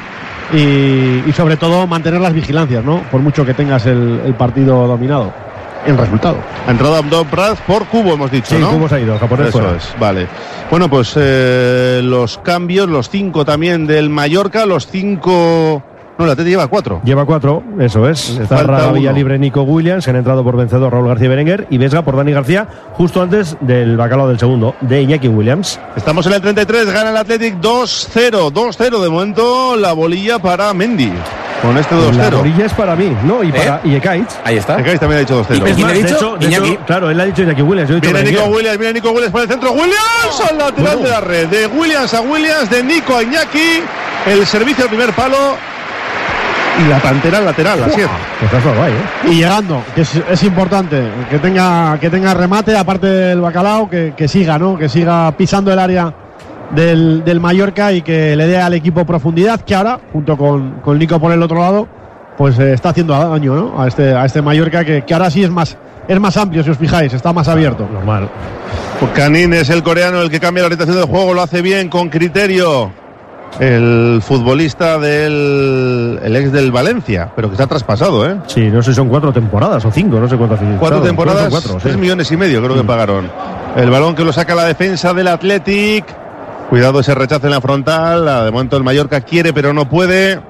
Y sobre todo mantener las vigilancias, ¿no? Por mucho que tengas el partido dominado. El resultado. Ha entrado Abdón Praz por Cubo, hemos dicho, sí, ¿no? Cubo se ha ido, japonés Eso fuera. es, vale. Bueno, pues los cambios, los 5 también del Mallorca, los 5... No, la Atleti lleva 4. Lleva 4, eso es. Está Villa libre Nico Williams, que han entrado por vencedor Raúl García Berenguer y Vesga por Dani García, justo antes del bacalao del segundo, de Iñaki Williams. Estamos en el 33, gana el Athletic 2-0. 2-0 de momento, la bolilla para Mendy. Con este 2-0. La bolilla es para mí, ¿no? Y para Ekaitz. Ahí está. Ekaitz también ha dicho 2-0. ¿Y quién ha dicho? Iñaki. Claro, él ha dicho Iñaki Williams. Viene Nico Williams por el centro. Williams al lateral de la red. De Williams a Williams, de Nico a Iñaki. El servicio al primer palo. Y la pantera al lateral, así es. Y llegando, que es importante, que tenga remate, aparte del bacalao, que siga, ¿no? Que siga pisando el área del Mallorca y que le dé al equipo profundidad, que ahora, junto con Nico por el otro lado, pues está haciendo daño, ¿no? A este Mallorca que ahora sí es más amplio, si os fijáis, está más abierto. Normal. Pues Canin es el coreano el que cambia la orientación del juego, lo hace bien, con criterio. El futbolista el ex del Valencia, pero que se ha traspasado, ¿eh? Sí, no sé si son 4 temporadas o 5, no sé cuántas. 4 temporadas, 3,5 millones creo que pagaron. El balón que lo saca la defensa del Athletic. Cuidado ese rechazo en la frontal. De momento el Mallorca quiere pero no puede.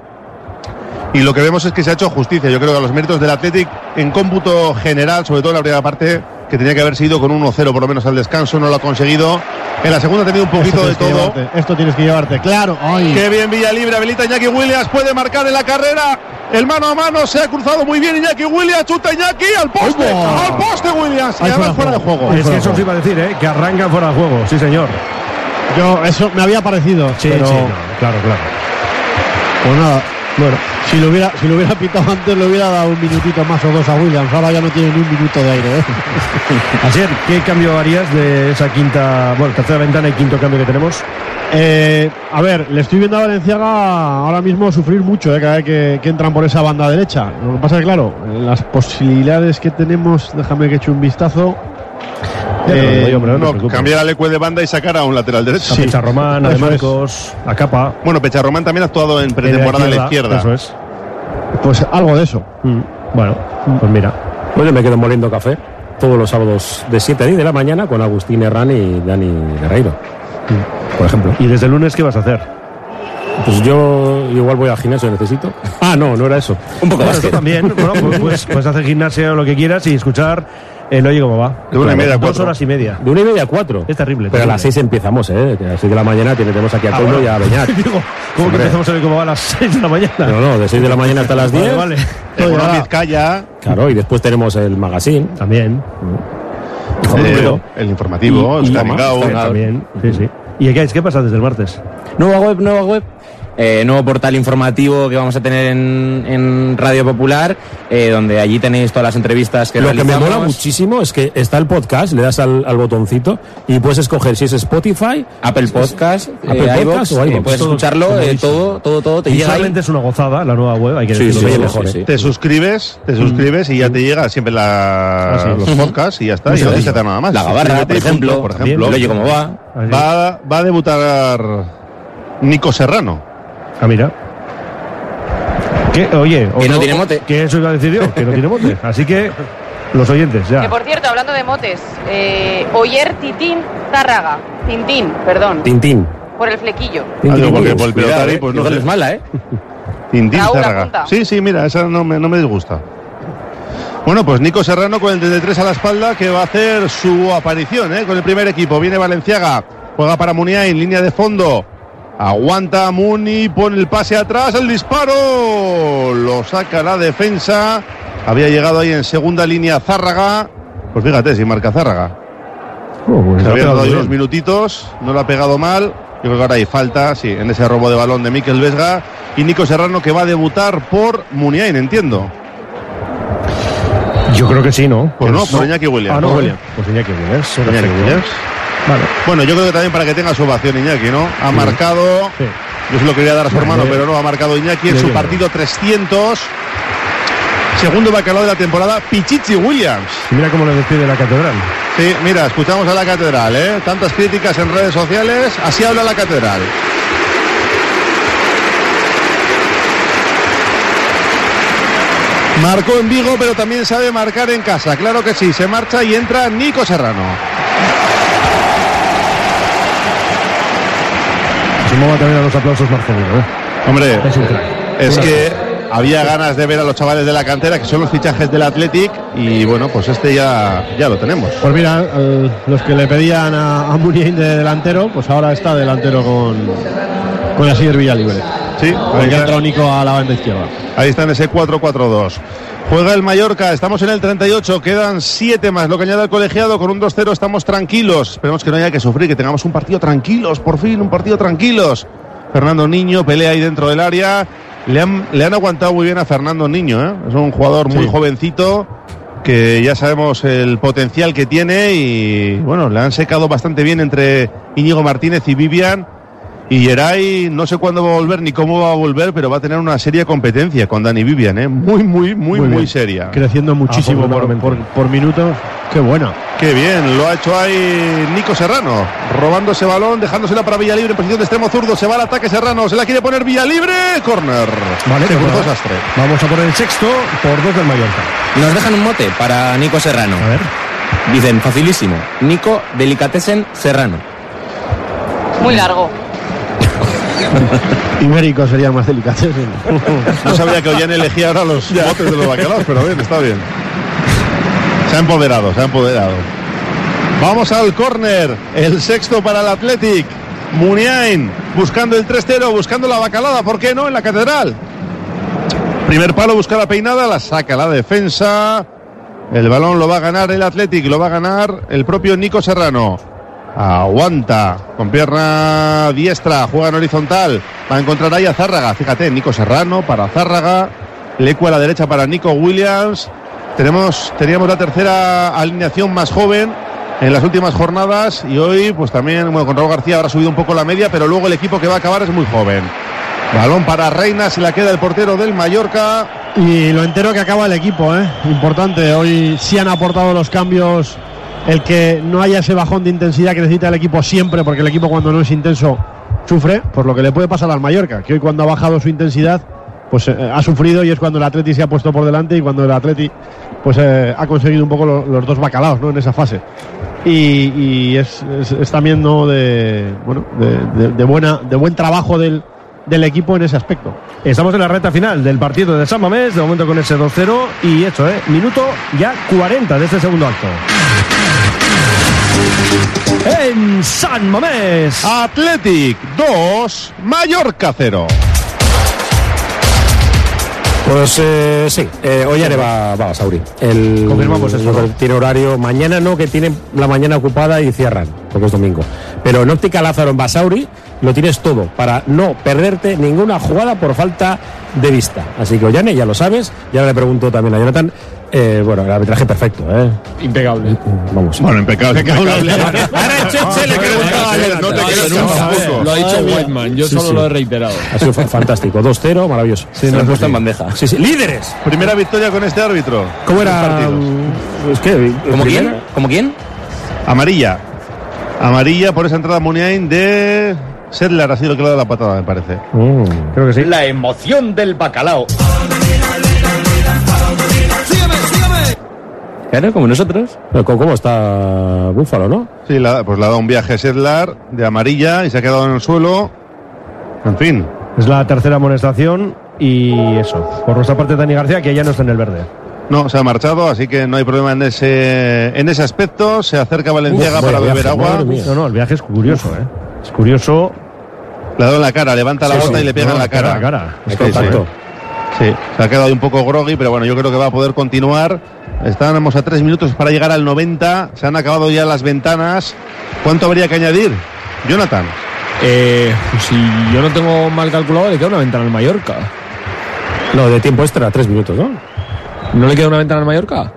Y lo que vemos es que se ha hecho justicia. Yo creo que a los méritos del Athletic en cómputo general, sobre todo en la primera parte, que tenía que haber sido con 1-0 por lo menos al descanso, no lo ha conseguido. En la segunda ha tenido un poquito de todo. Esto tienes que llevarte, claro. Ay. Qué bien Villalibre, habilita Iñaki Williams, puede marcar en la carrera. El mano a mano se ha cruzado muy bien Iñaki Williams, chuta Iñaki al poste Williams. Y además fuera de juego. Es que eso os iba a decir, que arranca fuera de juego, sí señor. Eso me había parecido. Sí, pero... sí, no, claro. Pues nada. Bueno, si lo hubiera pitado antes, le hubiera dado un minutito más o 2 a Williams. Ahora ya no tiene ni un minuto de aire. Asier, ¿qué cambio harías de esa tercera ventana y quinto cambio que tenemos? A ver, le estoy viendo a Valenciaga ahora mismo sufrir mucho cada vez que entran por esa banda derecha. Lo que pasa es que, claro, las posibilidades que tenemos, déjame que eche un vistazo. Cambiar a Lecue de banda y sacar a un lateral derecho. A Pecharromán, a De Marcos, a Capa. Bueno, Pecharromán también ha actuado en pretemporada a la izquierda. Eso es. Pues algo de eso. Bueno, pues mira. Pues yo me quedo moliendo café todos los sábados de 7 a 10 de la mañana con Agustín Herrán y Dani Guerreiro, por ejemplo. ¿Y desde el lunes qué vas a hacer? Pues yo igual voy al gimnasio, necesito. No era eso. Un poco bueno, esto también. Bueno, pues hacer gimnasio o lo que quieras y escuchar el Oye Cómo Va. De 1:30 a 4. 2 horas y media. De 1:30 a 4. Es terrible. Pero a las 6 empezamos, que a las 6 de la mañana tenemos aquí a Pablo y a Beñat. Digo, ¿cómo que empezamos a ver cómo va a las 6 de la mañana? No, de 6 de la mañana hasta las 10. Vale. Una Vizcaya. Claro, y después tenemos el magazine. También. El informativo, y también. Sí. ¿Y qué pasa desde el martes? Nueva web. Nuevo portal informativo que vamos a tener en Radio Popular, donde allí tenéis todas las entrevistas que realizamos. Lo que me mola muchísimo es que está el podcast, le das al botoncito y puedes escoger si es Spotify, Apple Podcast, iVoox, o iVoox. puedes escucharlo, todo te llega. Visualmente es una gozada la nueva web, hay que decirlo mejor. Sí. Te suscribes y ya te llega siempre los podcasts y ya está. Y no te hace nada más. La Gabarra, por ejemplo. El Oye Cómo Va. Va a debutar Nico Serrano. Ah, mira. Oye, que no tiene mote. Que eso iba a decir yo, que no tiene mote. Así que los oyentes, ya. Que por cierto, hablando de motes, Oyer Titín Tárraga. Tintín, perdón. Tintín. Por el flequillo. Porque por el pelotari, pues no es mala, ¿eh? Tintín Tárraga. Sí, mira, esa no me disgusta. Bueno, pues Nico Serrano con el 33 a la espalda, que va a hacer su aparición, con el primer equipo. Viene Valenciaga, juega para Muniain, línea de fondo. Aguanta Muni, pone el pase atrás, el disparo. Lo saca la defensa. Había llegado ahí en segunda línea Zárraga. Pues fíjate, si marca Zárraga. Se había dado ahí unos minutitos, no lo ha pegado mal. Yo creo que ahora hay falta, sí, en ese robo de balón de Mikel Vesga. Y Nico Serrano, que va a debutar por Muniain, entiendo. Yo creo que sí, ¿no? Pues no, por Iñaki Williams. Ah, no, Williams. Pues Iñaki Williams. Iñaki Williams. Vale. Bueno, yo creo que también para que tenga su ovación Iñaki, ¿no? Ha marcado, yo se lo quería dar a su hermano, pero no, ha marcado Iñaki en su partido 300. Segundo bacalao de la temporada, Pichichi Williams. Mira cómo le despide la catedral. Sí, mira, escuchamos a la catedral, ¿eh? Tantas críticas en redes sociales, así habla la catedral. Marcó en Vigo, pero también sabe marcar en casa. Claro que sí, se marcha y entra Nico Serrano. Se mueva también a los aplausos Marcelino, Hombre, es que había ganas de ver a los chavales de la cantera, que son los fichajes del Athletic, y bueno, pues este ya lo tenemos. Pues mira, los que le pedían a Muniain de delantero, pues ahora está delantero con Asier Villalibre. Sí, porque ha entrado Nico a la banda izquierda. Ahí está en ese 4-4-2. Juega el Mallorca, estamos en el 38, quedan 7 más, lo que añade el colegiado, con un 2-0 estamos tranquilos, esperemos que no haya que sufrir, que tengamos un partido tranquilos, por fin, un partido tranquilos. Fernando Niño pelea ahí dentro del área, le han aguantado muy bien a Fernando Niño, ¿eh? Es un jugador muy jovencito, que ya sabemos el potencial que tiene y bueno, le han secado bastante bien entre Íñigo Martínez y Vivian. Y Geray no sé cuándo va a volver ni cómo va a volver, pero va a tener una seria competencia con Dani Vivian, ¿eh? Muy seria. Creciendo muchísimo por minuto. Qué buena. Qué bien, lo ha hecho ahí Nico Serrano, robando ese balón, dejándosela para Villalibre en posición de extremo zurdo. Se va al ataque Serrano, se la quiere poner Villalibre, córner. Vale, Sastre. Vamos a poner el sexto por 2 del Mallorca. Nos dejan un mote para Nico Serrano. A ver. Dicen, facilísimo, Nico Delicatessen Serrano. Muy largo. Ibérico sería más delicado. No sabía que Ollán elegía ahora los botes de los bacalaos, pero bien, está bien. Se ha empoderado. Vamos al córner, el sexto para el Athletic. Muniain buscando el 3-0, buscando la bacalada, ¿por qué no? En la catedral. Primer palo, busca la peinada, la saca la defensa. El balón lo va a ganar el Athletic, lo va a ganar el propio Nico Serrano. Aguanta con pierna diestra, juega en horizontal, va a encontrar ahí a Zárraga. Fíjate, Nico Serrano para Zárraga, Lecu a la derecha para Nico Williams. Teníamos la tercera alineación más joven en las últimas jornadas y hoy pues también, bueno, con Raúl García habrá subido un poco la media, pero luego el equipo que va a acabar es muy joven. Balón para Reina, se la queda el portero del Mallorca. Y lo entero que acaba el equipo, importante. Hoy sí han aportado los cambios. El que no haya ese bajón de intensidad que necesita el equipo siempre, porque el equipo cuando no es intenso sufre, por lo que le puede pasar al Mallorca, que hoy cuando ha bajado su intensidad pues ha sufrido, y es cuando el Atleti se ha puesto por delante y cuando el Atleti pues ha conseguido un poco los dos bacalaos, ¿no? En esa fase. Y es también, ¿no? de buen trabajo del equipo en ese aspecto. Estamos en la recta final del partido de San Mamés, de momento con ese 2-0 y hecho, minuto ya 40 de este segundo acto. En San Mamés, Athletic 2, Mallorca 0. Pues sí, Ollane va a Basauri. Confirmamos eso. Tiene horario, mañana no, que tiene la mañana ocupada y cierran, porque es domingo. Pero en Óptica Lázaro en Basauri lo tienes todo para no perderte ninguna jugada por falta de vista. Así que Ollane, ya lo sabes, y ahora le pregunto también a Jonathan. Bueno, el arbitraje perfecto, Impecable. Vamos. Bueno, impecable. Lo ha dicho Whiteman, yo solo lo he reiterado. Ha sido fantástico, 2-0, maravilloso. Sí, nos gusta en bandeja. Sí, líderes. Primera victoria con este árbitro. ¿Cómo era? ¿Cómo quién? Amarilla por esa entrada Muniain de Sedlar ha sido el que le ha dado la patada, me parece. Creo que sí. La emoción del bacalao. Claro, como nosotros. ¿Cómo está Búfalo, no? Sí, pues le ha dado un viaje a Sedlar de amarilla y se ha quedado en el suelo. En fin. Es la tercera amonestación y eso. Por nuestra parte, Dani García, que ya no está en el verde. No, se ha marchado, así que no hay problema en ese aspecto. Se acerca Valenciaga para beber agua. No, el viaje es curioso, Es curioso. Le ha dado en la cara, levanta la bota y le pega en la cara. Es contacto. Sí, se ha quedado ahí un poco groggy, pero bueno, yo creo que va a poder continuar. Estábamos a 3 minutos para llegar al 90. Se han acabado ya las ventanas. ¿Cuánto habría que añadir, Jonathan? Pues si yo no tengo mal calculado, le queda una ventana al Mallorca. No, de tiempo extra, 3 minutos, ¿no? ¿No le queda una ventana al Mallorca?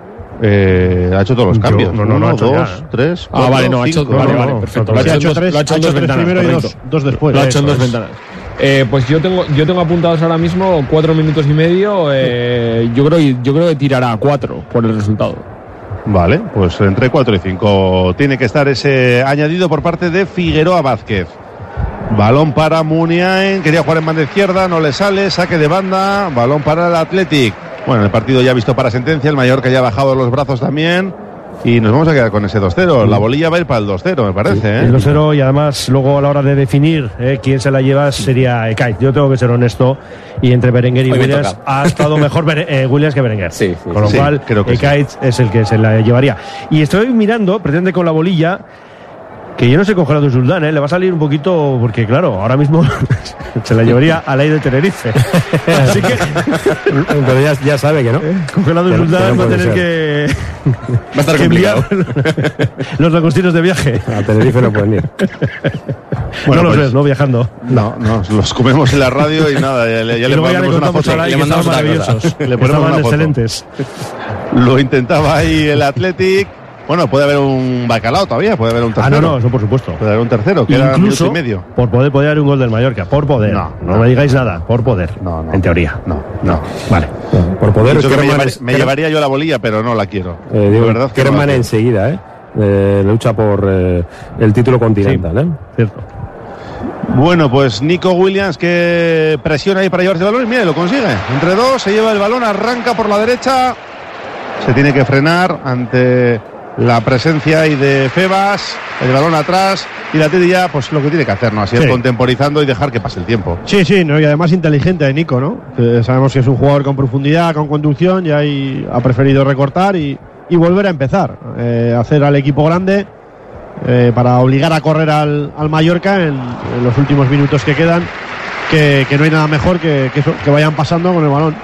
Ha hecho todos los cambios. No, 1, hecho 2, 3. Ah, vale, no, ha hecho. Vale, perfecto. Lo ha hecho en dos ventanas primero y dos después. Lo ha hecho en 2 ventanas. Pues yo tengo apuntados ahora mismo 4 minutos y medio. Yo creo que tirará a 4 por el resultado. Vale, pues entre 4 y 5 tiene que estar ese añadido por parte de Figueroa Vázquez. Balón para Muniain, quería jugar en banda izquierda, no le sale, saque de banda, balón para el Athletic. Bueno, el partido ya visto para sentencia, el Mallorca ya ha bajado los brazos también y nos vamos a quedar con ese 2-0. La bolilla va a ir para el 2-0, me parece. El 2-0 y además luego a la hora de definir quién se la lleva sería Ekait. Yo tengo que ser honesto y entre Berenguer y Williams ha estado mejor Williams que Berenguer. Sí, con lo cual Ekait es el que se la llevaría. Y estoy mirando, pretende con la bolilla, que yo no sé con Gerardo Soldán, le va a salir un poquito, porque claro, ahora mismo se la llevaría al aire de Tenerife. Así que. Pero ya sabe que no. Con Gerardo Soldán va a tener que. Va a estar complicado. Los lagostinos de viaje. A Tenerife no pueden ir. Bueno, no los ves, ¿no? Viajando. No, los comemos en la radio y nada, ya le ponemos una foto. Le mandamos maravillosos. Le ponemos una foto. Excelentes. Lo intentaba ahí el Athletic. Bueno, puede haber un bacalao todavía, puede haber un tercero. No, eso por supuesto. Puede haber un tercero, queda minuto y medio. Por poder puede haber un gol del Mallorca, por poder. No me digáis nada, por poder. No. En teoría. No. Vale. Por poder. Me llevaría yo la bolilla, pero no la quiero. Digo, verdad que Kerman enseguida, lucha por el título continental, sí, cierto. Bueno, pues Nico Williams que presiona ahí para llevarse el balón y mira, lo consigue. Entre dos, se lleva el balón, arranca por la derecha. Se tiene que frenar ante la presencia ahí de Febas, el balón atrás y la Teddy ya pues lo que tiene que hacer, ¿no? Así es, contemporizando y dejar que pase el tiempo. Sí, no, y además inteligente de Nico, ¿no? Sabemos que es un jugador con profundidad, con conducción, y ahí ha preferido recortar y volver a empezar, hacer al equipo grande para obligar a correr al Mallorca en los últimos minutos que quedan, que no hay nada mejor que eso, que vayan pasando con el balón.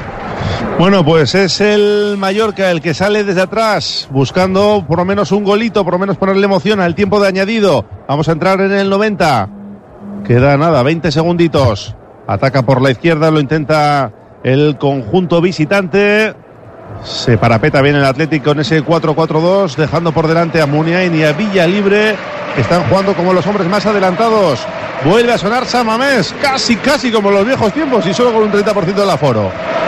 Bueno, pues es el Mallorca el que sale desde atrás buscando por lo menos un golito, por lo menos ponerle emoción al tiempo de añadido. Vamos a entrar en el 90. Queda nada, 20 segunditos. Ataca por la izquierda, lo intenta el conjunto visitante. Se parapeta bien el Athletic con ese 4-4-2, dejando por delante a Muniain y a Villalibre, que están jugando como los hombres más adelantados. Vuelve a sonar San Mamés, casi como los viejos tiempos y solo con un 30% del aforo.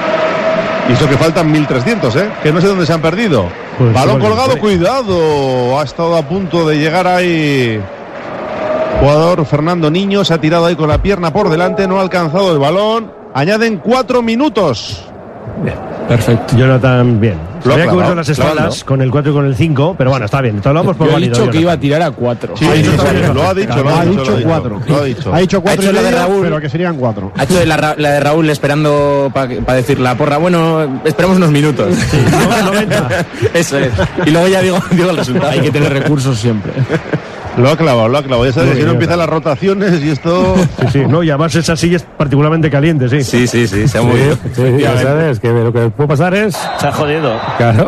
Y eso que faltan 1.300, que no sé dónde se han perdido. Pues balón colgado, cuidado. Ha estado a punto de llegar ahí. Jugador Fernando Niño se ha tirado ahí con la pierna por delante, no ha alcanzado el balón. Añaden 4 minutos. Bien, perfecto. Jonathan, bien. Había cubierto las espaldas con el 4 y con el 5, pero bueno, está bien. Te hablamos por válido. He dicho que iba a tirar a 4. Sí, lo ha dicho 4. Ha dicho 4 y medio, pero que serían 4. Ha hecho la de Raúl esperando para decir la porra. Bueno, esperamos unos minutos. Sí, 90. Eso es. Y luego ya digo el resultado. Hay que tener recursos siempre. Lo ha clavado. Ya sabes que si no empiezan las rotaciones y esto. Sí, no, y además esa silla es particularmente caliente, sí. Sí, se ha movido. Sí, ya sabes que lo que puede pasar es. Se ha jodido. Claro.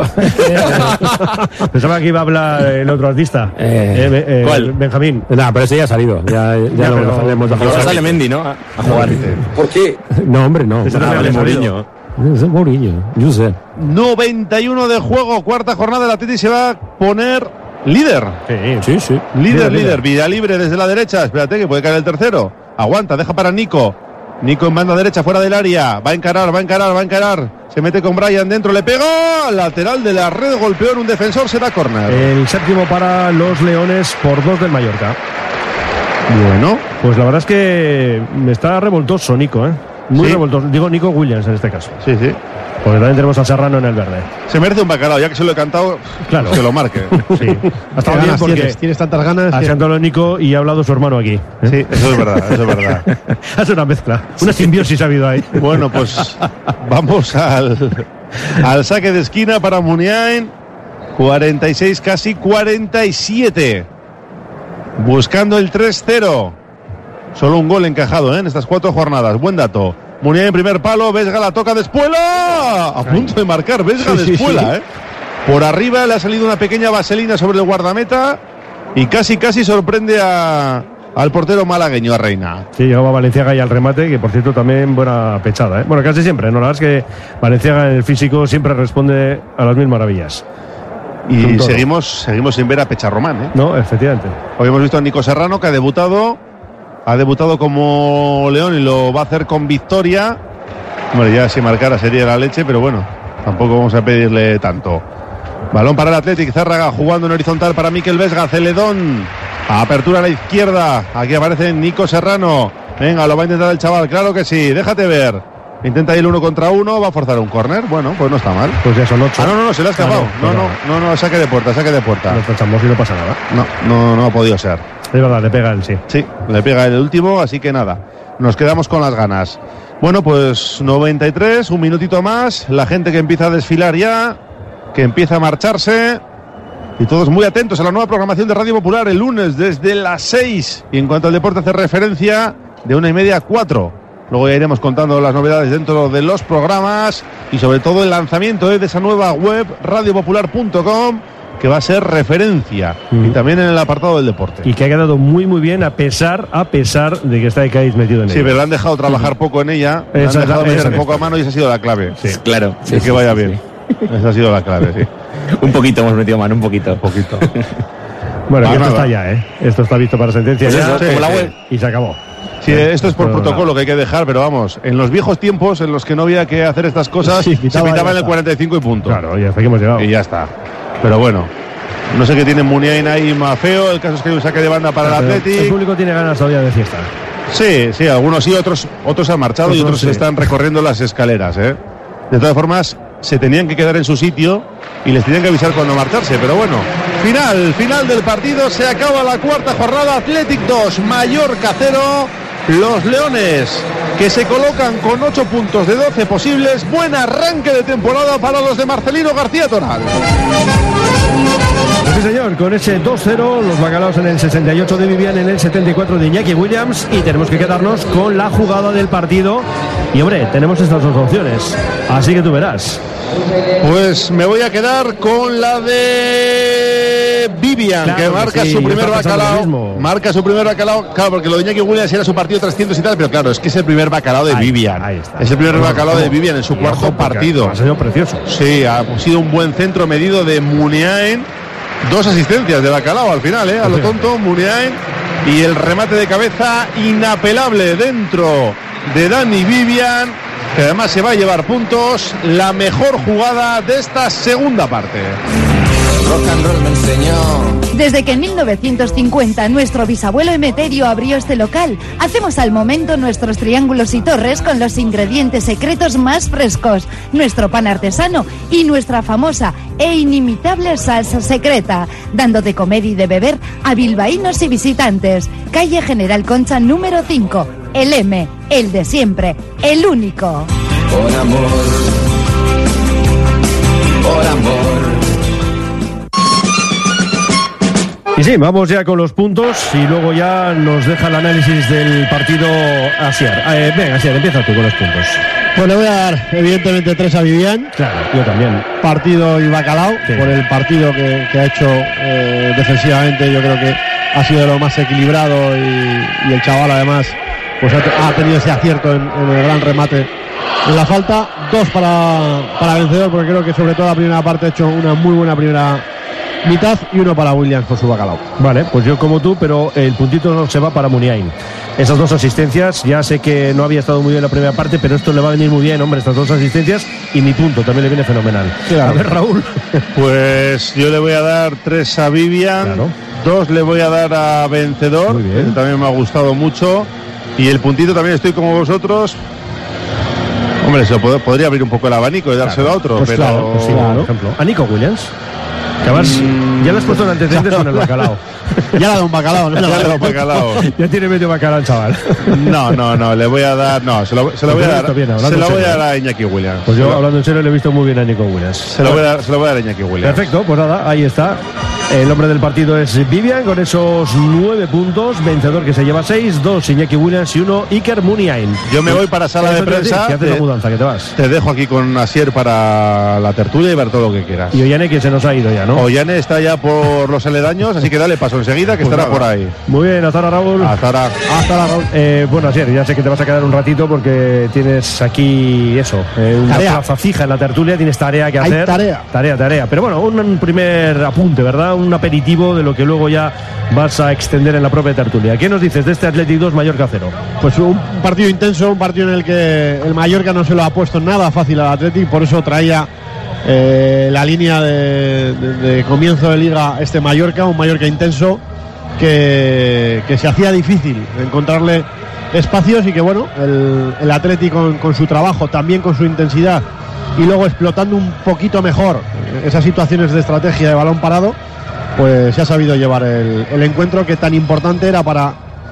Pensaba que iba a hablar el otro artista. ¿Cuál? Benjamín. No, pero ese ya ha salido. Ya lo hemos dejado. Ahora sale Mendy, ¿no? A jugar. ¿Por qué? No, hombre, no. Vale, Mourinho. Es Mourinho, yo sé. 91 de juego, cuarta jornada del Atleti se va a poner líder. Sí. Líder. Villalibre desde la derecha. Espérate que puede caer el tercero. Aguanta, deja para Nico. Nico en banda derecha, fuera del área. Va a encarar. Se mete con Brian dentro, le pega. Lateral de la red, golpeó en un defensor, será córner. El séptimo para los Leones por 2 del Mallorca. Bueno, pues la verdad es que me está revoltoso Nico, muy revoltoso. Digo Nico Williams en este caso. Sí, sí. Porque también tenemos a Serrano en el verde. Se merece un bacalao, ya que se lo he cantado, claro, que lo marque. Sí. Ha estado bien porque tienes tantas ganas. Ha cantado Nico y ha hablado su hermano aquí. Sí, eso es verdad, eso es verdad. Es una mezcla, una simbiosis ha habido ahí. Bueno, pues vamos al saque de esquina para Muniain. 46, casi 47. Buscando el 3-0. Solo un gol encajado en estas 4 jornadas. Buen dato. Muniain en primer palo, Vesga la toca de Espuela. A punto de marcar Vesga de Espuela, Por arriba le ha salido una pequeña vaselina sobre el guardameta y casi sorprende al portero malagueño, a Reina. Sí, llegaba Valenciaga y al remate, que por cierto también buena pechada, Bueno, casi siempre, ¿no? La verdad es que Valenciaga en el físico siempre responde a las mil maravillas. Y seguimos sin ver a Pecharromán, No, efectivamente. Hoy hemos visto a Nico Serrano, que ha debutado como León y lo va a hacer con victoria. Hombre, ya si marcara sería la leche, pero bueno, tampoco vamos a pedirle tanto. Balón para el Athletic, Zárraga jugando en horizontal para Mikel Vesga, Celedón, apertura a la izquierda, aquí aparece Nico Serrano. Venga, lo va a intentar el chaval, claro que sí, déjate ver. Intenta ir 1 contra 1, va a forzar un córner, bueno, pues no está mal. Pues ya son 8. No, se le ha escapado. No, saque de puerta. Nos tachamos y no pasa nada. No ha podido ser. Es verdad, le pega él, sí. Sí, le pega el último, así que nada, nos quedamos con las ganas. Bueno, pues 93, un minutito más, la gente que empieza a desfilar ya, que empieza a marcharse, y todos muy atentos a la nueva programación de Radio Popular el lunes desde las 6. Y en cuanto al deporte hace referencia, de 1:30 a 4. Luego ya iremos contando las novedades dentro de los programas y sobre todo el lanzamiento de esa nueva web, radiopopular.com, que va a ser referencia, y también en el apartado del deporte. Y que ha quedado muy bien a pesar de que está el Cádiz metido en ella. Sí, pero le han dejado trabajar poco en ella, le han dejado meter poco a mano y esa ha sido la clave. Sí, claro. Sí, que vaya bien. Esa ha sido la clave, sí. Un poquito hemos metido mano, un poquito. Bueno, esto está ya, Esto está visto para sentencia pues ya. Eso, como la web. Y se acabó. Sí, esto es por protocolo que hay que dejar, pero vamos, en los viejos tiempos en los que no había que hacer estas cosas, se pitaba en el 45 y punto. Claro, y hasta aquí hemos llegado. Y ya está. Pero bueno, no sé qué tiene Muniain ahí más feo, el caso es que hay un saque de banda para el Athletic. El público tiene ganas todavía de fiesta. Sí, algunos sí, otros han marchado y otros están recorriendo las escaleras, De todas formas, se tenían que quedar en su sitio y les tenían que avisar cuando marcharse, pero bueno, final del partido, se acaba la 4ª jornada, Athletic 2, Mallorca 0, los Leones que se colocan con 8 puntos de 12 posibles, buen arranque de temporada para los de Marcelino García Toral. Sí, señor, con ese 2-0, los bacalaos en el 68 de Vivian, en el 74 de Iñaki Williams, y tenemos que quedarnos con la jugada del partido. Y hombre, tenemos estas dos opciones, así que tú verás. Pues me voy a quedar con la de Vivian, claro, que marca su primer bacalao. Marca su primer bacalao, claro, porque lo de Iñaki Williams era su partido 300 y tal, pero claro, es que es el primer bacalao de Vivian. Ahí está. Es el primer bacalao de Vivian en su cuarto partido. Ha sido precioso. Sí, ha sido un buen centro medido de Muniain. 2 asistencias de bacalao al final, a lo tonto, Muniain. Y el remate de cabeza inapelable dentro de Dani Vivian, que además se va a llevar puntos. La mejor jugada de esta segunda parte. Rock and roll me enseñó. Desde que en 1950 nuestro bisabuelo Emeterio abrió este local, hacemos al momento nuestros triángulos y torres con los ingredientes secretos más frescos, nuestro pan artesano y nuestra famosa e inimitable salsa secreta, dando de comer y de beber a bilbaínos y visitantes. Calle General Concha número 5, el M, el de siempre, el único. Por amor, por amor. Y sí, vamos ya con los puntos y luego ya nos deja el análisis del partido Asier. Venga, Asier, empieza tú con los puntos. Pues le voy a dar, evidentemente, 3 a Vivian. Claro, yo también. Partido y bacalao, sí, por el partido que ha hecho defensivamente. Yo creo que ha sido de lo más equilibrado y el chaval, además, pues ha tenido ese acierto en el gran remate en la falta. 2 para vencedor, porque creo que sobre todo la primera parte ha hecho una muy buena primera mitad, y 1 para Williams por su bacalao. Vale, pues yo como tú, pero el puntito no se va para Muniain. Esas 2 asistencias, ya sé que no había estado muy bien la primera parte, pero esto le va a venir muy bien, hombre, estas 2 asistencias, y mi punto también le viene fenomenal. Claro. A ver, Raúl. Pues yo le voy a dar 3 a Vivian, claro, 2 le voy a dar a Vencedor, que también me ha gustado mucho. Y el puntito también estoy como vosotros. Hombre, podría abrir un poco el abanico y dárselo a otro, pues pero... Claro, pues sí, por ejemplo. A Nico Williams. Que además, ya le has puesto en antecedentes con el bacalao. Ya le ha dado un bacalao. Ya le ha dado un bacalao. Ya tiene medio bacalao el chaval. No, le voy a dar... No, se lo voy a dar a Iñaki Williams. Pues yo, hablando en serio, le he visto muy bien a Nico Williams. Se lo voy a dar a Iñaki Williams. Perfecto, pues nada, ahí está. El hombre del partido es Vivian con esos 9 puntos. Vencedor que se lleva 6, 2 Iñaki Williams y 1 Iker Muniain. Yo me voy para sala de prensa. ¿Qué haces la mudanza? ¿Qué te vas? Te dejo aquí con Asier para la tertulia y ver todo lo que quieras. Y Ollane, que se nos ha ido ya, ¿no? Ollane está ya por los aledaños, así que dale paso enseguida, que pues estará por ahí. Muy bien, hasta ahora, Raúl. Hasta ahora, Raúl. Bueno, Asier, ya sé que te vas a quedar un ratito porque tienes aquí eso, una plaza fija en la tertulia, tienes tarea que hacer. Tarea. Pero bueno, un primer apunte, ¿verdad? Un aperitivo de lo que luego ya vas a extender en la propia tertulia. ¿Qué nos dices de este Athletic 2 Mallorca 0? Pues un partido intenso, un partido en el que el Mallorca no se lo ha puesto nada fácil al Athletic, por eso traía la línea de comienzo de liga este Mallorca, un Mallorca intenso que se hacía difícil encontrarle espacios y que bueno, el Athletic con su trabajo, también con su intensidad y luego explotando un poquito mejor esas situaciones de estrategia de balón parado, pues se ha sabido llevar el encuentro que tan importante era para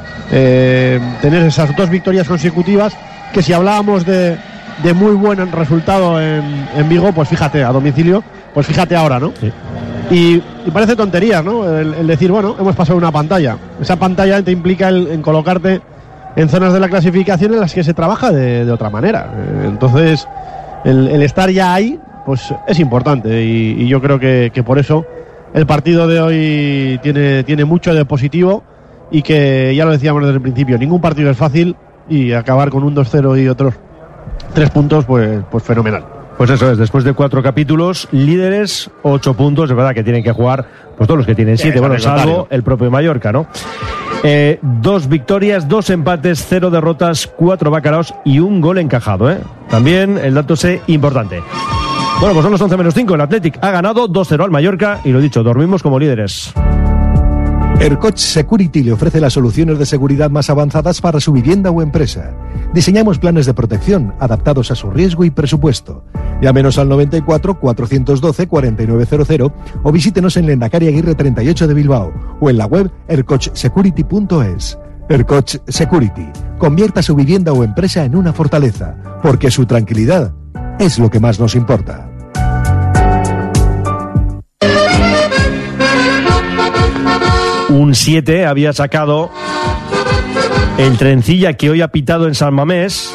tener esas 2 victorias consecutivas, que si hablábamos de muy buen resultado en Vigo, pues fíjate, a domicilio, pues fíjate ahora, ¿no? Sí. Y parece tontería, ¿no? El decir, bueno, hemos pasado una pantalla. Esa pantalla te implica en colocarte en zonas de la clasificación en las que se trabaja de otra manera. Entonces, el estar ya ahí, pues es importante y yo creo que por eso el partido de hoy tiene mucho de positivo y que ya lo decíamos desde el principio, ningún partido es fácil y acabar con un 2-0 y otros 3 puntos, pues fenomenal. Pues eso es, después de 4 capítulos, líderes, 8 puntos, es verdad que tienen que jugar pues todos los que tienen 7, bueno, salvo el propio Mallorca, ¿no? 2 victorias, 2 empates, 0 derrotas, 4 bacalaos y 1 gol encajado, ¿eh? También el dato es importante. Bueno, pues son los 11 menos 5. El Athletic ha ganado 2-0 al Mallorca y lo dicho, dormimos como líderes. Ercoch Security le ofrece las soluciones de seguridad más avanzadas para su vivienda o empresa. Diseñamos planes de protección adaptados a su riesgo y presupuesto. Llámenos al 94 412 4900 o visítenos en Lehendakari Aguirre 38 de Bilbao o en la web ercochsecurity.es. Ercoch Security. Convierta su vivienda o empresa en una fortaleza, porque su tranquilidad es lo que más nos importa. Un 7 había sacado el Trencilla, que hoy ha pitado en San Mamés,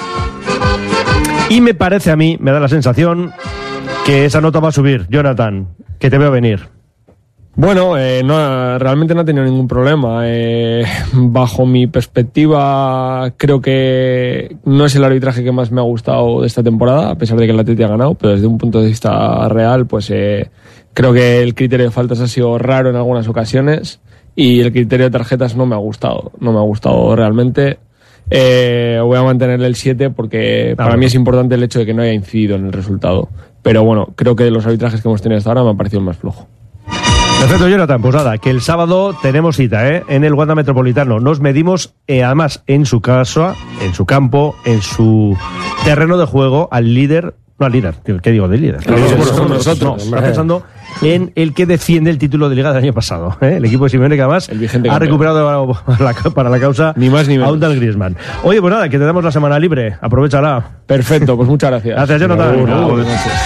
y me parece a mí, me da la sensación que esa nota va a subir. Jonathan, que te veo venir. Bueno, realmente no ha tenido ningún problema. Bajo mi perspectiva, creo que no es el arbitraje que más me ha gustado de esta temporada, a pesar de que el Atleti ha ganado, pero desde un punto de vista real, pues creo que el criterio de faltas ha sido raro en algunas ocasiones y el criterio de tarjetas no me ha gustado realmente. Voy a mantenerle el 7 porque para mí es importante el hecho de que no haya incidido en el resultado. Pero bueno, creo que de los arbitrajes que hemos tenido hasta ahora me ha parecido el más flojo. Perfecto, Jonathan. Pues nada, que el sábado tenemos cita en el Wanda Metropolitano. Nos medimos, además, en su casa, en su campo, en su terreno de juego, al líder. No al líder, ¿qué digo de líder? Nosotros. No, estás pensando en el que defiende el título de Liga del año pasado. El equipo de Simeone, que además ha recuperado para la causa ni más ni menos a un tal Griezmann. Oye, pues nada, que te damos la semana libre. Aprovéchala. Perfecto, pues muchas gracias. Gracias, Jonathan.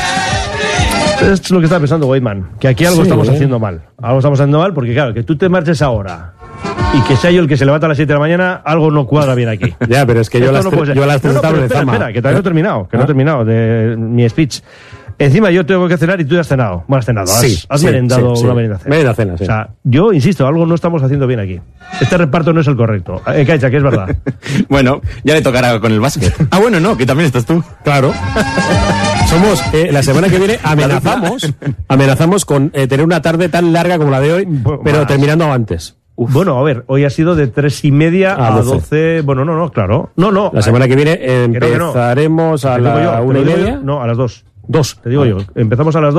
Es lo que está pensando Weidman, que aquí algo estamos haciendo mal. Algo estamos haciendo mal porque, claro, que tú te marches ahora y que sea yo el que se levanta a las 7 de la mañana, algo no cuadra bien aquí. Ya, pero es que yo las espera, que todavía no he terminado, no he terminado de mi speech. Encima yo tengo que cenar y tú ya has cenado. Bueno, has cenado, has merendado una merienda cena. Merienda cena, sí. O sea, yo insisto, algo no estamos haciendo bien aquí. Este reparto no es el correcto. Caicha, que es verdad. Bueno, ya le tocará con el básquet. Bueno, no, que también estás tú. Claro. Somos, la semana que viene amenazamos con tener una tarde tan larga como la de hoy, pero terminando antes. Bueno, a ver, hoy ha sido de 3:30 a 12. Bueno, no, claro. No. La semana que viene empezaremos a la 1:30. No, a las 2. Te digo yo. Empezamos a las 2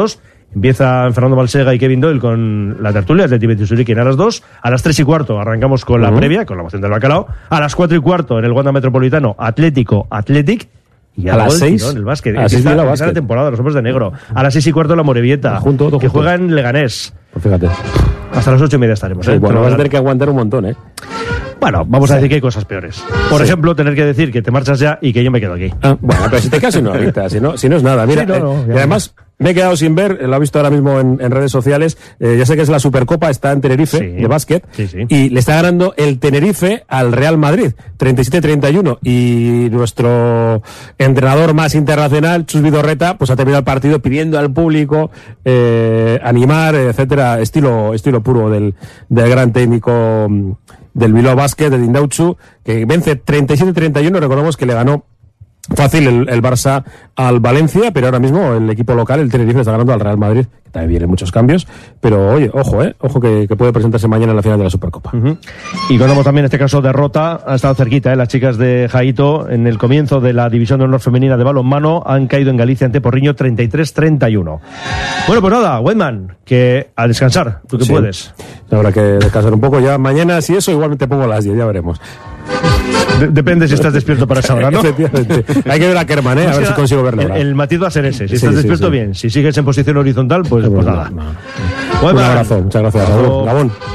Empieza Fernando Balsega y Kevin Doyle con la tertulia de Tibet y Surikin a las 2. A las 3:15 arrancamos con la previa, con la moción del bacalao. A las 4:15 en el Wanda Metropolitano, Athletic. Y a las 6 en el básquet. A las 6 la temporada, los hombres de negro. A las 6:15 la Morevieta, que juega en Leganés. Pues fíjate. Hasta las 8:30 estaremos. Sí, bueno, vas a tener que aguantar un montón, ¿eh? Bueno, vamos a decir que hay cosas peores. Por ejemplo, tener que decir que te marchas ya y que yo me quedo aquí. Bueno, pero si te quedas no ahorita, si no es nada. Mira, y además me he quedado sin ver, lo he visto ahora mismo en redes sociales, ya sé que es la Supercopa, está en Tenerife, de básquet, y le está ganando el Tenerife al Real Madrid, 37-31, y nuestro entrenador más internacional, Chus Vidorreta, pues ha terminado el partido pidiendo al público animar, etcétera, estilo puro del gran técnico del Bilbao Basket, de Indautxu, que vence 37-31, recordemos que le ganó fácil el Barça al Valencia, pero ahora mismo el equipo local, el Tenerife, está ganando al Real Madrid, que también vienen muchos cambios, pero oye, ojo que puede presentarse mañana en la final de la Supercopa. Y contamos también en este caso derrota, ha estado cerquita, las chicas de Jaito en el comienzo de la División de Honor Femenina de balonmano han caído en Galicia ante Porriño 33-31. Bueno, pues nada, Weidman, que a descansar, tú que puedes. Habrá que descansar un poco ya, mañana si eso igual te pongo a las 10, ya veremos. Depende si estás despierto para esa hora, ¿no? Efectivamente. Hay que ver a Kerman, a ver si consigo verlo. El matiz va a ser ese. Si estás despierto, bien. Si sigues en posición horizontal, pues nada. Un abrazo. Muchas gracias. Gabón.